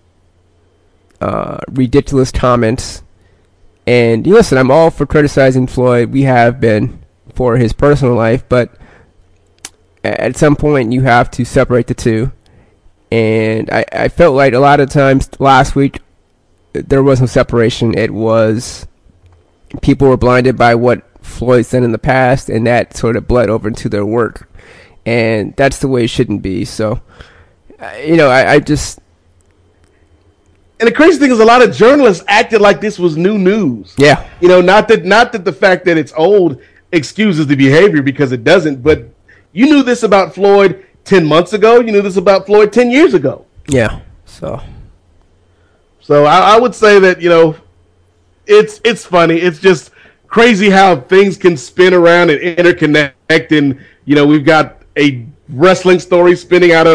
Speaker 5: uh, ridiculous comments. And listen, I'm all for criticizing Floyd. We have been for his personal life, but at some point you have to separate the two. And I, I felt like a lot of times last week there was no separation. It was people were blinded by what Floyd's done in the past, and that sort of bled over into their work. And that's the way it shouldn't be. So, you know, I, I just...
Speaker 1: And the crazy thing is a lot of journalists acted like this was new news.
Speaker 5: Yeah.
Speaker 1: You know, not that not that the fact that it's old excuses the behavior, because it doesn't, but you knew this about Floyd ten months ago. You knew this about Floyd ten years ago.
Speaker 5: Yeah. So
Speaker 1: So I, I would say that, you know, it's it's funny. It's just crazy how things can spin around and interconnect. And, you know, we've got a wrestling story spinning out of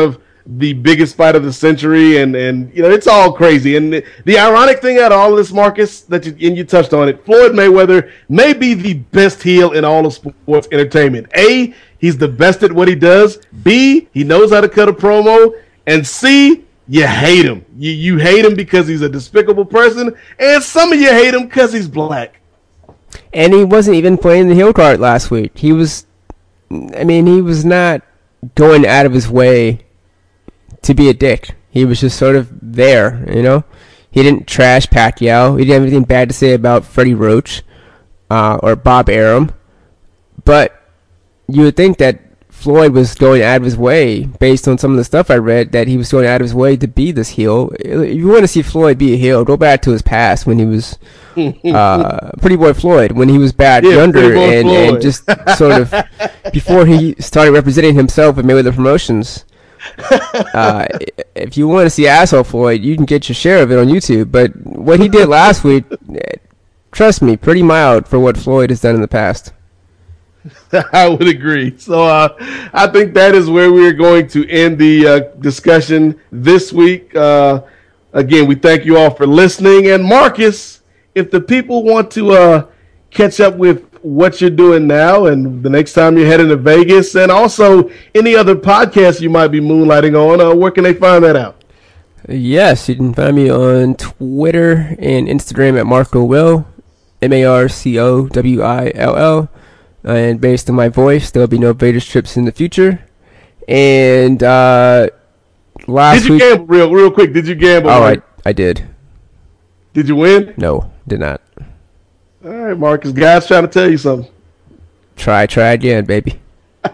Speaker 1: the biggest fight of the century, and, and you know, it's all crazy. And the, the ironic thing out of all of this, Marcus, that you, and you touched on it, Floyd Mayweather may be the best heel in all of sports entertainment. A, he's the best at what he does. B, he knows how to cut a promo. And C, you hate him. You, you hate him because he's a despicable person, and some of you hate him because he's black.
Speaker 5: And he wasn't even playing the heel card last week. He was, I mean, he was not going out of his way to be a dick. He was just sort of there, you know. He didn't trash Pacquiao. He didn't have anything bad to say about Freddie Roach uh, or Bob Arum. But you would think that Floyd was going out of his way, based on some of the stuff I read, that he was going out of his way to be this heel. If you want to see Floyd be a heel, go back to his past when he was uh, Pretty Boy Floyd, when he was bad
Speaker 1: yeah,
Speaker 5: younger, and, and just sort of before he started representing himself at Mayweather Promotions. Uh, if you want to see asshole Floyd, you can get your share of it on YouTube. But what he did last week, trust me, pretty mild for what Floyd has done in the past.
Speaker 1: I would agree. So uh, I think that is where we're going to end the uh, discussion this week. Uh, again, we thank you all for listening. And Marcus, if the people want to uh, catch up with what you're doing now and the next time you're heading to Vegas, and also any other podcasts you might be moonlighting on, uh, where can they find that out?
Speaker 5: Yes, you can find me on Twitter and Instagram at Marco Will, M A R C O W I L L. And based on my voice, there'll be no Vegas trips in the future. And uh, last
Speaker 1: Did you
Speaker 5: week,
Speaker 1: gamble real real quick? Did you gamble?
Speaker 5: Oh,
Speaker 1: right?
Speaker 5: I, I did.
Speaker 1: Did you win?
Speaker 5: No, did not.
Speaker 1: All right, Marcus. God's trying to tell you something.
Speaker 5: Try, try again, baby. uh,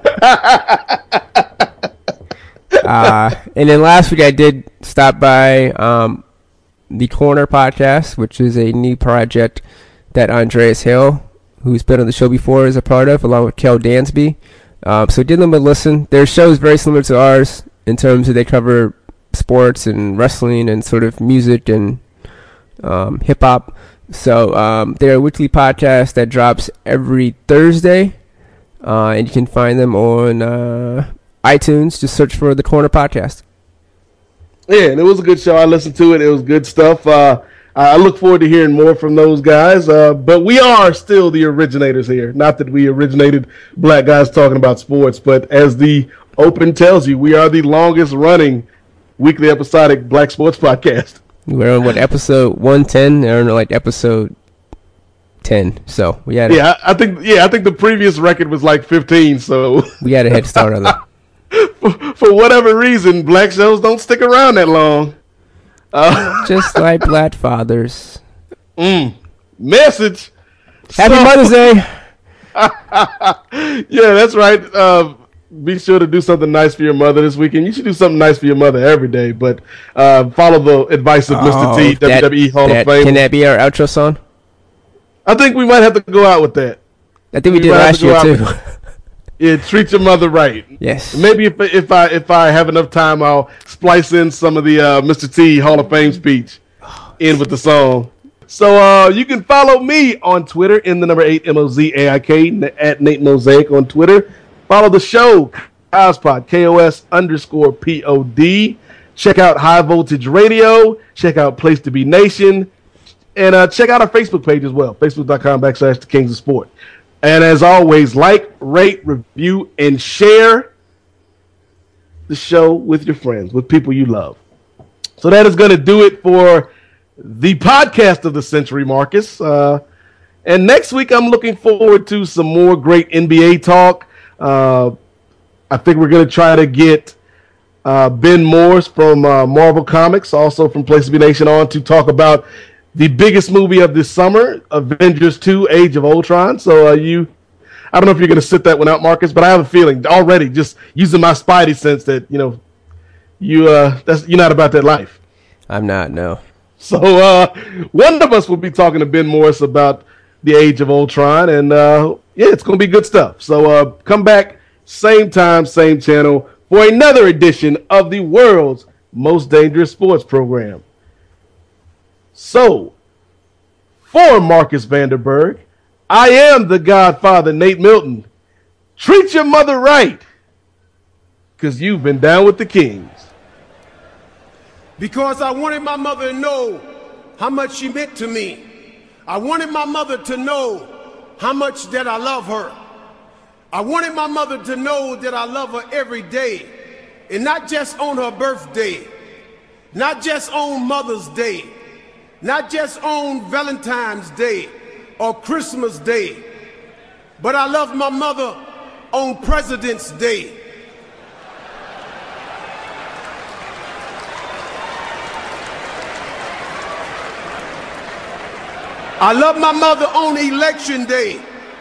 Speaker 5: and then last week I did stop by um, the Corner Podcast, which is a new project that Andreas Hill, who's been on the show before, is a part of, along with Kel Dansby. Um, so give them a listen. Their show is very similar to ours in terms of they cover sports and wrestling and sort of music and um, hip-hop. So um, they're a weekly podcast that drops every Thursday, uh, and you can find them on uh, iTunes. Just search for The Corner Podcast.
Speaker 1: Yeah, and it was a good show. I listened to it. It was good stuff. Uh, I look forward to hearing more from those guys. Uh, but we are still the originators here. Not that we originated black guys talking about sports, but as the open tells you, we are the longest running weekly episodic black sports podcast.
Speaker 5: We're on what, episode one ten? They're on like episode ten. So we had a,
Speaker 1: yeah, I, I think yeah, I think the previous record was like fifteen. So
Speaker 5: we had a head start on that.
Speaker 1: for, for whatever reason, black shows don't stick around that long. Uh,
Speaker 5: Just like black fathers.
Speaker 1: Mm, message.
Speaker 5: Happy so, Mother's Day.
Speaker 1: Yeah, that's right. Uh, be sure to do something nice for your mother this weekend. You should do something nice for your mother every day, but uh, follow the advice of Mister
Speaker 5: Oh,
Speaker 1: T,
Speaker 5: that,
Speaker 1: W W E Hall
Speaker 5: that,
Speaker 1: of Fame.
Speaker 5: Can that be our outro song?
Speaker 1: I think we might have to go out with that.
Speaker 5: I think we, we did last year too.
Speaker 1: Yeah, treat your mother right.
Speaker 5: Yes.
Speaker 1: Maybe if if I if I have enough time, I'll splice in some of the uh, Mister T Hall of Fame speech in with the song. So uh, you can follow me on Twitter in the number eight M O Z A I K at Nate Mosaic on Twitter. Follow the show Kospod K O S underscore P O D. Check out High Voltage Radio. Check out Place to Be Nation, and uh, check out our Facebook page as well. Facebook.com backslash The Kings of Sport. And as always, like, rate, review, and share the show with your friends, with people you love. So that is going to do it for the podcast of the century, Marcus. Uh, and next week, I'm looking forward to some more great N B A talk. Uh, I think we're going to try to get uh, Ben Morse from uh, Marvel Comics, also from Place to Be Nation, on to talk about the biggest movie of this summer, Avengers two, Age of Ultron. So uh, you, I don't know if you're going to sit that one out, Marcus, but I have a feeling already, just using my spidey sense, that, you know, you, uh, that's, you're not about that life.
Speaker 5: I'm not, no.
Speaker 1: So uh, one of us will be talking to Ben Morris about the Age of Ultron, and uh, yeah, it's going to be good stuff. So uh, come back, same time, same channel, for another edition of the world's most dangerous sports program. So, for Marcus Vanderberg, I am the Godfather, Nate Milton. Treat your mother right, because you've been down with the Kings.
Speaker 13: because I wanted my mother to know how much she meant to me. I wanted my mother to know how much that I love her. I wanted my mother to know that I love her every day, and not just on her birthday, not just on Mother's Day, not just on Valentine's Day or Christmas Day, but I love my mother on President's Day. I love my mother on Election Day,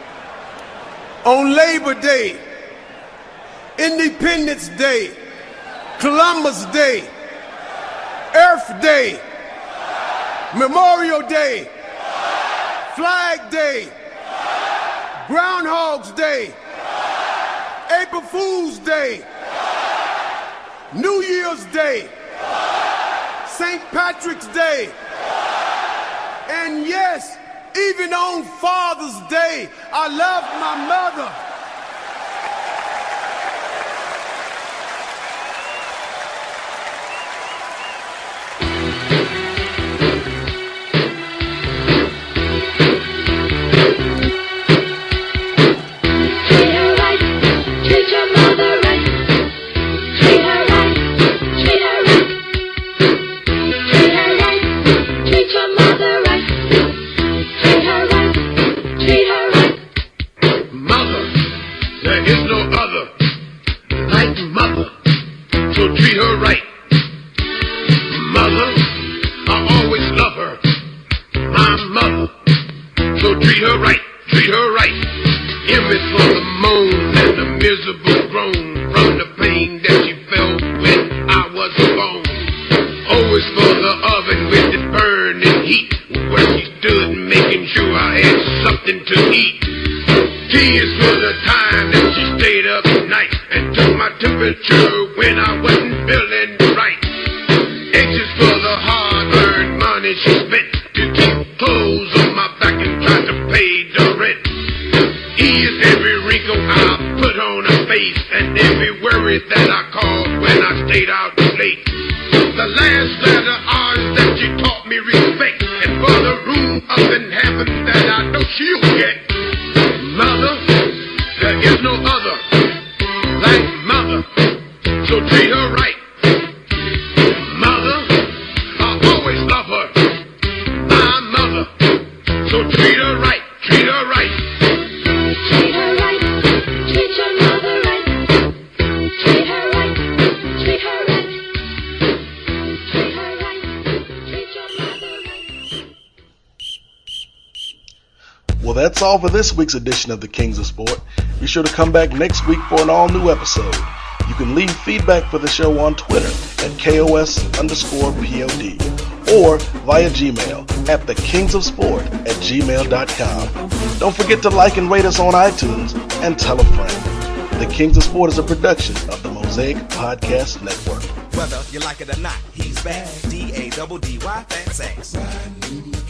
Speaker 13: on Labor Day, Independence Day, Columbus Day, Earth Day, Memorial Day, Flag Day, Groundhog's Day, April Fool's Day, New Year's Day, Saint Patrick's Day, and yes, even on Father's Day, I love my mother.
Speaker 14: Treat her right. Mother, I always love her. My mother, so treat her right, treat her right. Image for the moan and the miserable groan from the pain that she felt when I was alone. Always for the oven with the burning heat, where she stood making sure I had something to eat. Tears for the time that she stayed up at night and took my temperature when I wasn't feeling right. Anxious for the hard-earned money she spent to keep clothes on my back and try to pay the rent. Ease every wrinkle I put on her face and every worry that I caused when I stayed out late. The last letter hours that she taught me respect, and for the room up in heaven that I know she'll get. Mother, there is no other like mother, so treat her right. Mother, I always love her. My mother, so treat her right, treat her right.
Speaker 4: Treat her right, treat your mother right. Treat her right, treat her right. Treat her right, treat your mother right.
Speaker 11: Well, that's all for this week's edition of the Kings of Sport. Be sure to come back next week for an all-new episode. You can leave feedback for the show on Twitter at K O S underscore P O D or via Gmail at the kings of sport at gmail dot com. Don't forget to like and rate us on iTunes and tell a friend. The Kings of Sport is a production of the Mosaic Podcast Network.
Speaker 15: Whether you like it or not, he's back. D A D D Y, fat sex.